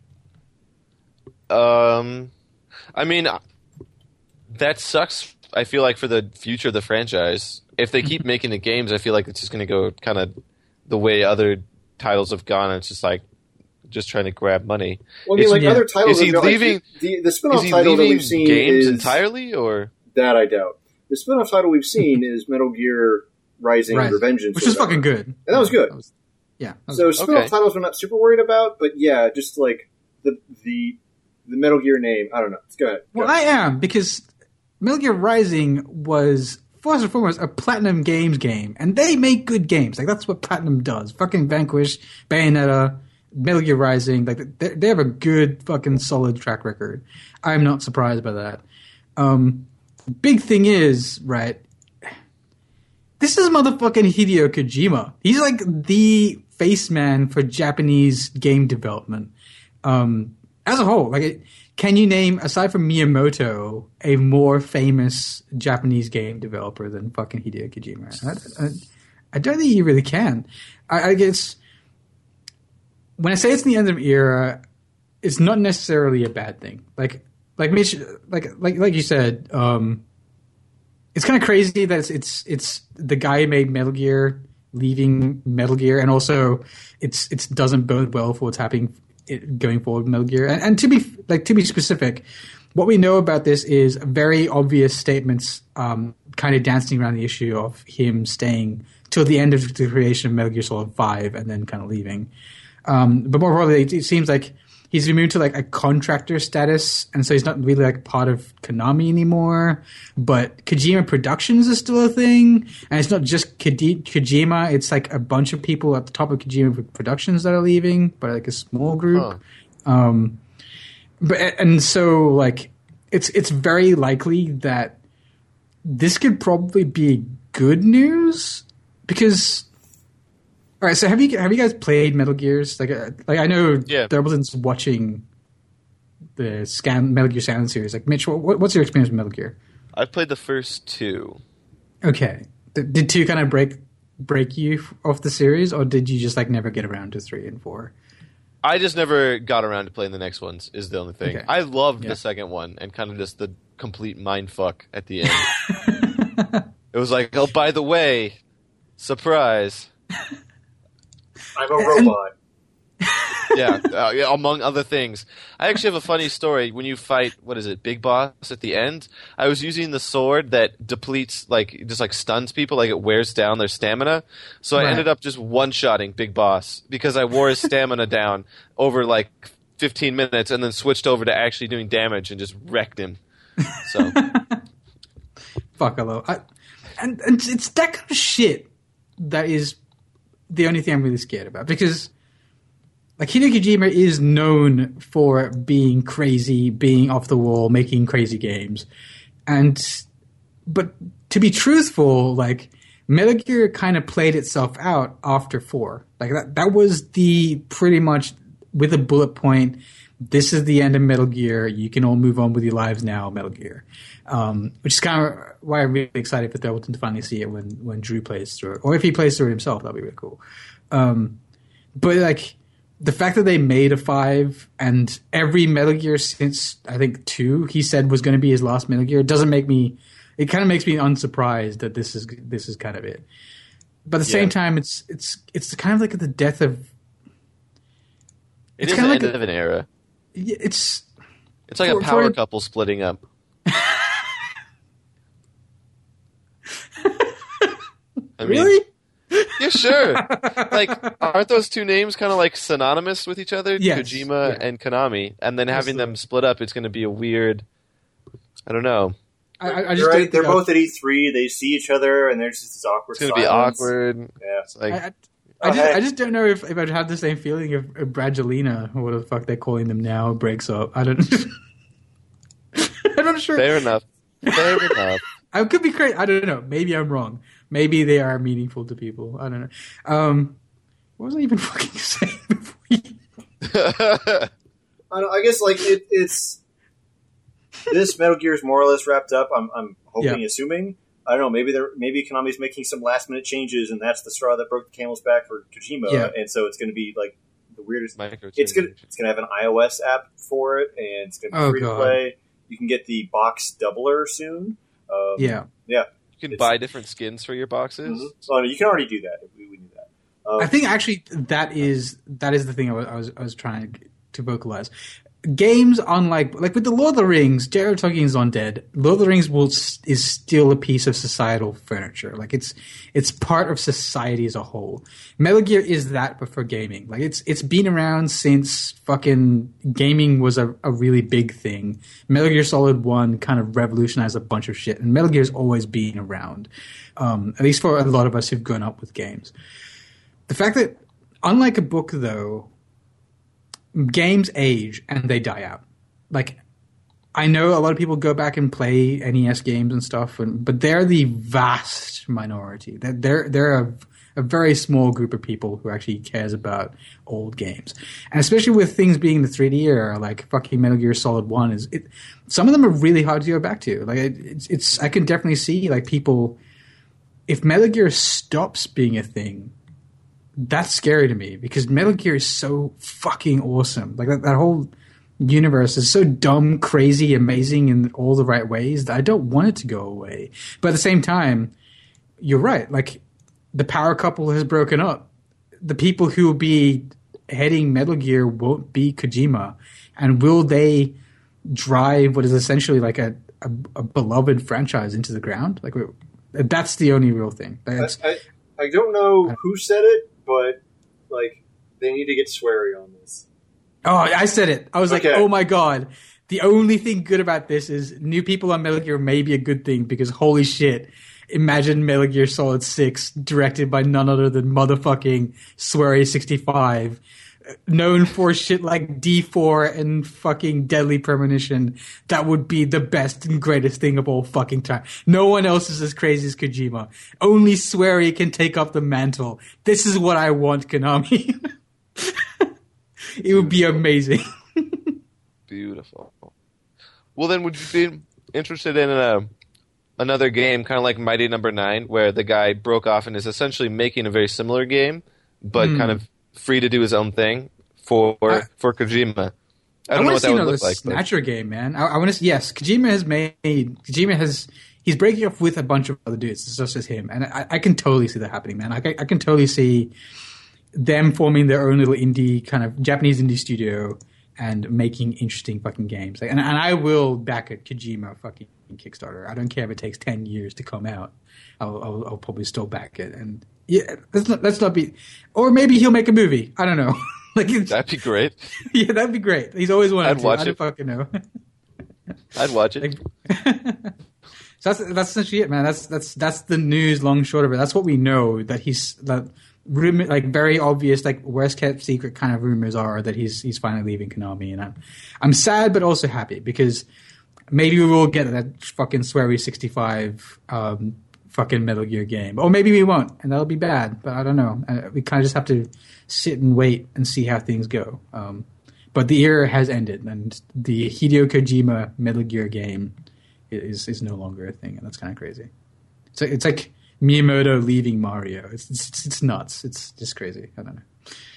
Um, I mean, that sucks. I feel like for the future of the franchise, if they keep making the games, I feel like it's just going to go kind of the way other titles have gone. And it's just like just trying to grab money. Well, I mean, Is- like yeah. other titles, Is he have got, like, leaving- the, the Is spin-off he title that leaving we've seen games is entirely, or that I doubt. The spin-off title we've seen is Metal Gear Rising Right. Revengeance, Which or is fucking whatever. good. And that was good. That was- yeah. that was- So spin-off Okay. titles we're not super worried about, but yeah, just like the the the Metal Gear name. I don't know. Let's go ahead. Go well, I am because Metal Gear Rising was first and foremost a Platinum Games game, and they make good games. Like that's what Platinum does. Fucking Vanquish, Bayonetta, Metal Gear Rising. Like they, they have a good fucking solid track record. I'm not surprised by that. Um, big thing is right. This is motherfucking Hideo Kojima. He's like the face man for Japanese game development. Um, as a whole, like, it, can you name, aside from Miyamoto, a more famous Japanese game developer than fucking Hideo Kojima? I, I, I don't think you really can. I, I guess when I say it's the end of an era, it's not necessarily a bad thing. Like, like Mitch, like, like, like you said, um, it's kind of crazy that it's, it's it's the guy who made Metal Gear leaving Metal Gear, and also it's it doesn't bode well for what's happening it, going forward with Metal Gear. And, and to be like to be specific, what we know about this is very obvious statements, um, kind of dancing around the issue of him staying till the end of the creation of Metal Gear Solid Five and then kind of leaving. Um, but more broadly, it, it seems like he's moved to like a contractor status, and so he's not really like part of Konami anymore. But Kojima Productions is still a thing, and it's not just Koji- Kojima; it's like a bunch of people at the top of Kojima Productions that are leaving, but like a small group. Huh. Um, but and so like it's it's very likely that this could probably be good news because. All right, so have you have you guys played Metal Gears? Like, uh, like I know Yeah. Thurbleton's watching the scan Metal Gear Sound series. Like, Mitch, what, what's your experience with Metal Gear? I've played the first two. Okay, did, did two kind of break break you f- off the series, or did you just like never get around to three and four? I just never got around to playing the next ones. Is the only thing. Okay. I loved Yeah. the second one and kind of just the complete mind fuck at the end. It was like, oh, by the way, surprise. I'm a robot. yeah, uh, yeah, among other things. I actually have a funny story. When you fight, what is it, Big Boss at the end, I was using the sword that depletes, like, just like stuns people, like it wears down their stamina. So I Right. ended up just one-shotting Big Boss because I wore his stamina down over like fifteen minutes and then switched over to actually doing damage and just wrecked him. So, Fuck hello, I, and and it's that kind of shit that is the only thing I'm really scared about because. Like, Hideo Kojima is known for being crazy, being off the wall, making crazy games. And, but to be truthful, like, Metal Gear kind of played itself out after four. Like, that, that was the pretty much, with a bullet point, this is the end of Metal Gear. You can all move on with your lives now, Metal Gear. Um, which is kind of why I'm really excited for Thurbleton to finally see it when, when Drew plays through it. Or if he plays through it himself, that'd be really cool. Um, but, like, the fact that they made a five and every Metal Gear since I think two he said was going to be his last Metal Gear doesn't make me. It kind of makes me unsurprised that this is this is kind of it. But at the Yeah. same time, it's it's it's kind of like the death of. It It's is the kinda end like of an era. Yeah, It's It's like For- a power for- couple splitting up. I mean, really. yeah, sure. Like, aren't those two names kind of like synonymous with each other? Yes, Kojima yeah. and Konami. And then having them Absolutely. split up, it's going to be a weird. I don't know. I, I I You're just right. don't They're think I- both at E three. They see each other, and there's just this awkward. It's going to be silence. awkward. Yeah. It's like, I, I, Oh, I just, hey. I just don't know if, if I'd have the same feeling if, if Brangelina, or what the fuck they're calling them now, breaks up. I don't. I'm not sure. fair enough. Fair enough. I could be crazy. I don't know. Maybe I'm wrong. Maybe they are meaningful to people. I don't know. Um, what was I even fucking saying before? You... I, don't, I guess like it, it's this Metal Gear is more or less wrapped up. I'm, I'm hoping, Yeah. assuming. I don't know. Maybe they're maybe Konami's making some last minute changes, and that's the straw that broke the camel's back for Kojima. Yeah. And so it's going to be like the weirdest. Microtransactions. It's gonna it's gonna have an iOS app for it, and it's gonna be Oh, free to God. play. You can get the box doubler soon. Um, Yeah. yeah. You can It's- buy different skins for your boxes. Mhm. Oh, no, you can already do that. We, we knew that. Um, I think actually that is that is the thing I was I was, I was trying to vocalize. Games unlike like with the Lord of the Rings, J R R Tolkien's undead. Lord of the Rings will is still a piece of societal furniture. Like it's it's part of society as a whole. Metal Gear is that, but for gaming. Like it's it's been around since fucking gaming was a, a really big thing. Metal Gear Solid One kind of revolutionized a bunch of shit, and Metal Gear's always been around. Um, at least for a lot of us who've grown up with games. The fact that, unlike a book, though, games age and they die out. Like, I know a lot of people go back and play N E S games and stuff, and, but they're the vast minority. They're they're, they're a, a very small group of people who actually cares about old games, and especially with things being the three D era, like fucking Metal Gear Solid One is. It, some of them are really hard to go back to. Like, it, it's it's I can definitely see like people. If Metal Gear stops being a thing, that's scary to me because Metal Gear is so fucking awesome. Like that, that whole universe is so dumb, crazy, amazing in all the right ways that I don't want it to go away. But at the same time, you're right. Like the power couple has broken up. The people who will be heading Metal Gear won't be Kojima. And will they drive what is essentially like a, a, a beloved franchise into the ground? Like that's the only real thing. That's, I, I, I don't know who said it, but like they need to get sweary on this. Oh, I said it. I was like, Okay. oh my god. The only thing good about this is new people on Metal Gear may be a good thing because holy shit, imagine Metal Gear Solid six directed by none other than motherfucking Swery sixty-five, known for shit like D four and fucking Deadly Premonition. That would be the best and greatest thing of all fucking time. No one else is as crazy as Kojima. Only Swery can take up the mantle. This is what I want, Konami. It would be amazing. Beautiful. Well, then, would you be interested in a, another game, kind of like Mighty Number Nine, where the guy broke off and is essentially making a very similar game, but Hmm. kind of free to do his own thing for I- for Kojima? I I, don't want know to what see that would another look like. But Snatcher game, man. I, I want to. Yes, Kojima has made. Kojima has. He's breaking up with a bunch of other dudes. It's just as him, and I, I can totally see that happening, man. I, can- I can totally see them forming their own little indie kind of Japanese indie studio and making interesting fucking games. Like, and, and I will back a Kojima fucking Kickstarter. I don't care if it takes ten years to come out. I'll, I'll, I'll probably still back it. And yeah, let's not, let's not be. Or maybe he'll make a movie. I don't know. Like, it's, that'd be great. yeah, that'd be great. He's always wanted I'd to. watch I don't it. fucking know. I'd watch it. Like, so that's that's essentially it, man. That's that's that's the news, long and short of it. That's what we know. That he's that rumor, like very obvious, like worst kept secret kind of rumors are that he's he's finally leaving Konami, and I'm I'm sad but also happy because maybe we will get that fucking Swery sixty-five um, fucking Metal Gear game, or maybe we won't, and that'll be bad. But I don't know. Uh, we kind of just have to sit and wait and see how things go. Um, but the era has ended, and the Hideo Kojima Metal Gear game is is no longer a thing, and that's kind of crazy. So it's like Miyamoto leaving Mario. It's, it's it's nuts. It's just crazy. I don't know.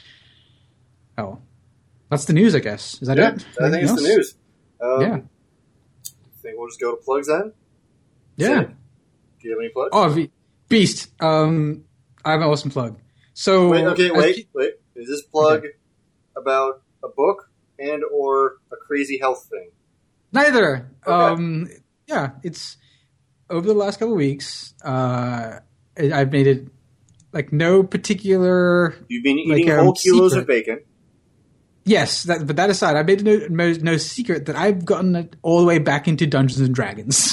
Oh, that's the news, I guess. Is that Yeah, it? I think Anything it's the else? news. Um, Yeah. I think we'll just go to plugs then. Yeah. Sid, do you have any plugs? Oh, V- Beast. Um, I have an awesome plug. So wait, okay, as wait, pe- wait. Is this plug Okay. about a book, and or a crazy health thing? Neither. Okay. Um, yeah, it's over the last couple of weeks. Uh, I- I've made it like no particular. You've been like, eating um, whole kilos secret. of bacon. Yes, that, but that aside, I made no, no no secret that I've gotten it all the way back into Dungeons and Dragons.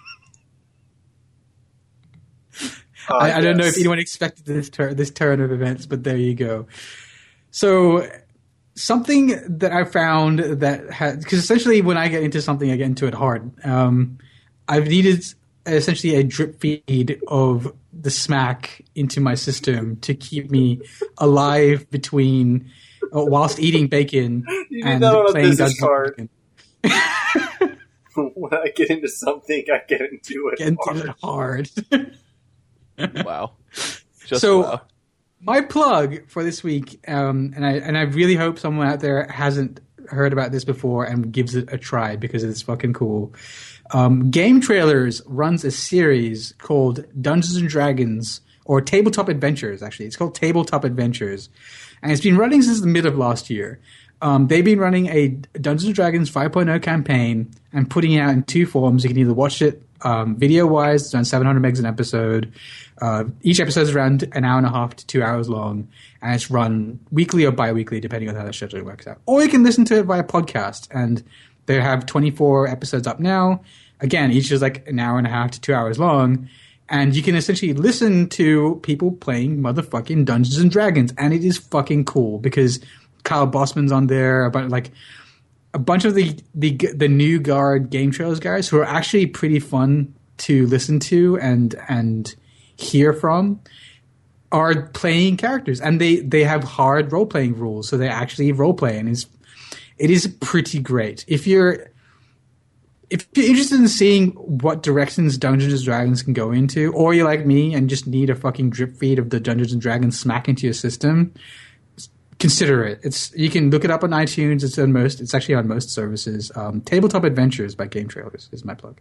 Uh, I, I don't know yes. if anyone expected this tur- this turn of events, but there you go. So something that I found that had, because essentially when I get into something, I get into it hard. Um, I've needed essentially a drip feed of the smack into my system to keep me alive between uh, whilst eating bacon You need and that on a playing business Dungeons and card. Dragons. When I get into something, I get into it. Get into hard. it hard. Wow. Just So- wow. My plug for this week, um, and I and I really hope someone out there hasn't heard about this before and gives it a try because it's fucking cool. Um, Game Trailers runs a series called Dungeons and Dragons, or Tabletop Adventures. Actually, it's called Tabletop Adventures, and it's been running since the mid of last year. Um, they've been running a Dungeons and Dragons five point oh campaign and putting it out in two forms. You can either watch it um, video-wise, it's around seven hundred megs an episode. Uh, each episode is around an hour and a half to two hours long, and it's run weekly or bi-weekly, depending on how the schedule works out. Or you can listen to it via podcast, and they have twenty-four episodes up now. Again, each is like an hour and a half to two hours long, and you can essentially listen to people playing motherfucking Dungeons and Dragons, and it is fucking cool because Kyle Bossman's on there, about like a bunch of the the the new guard Game Trailers guys who are actually pretty fun to listen to and and hear from are playing characters, and they they have hard role playing rules, so they actually role play, and it's it is pretty great. If you're if you're interested in seeing what directions Dungeons and Dragons can go into, or you're like me and just need a fucking drip feed of the Dungeons and Dragons smack into your system, consider it. It's you can look it up on iTunes. It's on most. It's actually on most services. Um, Tabletop Adventures by Game Trailers is my plug.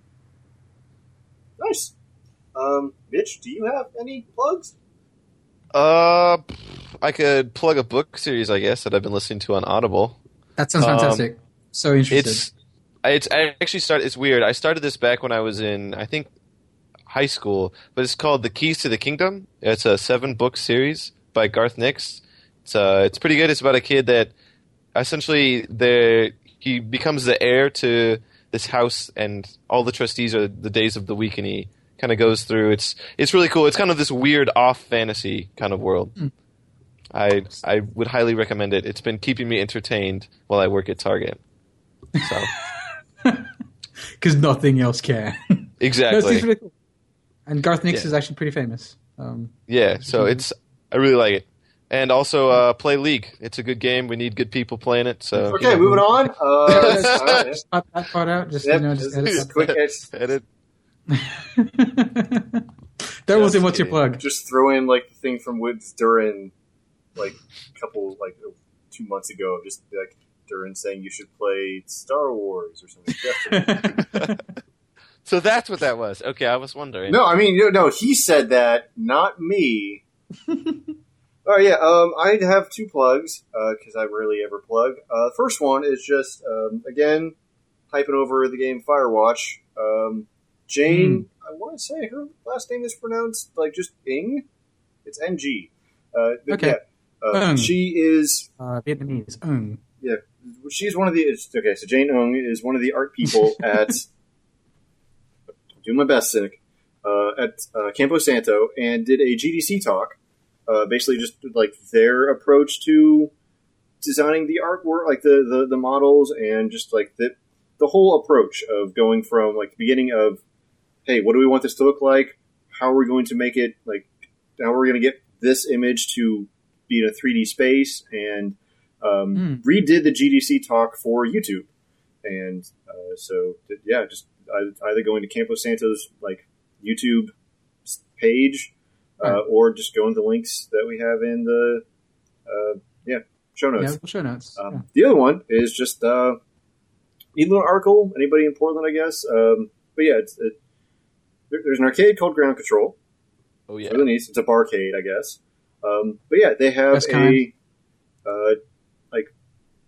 Nice. Um, Mitch, do you have any plugs? Uh, I could plug a book series, I guess, that I've been listening to on Audible. That sounds Um, fantastic. So interested. It's, it's I actually started. It's weird. I started this back when I was in, I think, high school. But it's called The Keys to the Kingdom. It's a seven book series by Garth Nix. It's uh, it's pretty good. It's about a kid that essentially the he becomes the heir to this house, and all the trustees are the days of the week, and he kind of goes through. It's it's really cool. It's kind of this weird off fantasy kind of world. Mm. I I would highly recommend it. It's been keeping me entertained while I work at Target. So Because nothing else can. No, exactly, it's really cool. And Garth Nix Yeah. is actually pretty famous. Um, yeah. So it's I really like it, and also uh, play League. It's a good game. We need good people playing it. So Okay, moving on. Uh, all right. just cut that part out. Just Yep, you know, just just- edit just quick edit. edit. that. That was in what's your kidding. plug? Just throw in like the thing from Woods Durin, like a couple like two months ago. Just like Durin saying you should play Star Wars or something. So that's what that was. Okay, I was wondering. No, I mean no, no. He said that, not me. Oh yeah, um, I have two plugs because I rarely ever plug. Uh, the first one is just um, again hyping over the game Firewatch. Um, Jane, I want to say her last name is pronounced like just Ing. It's N G. Uh, but Okay. yeah, uh, Ung. she is. Uh, Vietnamese. Um. Yeah, she's one of the. it's- Okay, so Jane Ung is one of the art people at. Do my best, Cynic. Uh, at uh, Campo Santo, and did a G D C talk. Uh, basically, just like their approach to designing the artwork, like the, the, the models, and just like the the whole approach of going from like the beginning of, hey, what do we want this to look like? How are we going to make it like? How are we going to get this image to be in a three D space? And um, Mm. redid the G D C talk for YouTube, and uh, so yeah, just either going to Campo Santo's like YouTube page, uh, Right. or just go into the links that we have in the uh, yeah show notes. Yeah, show notes. Um, yeah. The other one is just uh, need a little article. Anybody in Portland, I guess. Um, but yeah, it's, it, there, there's an arcade called Ground Control. Oh yeah. For the niece, it's a barcade, I guess. Um, but yeah, they have Best a kind. uh, like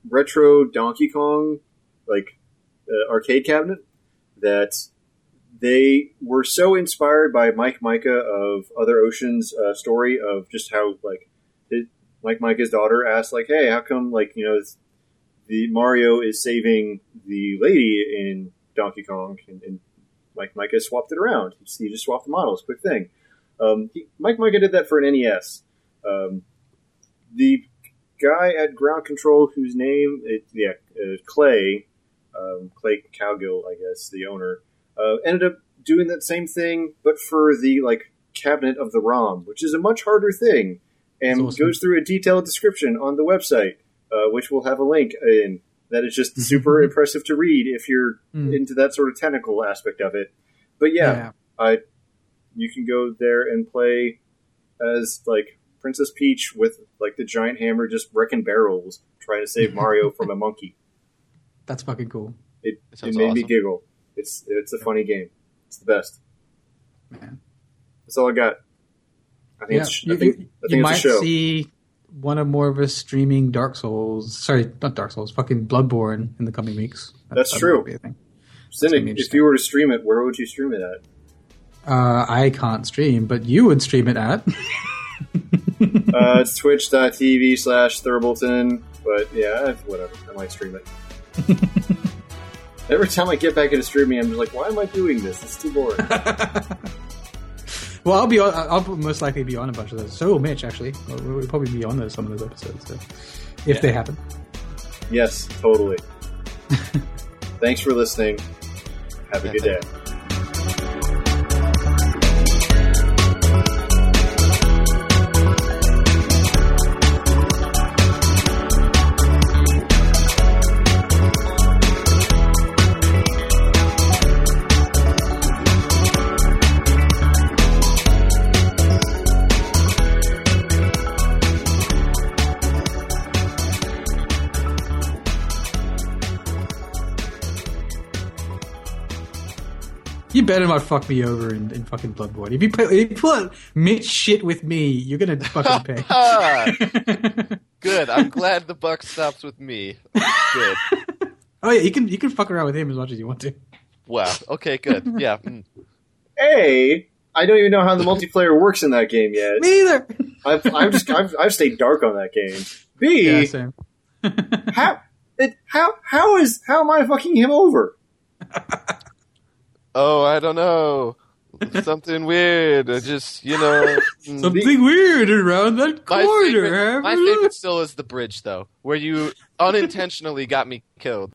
retro Donkey Kong like uh, arcade cabinet that they were so inspired by Mike Micah of Other Ocean's uh, story of just how like his, Mike Micah's daughter asked like, hey, how come like you know the Mario is saving the lady in Donkey Kong and, and Mike Micah swapped it around. He just swapped the models, quick thing. Um, he, Mike Micah did that for an N E S. Um, the guy at Ground Control, whose name, it, yeah, uh, Clay, um, Clay Cowgill, I guess, the owner, uh, ended up doing that same thing, but for the like cabinet of the ROM, which is a much harder thing, and awesome. Goes through a detailed description on the website, uh, which we'll have a link in. That is just super impressive to read if you're mm. into that sort of technical aspect of it. But yeah, yeah. I you can go there and play as like Princess Peach with like the giant hammer just wrecking barrels, trying to save Mario from a monkey. That's fucking cool. It, it made awesome. me giggle. It's it's a funny game. It's the best. Man, that's all I got. I think yeah, it's, you, I think, you, I think you it's might a show. see one or more of us streaming Dark Souls. Sorry, not Dark Souls. Fucking Bloodborne in the coming weeks. That, that's that true. Cynic, if you were to stream it, where would you stream it at? Uh, I can't stream, but you would stream it at. uh, it's twitch.tv slash Thurbleton. But yeah, whatever. I might stream it. Every time I get back into streaming, I'm just like, why am I doing this? It's too boring. Well, I'll be on, I'll most likely be on a bunch of those. So will Mitch, actually. We'll, we'll probably be on those, some of those episodes, so, if yeah. they happen. Yes, totally. Thanks for listening. Have a good day. You better not fuck me over in, in fucking Bloodborne. If you, play, if you pull Mitch shit with me, you're gonna fucking pay. Good. I'm glad the buck stops with me. Good. Oh yeah, you can you can fuck around with him as much as you want to. Wow. Okay. Good. Yeah. Mm. A, I don't even know how the multiplayer works in that game yet. Me either. I've I've just I've, I've stayed dark on that game. B, yeah, same. how it how how is how am I fucking him over? Oh, I don't know. Something weird. I just, you know. Something weird around that corner. My favorite, my favorite still is the bridge, though, where you unintentionally got me killed.